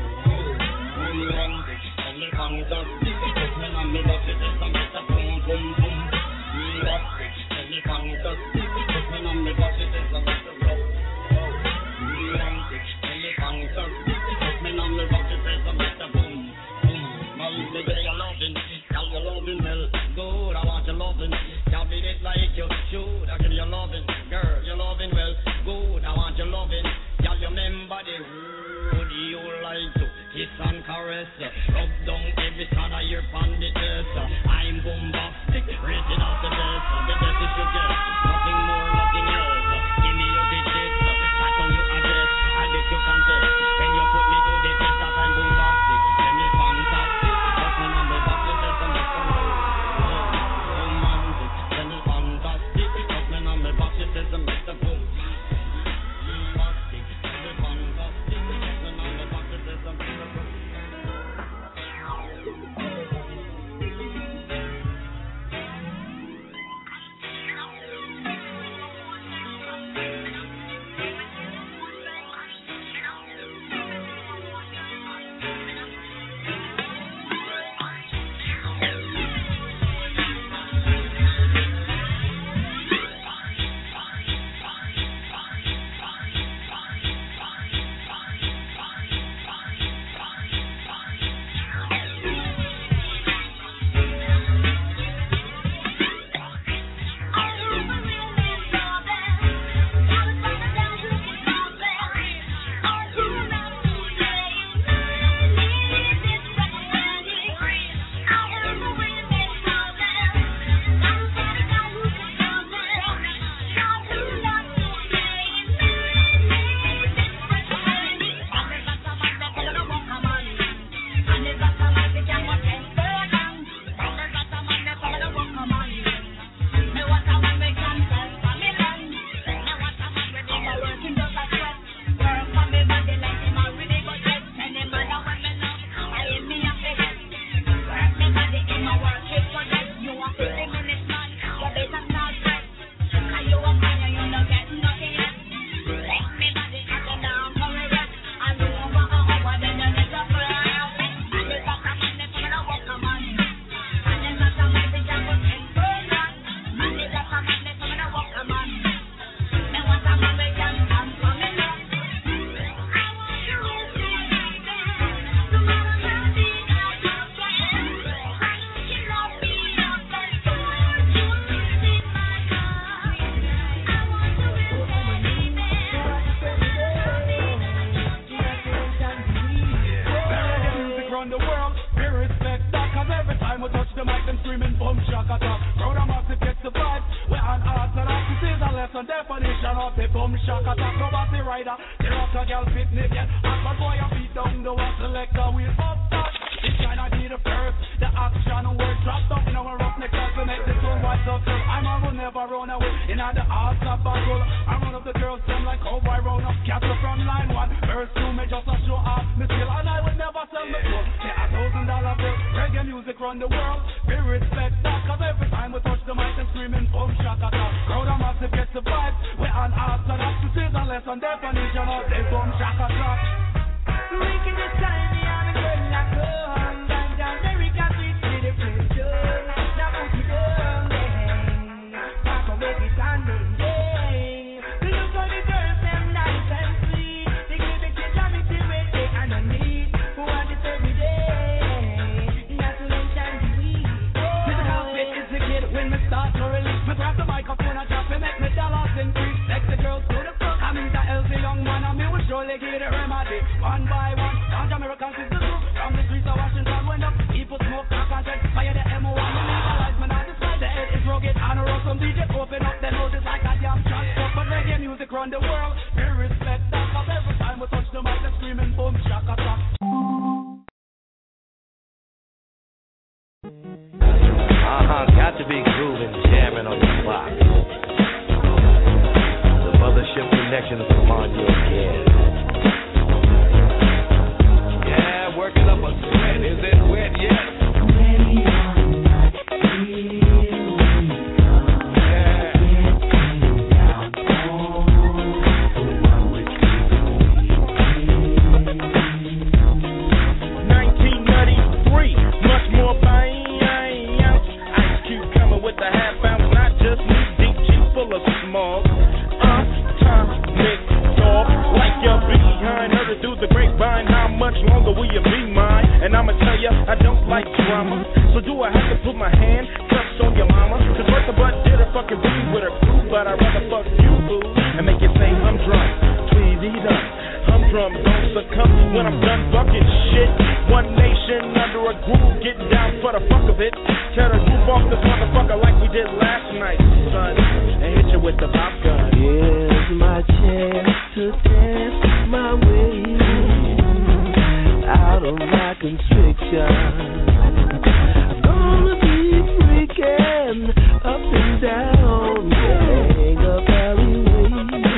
And the funk up, put me on me bucket, there's a Mr. Boom, boom, boom. And the funk up, put me on me bucket, there's a Mr. Rowe. And the funk up, put me on me bucket, there's a Mr. Boom, boom. My baby, you're loving, tell you loving well. Good, I want your loving. Can't beat it like you should. I give you loving, girl, you're loving well. Good, I want your loving. Y'all remember the word you like to kiss and caress. Rub down every side of your pandit test. I'm bombastic, rated out the best. The best is you get, nothing more, nothing else. Give me your digits, pass on your address. And if you contest, then you put me to the test that I'm bombastic. Then me fantastic, put me on the bucket, there's a Mr. Romantic, then me fantastic, put me on the bucket, there's a Mr. Boom. Look at the girls, them nice and sweet. They give it to me, it one by one. Down Americans is the truth. From the streets of Washington when up people smoke crack and said fire the MO1. Legalize man on the side. The head is rugged and roll some DJ open up their noses like a damn shot. But reggae music run the world. We respect that. Cause every time we touch the mic, they're screaming boom shaka shaka. Got to be grooving, jamming on the block. The Mothership Connection from on you again. Yeah, working up a sweat. Is it wet yet? Ready or not, here we come. Yeah. Down on the one with 1993, much more bang. With the half ounce, not just me, deep cheap full of smog. Atomic talk, like you're behind. Heard it through the grapevine. How much longer will you be mine? And I'ma tell you, I don't like drama. So do I have to put my hand cuffs on your mama? Cause first the butt did a fucking beat with her crew, but I'd rather fuck you, boo, and make you say humdrum. Please eat up. Humdrum, don't succumb when I'm done fucking shit. One nation under a groove, getting down for the fuck of it. Tear the roof off this motherfucker like we did last night, son, and hit you with the pop gun. Here's my chance to dance my way out of my constriction. I'm gonna be freaking up and down, gang up alleyway.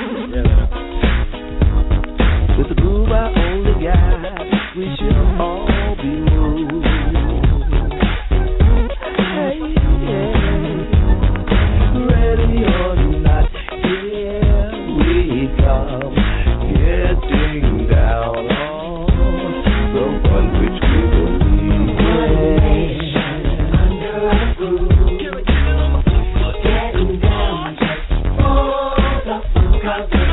With the groove I only got, we should all be moved. Hey, yeah. Ready or not, here we come. Getting down on the one which we believe in. Under a groove. Getting down just for the funk of it.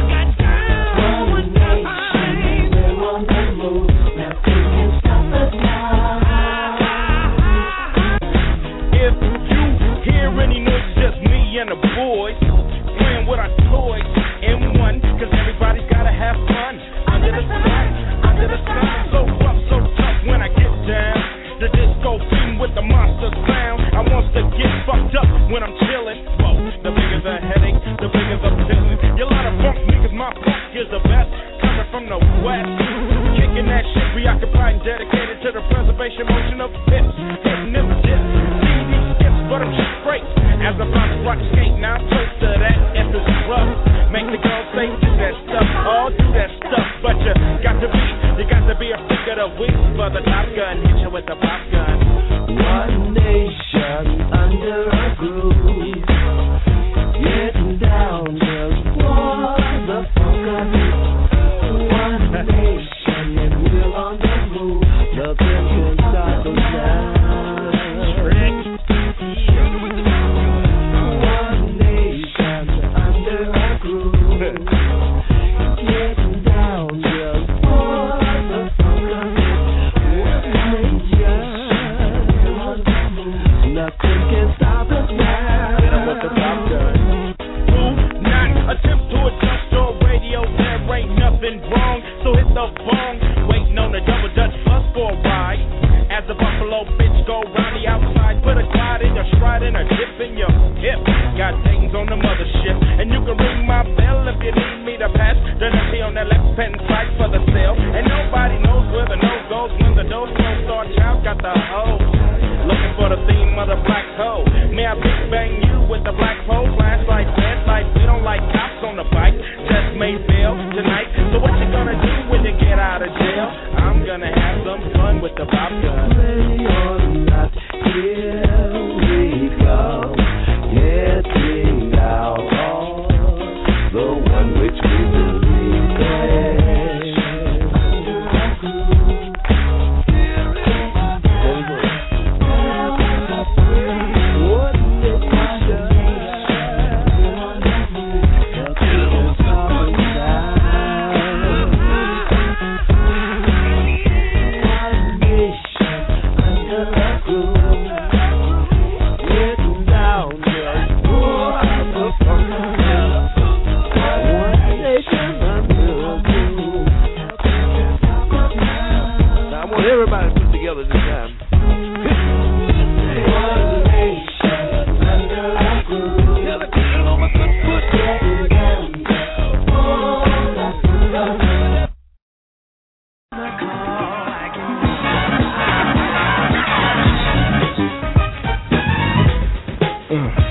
And the boys playing with our toys in one, cause everybody's gotta have fun under the sun, so rough, so tough when I get down. The disco beam with the monster sound. I want to get fucked up when I'm chilling. Whoa, the bigger the headache, the bigger the feeling. You lot of funk niggas, my funk is the best. Coming from the west, kicking that shit, preoccupied and dedicated to the preservation motion of hips. Hitting them dips, CD skips, but I'm just straight. As I'm about to rock skate, now I'm close to that if it's rough. Make the girls say, do that stuff, all do that stuff. But you got to be a freak of the week for the Top Gun, hit you with the pop gun. One nation under a groove, getting down just for the funk of it. One nation and we're on the move, nothing can stop us now. Getting down just for the fun of it. Nothing can stop us now. Hit 'em with the Top Gun. Do not attempt to adjust your radio. There ain't nothing wrong, so hit the bong. Waiting on the double Dutch bus for a ride. As the Buffalo bitch go round the outside, put a glide in your stride and a dip in your hip. Got things on the mothership, and you can ring my bell if you need me to pass. The nutty on the left pen side for the sale, and nobody knows where the nose goes when the dough start. Child got the hoe, looking for the theme of the black hole. May I big bang you with the black pole? Flashlight, red light, we don't like cops on the bike. Just made bail tonight, so what you gonna do when you get out of jail? I'm gonna have some fun with the pop gun. Ready or not, here we come. Getting down on the one which we believe in. everybody put together this time. One nation under a groove. Tell the people on my good foot. Getting down to